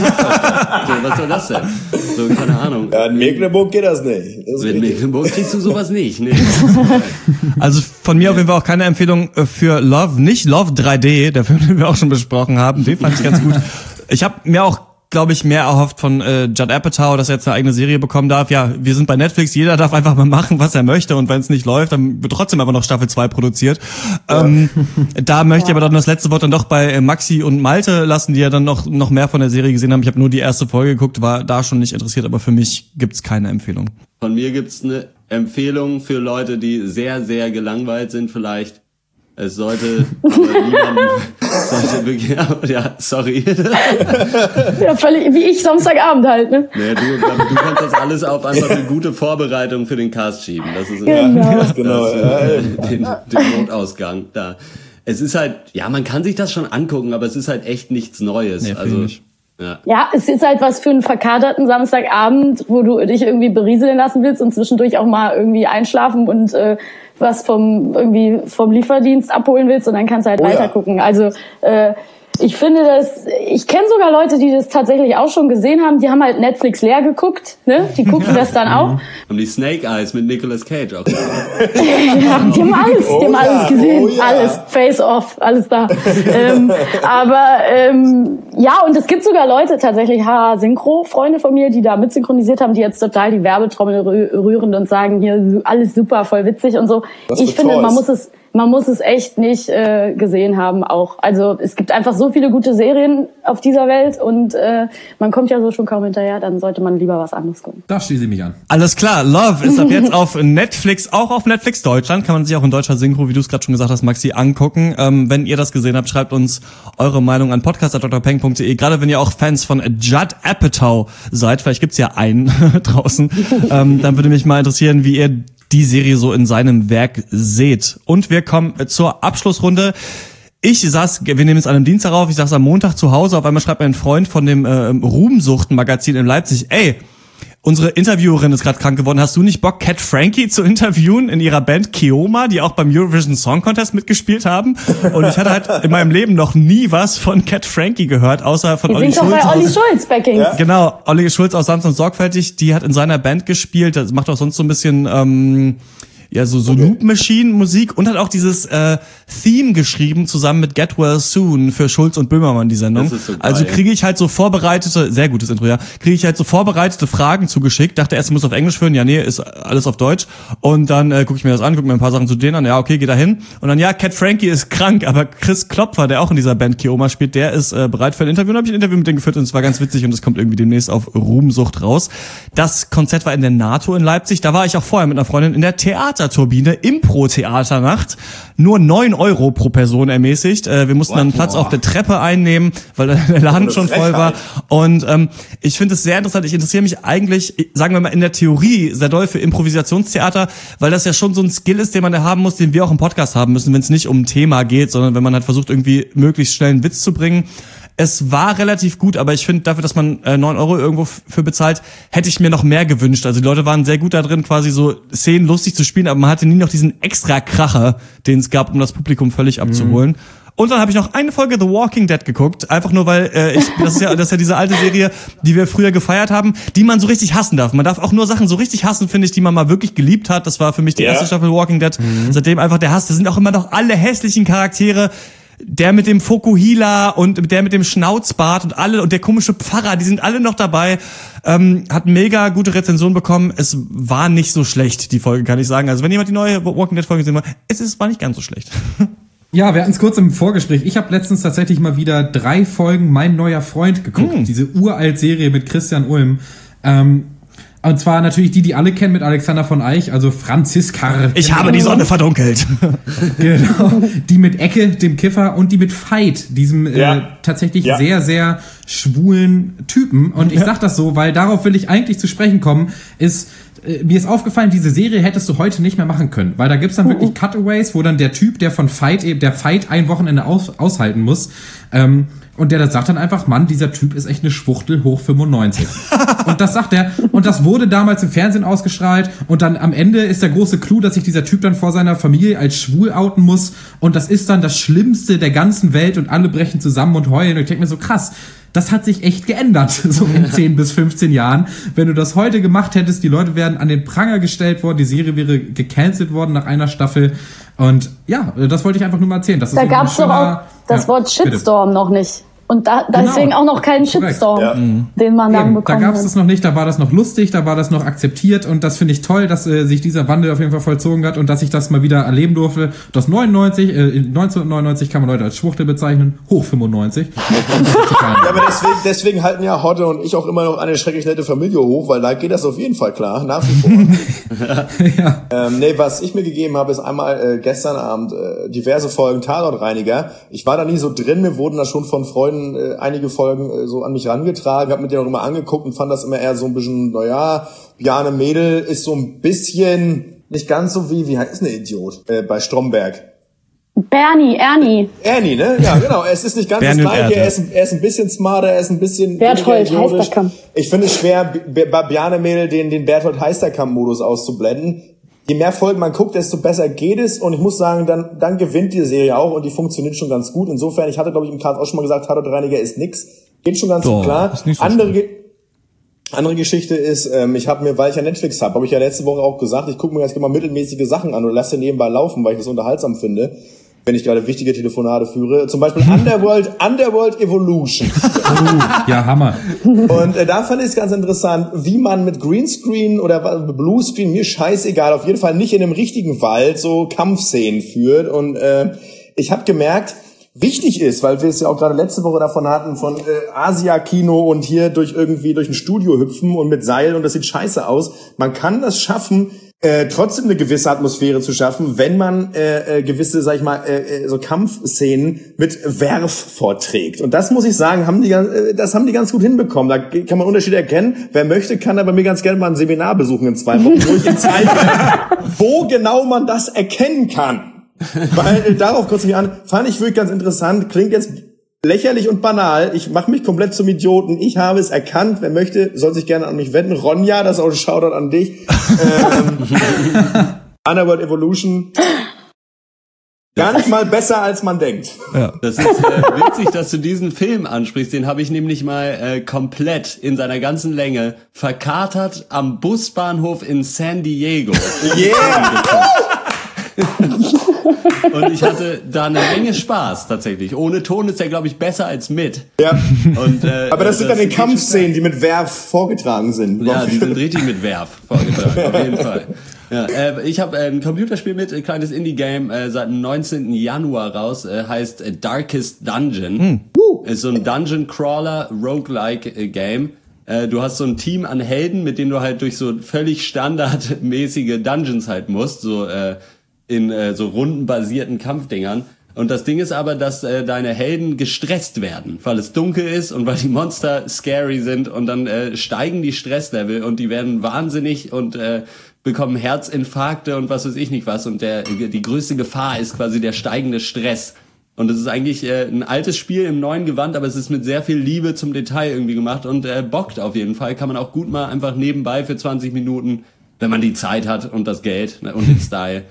Was soll das denn? So, keine Ahnung. Ja, in Mecklenburg geht das nicht. In Mecklenburg kriegst du sowas nicht. Nee. Also von mir auf jeden Fall auch keine Empfehlung für Love, nicht Love 3D, der Film, den wir auch schon besprochen haben. Den fand ich ganz gut. Ich habe mir auch, glaube ich, mehr erhofft von Judd Apatow, dass er jetzt eine eigene Serie bekommen darf. Ja, wir sind bei Netflix, jeder darf einfach mal machen, was er möchte, und wenn es nicht läuft, dann wird trotzdem aber noch Staffel 2 produziert. Da möchte ich aber dann das letzte Wort dann doch bei Maxi und Malte lassen, die ja dann noch mehr von der Serie gesehen haben. Ich habe nur die erste Folge geguckt, war da schon nicht interessiert, aber für mich gibt's keine Empfehlung. Von mir gibt's eine Empfehlung für Leute, die sehr, sehr gelangweilt sind vielleicht. Es sollte wirklich, sorry. Ja, völlig, wie ich Samstagabend halt, ne? Nee, du kannst das alles auf einfach eine gute Vorbereitung für den Cast schieben. Das ist den Notausgang da. Es ist halt, man kann sich das schon angucken, aber es ist halt echt nichts Neues. Nee, also, Ja, es ist halt was für einen verkaterten Samstagabend, wo du dich irgendwie berieseln lassen willst und zwischendurch auch mal irgendwie einschlafen und was vom Lieferdienst abholen willst und dann kannst du halt weiter gucken. Also ich finde ich kenne sogar Leute, die das tatsächlich auch schon gesehen haben, die haben halt Netflix leer geguckt, ne? Die gucken das dann auch. Und die Snake Eyes mit Nicolas Cage auch. Ja, die haben alles gesehen, alles, Face Off, alles da. Ja, und es gibt sogar Leute, tatsächlich Synchro-Freunde von mir, die da mitsynchronisiert haben, die jetzt total die Werbetrommel rühren und sagen, hier, alles super, voll witzig und so. Ich finde, man muss es echt nicht gesehen haben auch. Also es gibt einfach so viele gute Serien auf dieser Welt und man kommt ja so schon kaum hinterher, dann sollte man lieber was anderes gucken. Da schließe ich mich an. Alles klar, Love ist ab jetzt auf Netflix, auch auf Netflix Deutschland, kann man sich auch in deutscher Synchro, wie du es gerade schon gesagt hast, Maxi, angucken. Wenn ihr das gesehen habt, schreibt uns eure Meinung an podcast@drpeng.de. Gerade wenn ihr auch Fans von Judd Apatow seid, vielleicht gibt's ja einen draußen, dann würde mich mal interessieren, wie ihr die Serie so in seinem Werk seht. Und wir kommen zur Abschlussrunde. Wir nehmen jetzt an einem Dienstag auf, ich saß am Montag zu Hause, auf einmal schreibt mir ein Freund von dem Ruhmsuchten-Magazin in Leipzig, ey, unsere Interviewerin ist gerade krank geworden. Hast du nicht Bock, Cat Frankie zu interviewen in ihrer Band Keoma, die auch beim Eurovision Song Contest mitgespielt haben? Und ich hatte halt in meinem Leben noch nie was von Cat Frankie gehört, außer von Olli Schulz. Die sind doch bei Olli Schulz Backings. Ja. Genau, Olli Schulz aus Sanft und Sorgfältig, die hat in seiner Band gespielt. Das macht auch sonst so ein bisschen so Loop Machine Musik und hat auch dieses Theme geschrieben zusammen mit Get Well Soon für Schulz und Böhmermann, die Sendung. Das ist so geil. Also kriege ich halt so sehr gutes Intro, ja, kriege ich halt so vorbereitete Fragen zugeschickt, dachte erst, ich muss auf Englisch führen, ja nee, ist alles auf Deutsch und dann gucke ich mir das an, gucke mir ein paar Sachen zu denen an, ja okay, geh da hin und dann, ja, Cat Frankie ist krank, aber Chris Klopfer, der auch in dieser Band Keoma spielt, der ist bereit für ein Interview und habe ich ein Interview mit denen geführt und es war ganz witzig und es kommt irgendwie demnächst auf Ruhmsucht raus. Das Konzert war in der NATO in Leipzig, da war ich auch vorher mit einer Freundin in der Theaterturbine, Impro-Theaternacht, nur 9 € pro Person ermäßigt. Wir mussten dann einen Platz auf der Treppe einnehmen, weil der Laden schon voll war. Und ich finde es sehr interessant. Ich interessiere mich eigentlich, sagen wir mal, in der Theorie sehr doll für Improvisationstheater, weil das ja schon so ein Skill ist, den man da haben muss, den wir auch im Podcast haben müssen, wenn es nicht um ein Thema geht, sondern wenn man halt versucht, irgendwie möglichst schnell einen Witz zu bringen. Es war relativ gut, aber ich finde, dafür, dass man 9 € irgendwo für bezahlt, hätte ich mir noch mehr gewünscht. Also die Leute waren sehr gut da drin, quasi so Szenen lustig zu spielen, aber man hatte nie noch diesen extra Kracher, den es gab, um das Publikum völlig abzuholen. Und dann habe ich noch eine Folge The Walking Dead geguckt, einfach nur, weil das ist ja diese alte Serie, die wir früher gefeiert haben, die man so richtig hassen darf. Man darf auch nur Sachen so richtig hassen, finde ich, die man mal wirklich geliebt hat. Das war für mich die erste Staffel Walking Dead. Seitdem einfach der Hass. Das sind auch immer noch alle hässlichen Charaktere. Der mit dem Fokuhila und der mit dem Schnauzbart und der komische Pfarrer, die sind alle noch dabei. Hat mega gute Rezension bekommen. Es war nicht so schlecht, die Folge, kann ich sagen. Also wenn jemand die neue Walking Dead Folge sehen will, war nicht ganz so schlecht. Ja, wir hatten es kurz im Vorgespräch. Ich habe letztens tatsächlich mal wieder 3 Folgen Mein neuer Freund geguckt. Diese uralt Serie mit Christian Ulm. Und zwar natürlich die alle kennen mit Alexander von Eich, also Franziska. Ich habe die Sonne verdunkelt. Genau. Die mit Ecke, dem Kiffer, und die mit Veit, diesem tatsächlich sehr, sehr schwulen Typen. Und ich sag das so, weil darauf will ich eigentlich zu sprechen kommen, mir ist aufgefallen, diese Serie hättest du heute nicht mehr machen können, weil da gibt's dann wirklich Cutaways, wo dann der Typ, der Veit ein Wochenende aushalten muss, und der sagt dann einfach, Mann, dieser Typ ist echt eine Schwuchtel hoch 95. Und das sagt er. Und das wurde damals im Fernsehen ausgestrahlt. Und dann am Ende ist der große Clou, dass sich dieser Typ dann vor seiner Familie als schwul outen muss. Und das ist dann das Schlimmste der ganzen Welt. Und alle brechen zusammen und heulen. Und ich denke mir so, krass, das hat sich echt geändert, so in 10 bis 15 Jahren. Wenn du das heute gemacht hättest, die Leute wären an den Pranger gestellt worden, die Serie wäre gecancelt worden nach einer Staffel. Und ja, das wollte ich einfach nur mal erzählen. Das da gab's doch auch das Wort Shitstorm noch nicht. Und deswegen auch noch keinen Shitstorm, den man dann bekommt. Da gab es das noch nicht, da war das noch lustig, da war das noch akzeptiert und das finde ich toll, dass sich dieser Wandel auf jeden Fall vollzogen hat und dass ich das mal wieder erleben durfte. Das 1999 kann man Leute als Schwuchtel bezeichnen, hoch 95. Ja, aber deswegen halten ja Hotte und ich auch immer noch eine schrecklich nette Familie hoch, weil da geht das auf jeden Fall klar, nach wie vor. Was ich mir gegeben habe, ist einmal gestern Abend diverse Folgen Tatortreiniger. Ich war da nie so drin, mir wurden da schon von Freunden einige Folgen so an mich rangetragen, habe mir die auch immer angeguckt und fand das immer eher so ein bisschen, Bjarne Mädel ist so ein bisschen nicht ganz so wie heißt der Idiot bei Stromberg? Ernie, ne? Ja, genau. Es ist nicht ganz das Gleiche. Er ist ein bisschen smarter, er ist ein bisschen Berthold Heisterkamp. Ich finde es schwer, bei Bjarne-Mädel den Berthold Heisterkamp-Modus auszublenden. Je mehr Folgen man guckt, desto besser geht es. Und ich muss sagen, dann gewinnt die Serie auch und die funktioniert schon ganz gut. Insofern, ich hatte, glaube ich, im Cast auch schon mal gesagt, Tatortreiniger ist nix. Geht schon ganz gut klar. Ist nicht so andere Geschichte ist, ich habe mir, weil ich ja Netflix habe ich ja letzte Woche auch gesagt, ich gucke mir jetzt immer mittelmäßige Sachen an und lasse nebenbei laufen, weil ich das unterhaltsam finde, wenn ich gerade wichtige Telefonate führe. Zum Beispiel Underworld Evolution. Ja, Hammer. Und da fand ich es ganz interessant, wie man mit Greenscreen oder Bluescreen, mir scheißegal, auf jeden Fall nicht in einem richtigen Wald so Kampfszenen führt. Und ich habe gemerkt, wichtig ist, weil wir es ja auch gerade letzte Woche davon hatten, von Asia-Kino und hier durch ein Studio hüpfen und mit Seil und das sieht scheiße aus. Man kann das schaffen, trotzdem eine gewisse Atmosphäre zu schaffen, wenn man gewisse, sag ich mal, so Kampfszenen mit Werf vorträgt. Und das muss ich sagen, haben die ganz gut hinbekommen. Da kann man Unterschiede erkennen. Wer möchte, kann aber mir ganz gerne mal ein Seminar besuchen in 2 Wochen, wo ich Ihnen zeige, wo genau man das erkennen kann. Weil darauf kurz mich an, fand ich wirklich ganz interessant, klingt jetzt lächerlich und banal, ich mache mich komplett zum Idioten, ich habe es erkannt, wer möchte, soll sich gerne an mich wenden. Ronja, das ist auch ein Shoutout an dich. Underworld Evolution, gar nicht mal besser, als man denkt. Ja. Das ist witzig, dass du diesen Film ansprichst, den habe ich nämlich mal komplett in seiner ganzen Länge verkatert am Busbahnhof in San Diego. Yeah! Und ich hatte da eine Menge Spaß tatsächlich. Ohne Ton ist der, glaube ich, besser als mit. Ja. Und, aber das sind dann die Kampfszenen, die mit Werf vorgetragen sind. Ja, die sind richtig mit Werf vorgetragen, auf jeden Fall. Ja, ich habe ein Computerspiel mit, ein kleines Indie-Game, seit dem 19. Januar raus, heißt Darkest Dungeon. Ist so ein Dungeon-Crawler-Roguelike-Game. Du hast so ein Team an Helden, mit denen du halt durch so völlig standardmäßige Dungeons halt musst, so in so rundenbasierten Kampfdingern. Und das Ding ist aber, dass deine Helden gestresst werden, weil es dunkel ist und weil die Monster scary sind und dann steigen die Stresslevel und die werden wahnsinnig und bekommen Herzinfarkte und was weiß ich nicht was. Und die größte Gefahr ist quasi der steigende Stress. Und es ist eigentlich ein altes Spiel im neuen Gewand, aber es ist mit sehr viel Liebe zum Detail irgendwie gemacht und bockt auf jeden Fall. Kann man auch gut mal einfach nebenbei für 20 Minuten, wenn man die Zeit hat und das Geld und den Style,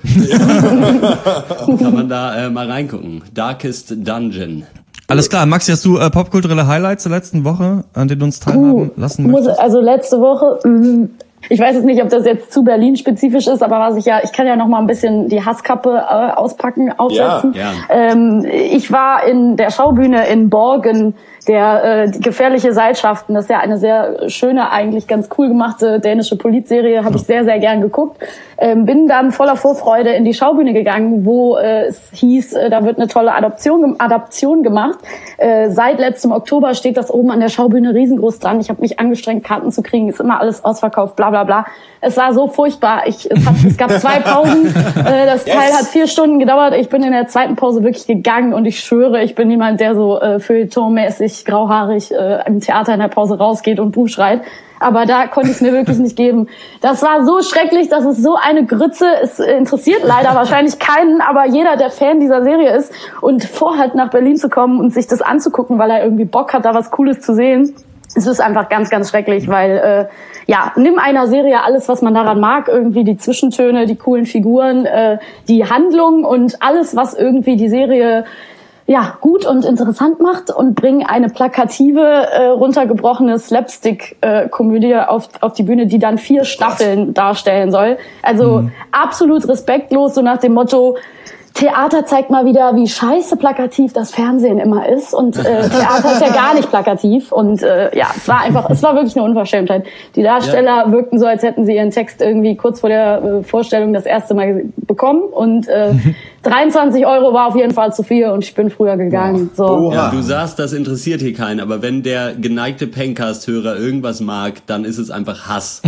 kann man da mal reingucken. Darkest Dungeon. Alles klar. Maxi, hast du popkulturelle Highlights der letzten Woche, an denen du uns teilhaben lassen möchtest? Also letzte Woche... Ich weiß jetzt nicht, ob das jetzt zu Berlin-spezifisch ist, aber ich kann ja noch mal ein bisschen die Hasskappe aufsetzen. Ja. Ich war in der Schaubühne in Borgen, der gefährliche Seilschaften. Das ist ja eine sehr schöne, eigentlich ganz cool gemachte dänische Polizserie, habe ich sehr, sehr gern geguckt. Bin dann voller Vorfreude in die Schaubühne gegangen, wo es hieß, da wird eine tolle Adaption gemacht. Seit letztem Oktober steht das oben an der Schaubühne riesengroß dran. Ich habe mich angestrengt, Karten zu kriegen. Ist immer alles ausverkauft, bla bla bla. Es war so furchtbar. Es gab 2 Pausen. Das Teil hat 4 Stunden gedauert. Ich bin in der zweiten Pause wirklich gegangen und ich schwöre, ich bin jemand, der so feuilletonmäßig grauhaarig im Theater in der Pause rausgeht und Buh schreit. Aber da konnte ich es mir wirklich nicht geben. Das war so schrecklich, das ist so eine Grütze. Es interessiert leider wahrscheinlich keinen, aber jeder, der Fan dieser Serie ist und vorhat, nach Berlin zu kommen und sich das anzugucken, weil er irgendwie Bock hat, da was Cooles zu sehen, es ist einfach ganz, ganz schrecklich, weil nimm einer Serie alles, was man daran mag, irgendwie die Zwischentöne, die coolen Figuren, die Handlung und alles, was irgendwie die Serie gut und interessant macht und bring eine plakative, runtergebrochene Slapstick-Komödie auf die Bühne, die dann 4 Staffeln darstellen soll. Also absolut respektlos, so nach dem Motto, Theater zeigt mal wieder, wie scheiße plakativ das Fernsehen immer ist. Und Theater ist ja gar nicht plakativ. Und es war wirklich eine Unverschämtheit. Die Darsteller wirkten so, als hätten sie ihren Text irgendwie kurz vor der Vorstellung das erste Mal bekommen. Und 23 € war auf jeden Fall zu viel und ich bin früher gegangen. So. Ja, du sagst, das interessiert hier keinen, aber wenn der geneigte Pencast-Hörer irgendwas mag, dann ist es einfach Hass.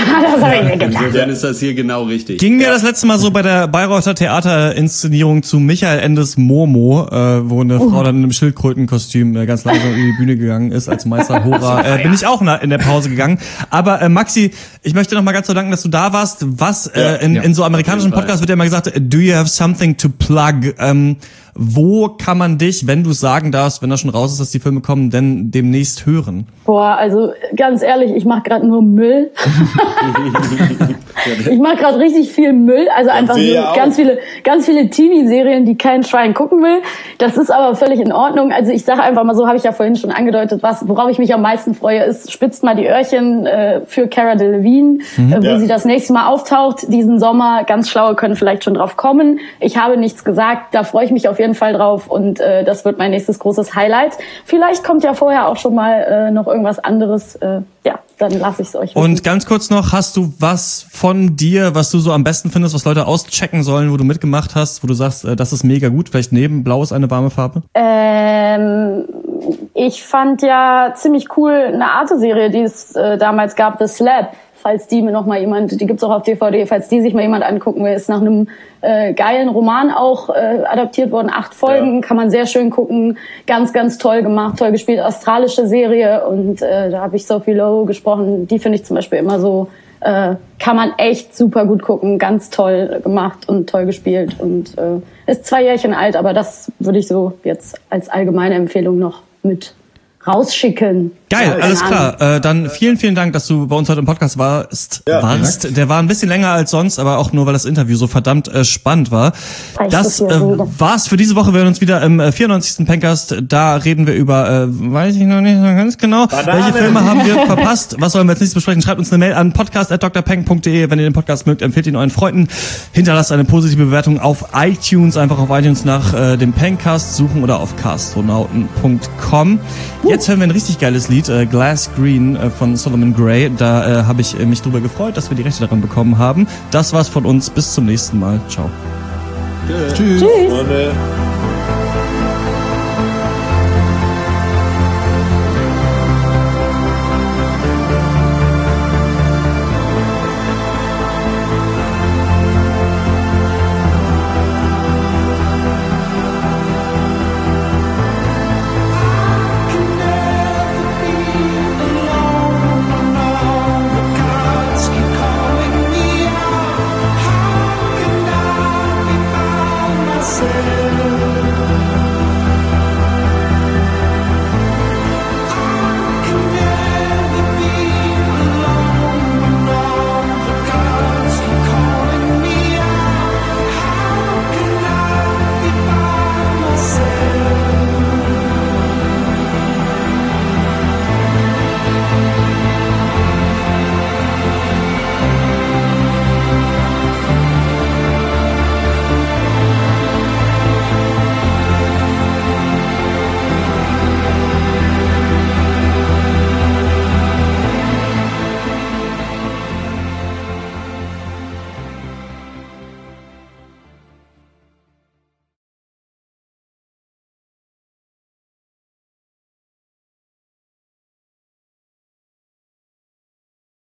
Das habe ich mir gedacht. Insofern ist das hier genau richtig. Ging mir das letzte Mal so bei der Bayreuther Theaterinszenierung zu Michael Endes Momo, wo eine Frau dann in einem Schildkrötenkostüm ganz langsam in die Bühne gegangen ist als Meister Hora. Bin ich auch in der Pause gegangen. Aber Maxi, ich möchte noch mal ganz so danken, dass du da warst. Was in so amerikanischen Podcasts wird ja immer gesagt, do you have something to plug? Wo kann man dich, wenn du es sagen darfst, wenn das schon raus ist, dass die Filme kommen, denn demnächst hören? Boah, also ganz ehrlich, ich mache gerade nur Müll. Ich mache gerade richtig viel Müll, also einfach so ganz viele Teenie-Serien, die kein Schwein gucken will. Das ist aber völlig in Ordnung. Also ich sage einfach mal so, habe ich ja vorhin schon angedeutet, worauf ich mich am meisten freue, ist, spitzt mal die Öhrchen für Cara Delevingne, wo sie das nächste Mal auftaucht diesen Sommer. Ganz Schlaue können vielleicht schon drauf kommen. Ich habe nichts gesagt, da freue ich mich auf jeden Fall drauf und das wird mein nächstes großes Highlight. Vielleicht kommt ja vorher auch schon mal noch irgendwas anderes. Dann lasse ich es euch wissen. Und ganz kurz noch, hast du was von dir, was du so am besten findest, was Leute auschecken sollen, wo du mitgemacht hast, wo du sagst, das ist mega gut, vielleicht neben Blau ist eine warme Farbe? Ich fand ja ziemlich cool eine Arte-Serie, die es damals gab, The Slab. Falls die mir noch mal jemand, die gibt's auch auf DVD, falls die sich mal jemand angucken will, ist nach einem geilen Roman auch adaptiert worden. 8 Folgen, kann man sehr schön gucken. Ganz, ganz toll gemacht, toll gespielt. Australische Serie und da habe ich Sophie Lowe gesprochen. Die finde ich zum Beispiel immer so, kann man echt super gut gucken. Ganz toll gemacht und toll gespielt und ist 2 Jährchen alt, aber das würde ich so jetzt als allgemeine Empfehlung noch mit rausschicken. Geil, alles klar. Dann vielen, vielen Dank, dass du bei uns heute im Podcast warst. Der war ein bisschen länger als sonst, aber auch nur, weil das Interview so verdammt spannend war. Das war's für diese Woche. Wir hören uns wieder im 94. Pencast. Da reden wir über, weiß ich noch nicht so ganz genau, welche Filme haben wir verpasst. Was sollen wir jetzt nächstes besprechen? Schreibt uns eine Mail an podcast@drpeng.de. Wenn ihr den Podcast mögt, empfehlt ihn euren Freunden. Hinterlasst eine positive Bewertung auf iTunes. Einfach auf iTunes nach dem Pencast suchen oder auf castronauten.com. Jetzt hören wir ein richtig geiles Lied, Glass Green von Solomon Gray. Da habe ich mich drüber gefreut, dass wir die Rechte daran bekommen haben. Das war's von uns. Bis zum nächsten Mal. Ciao. Tschüss. Tschüss.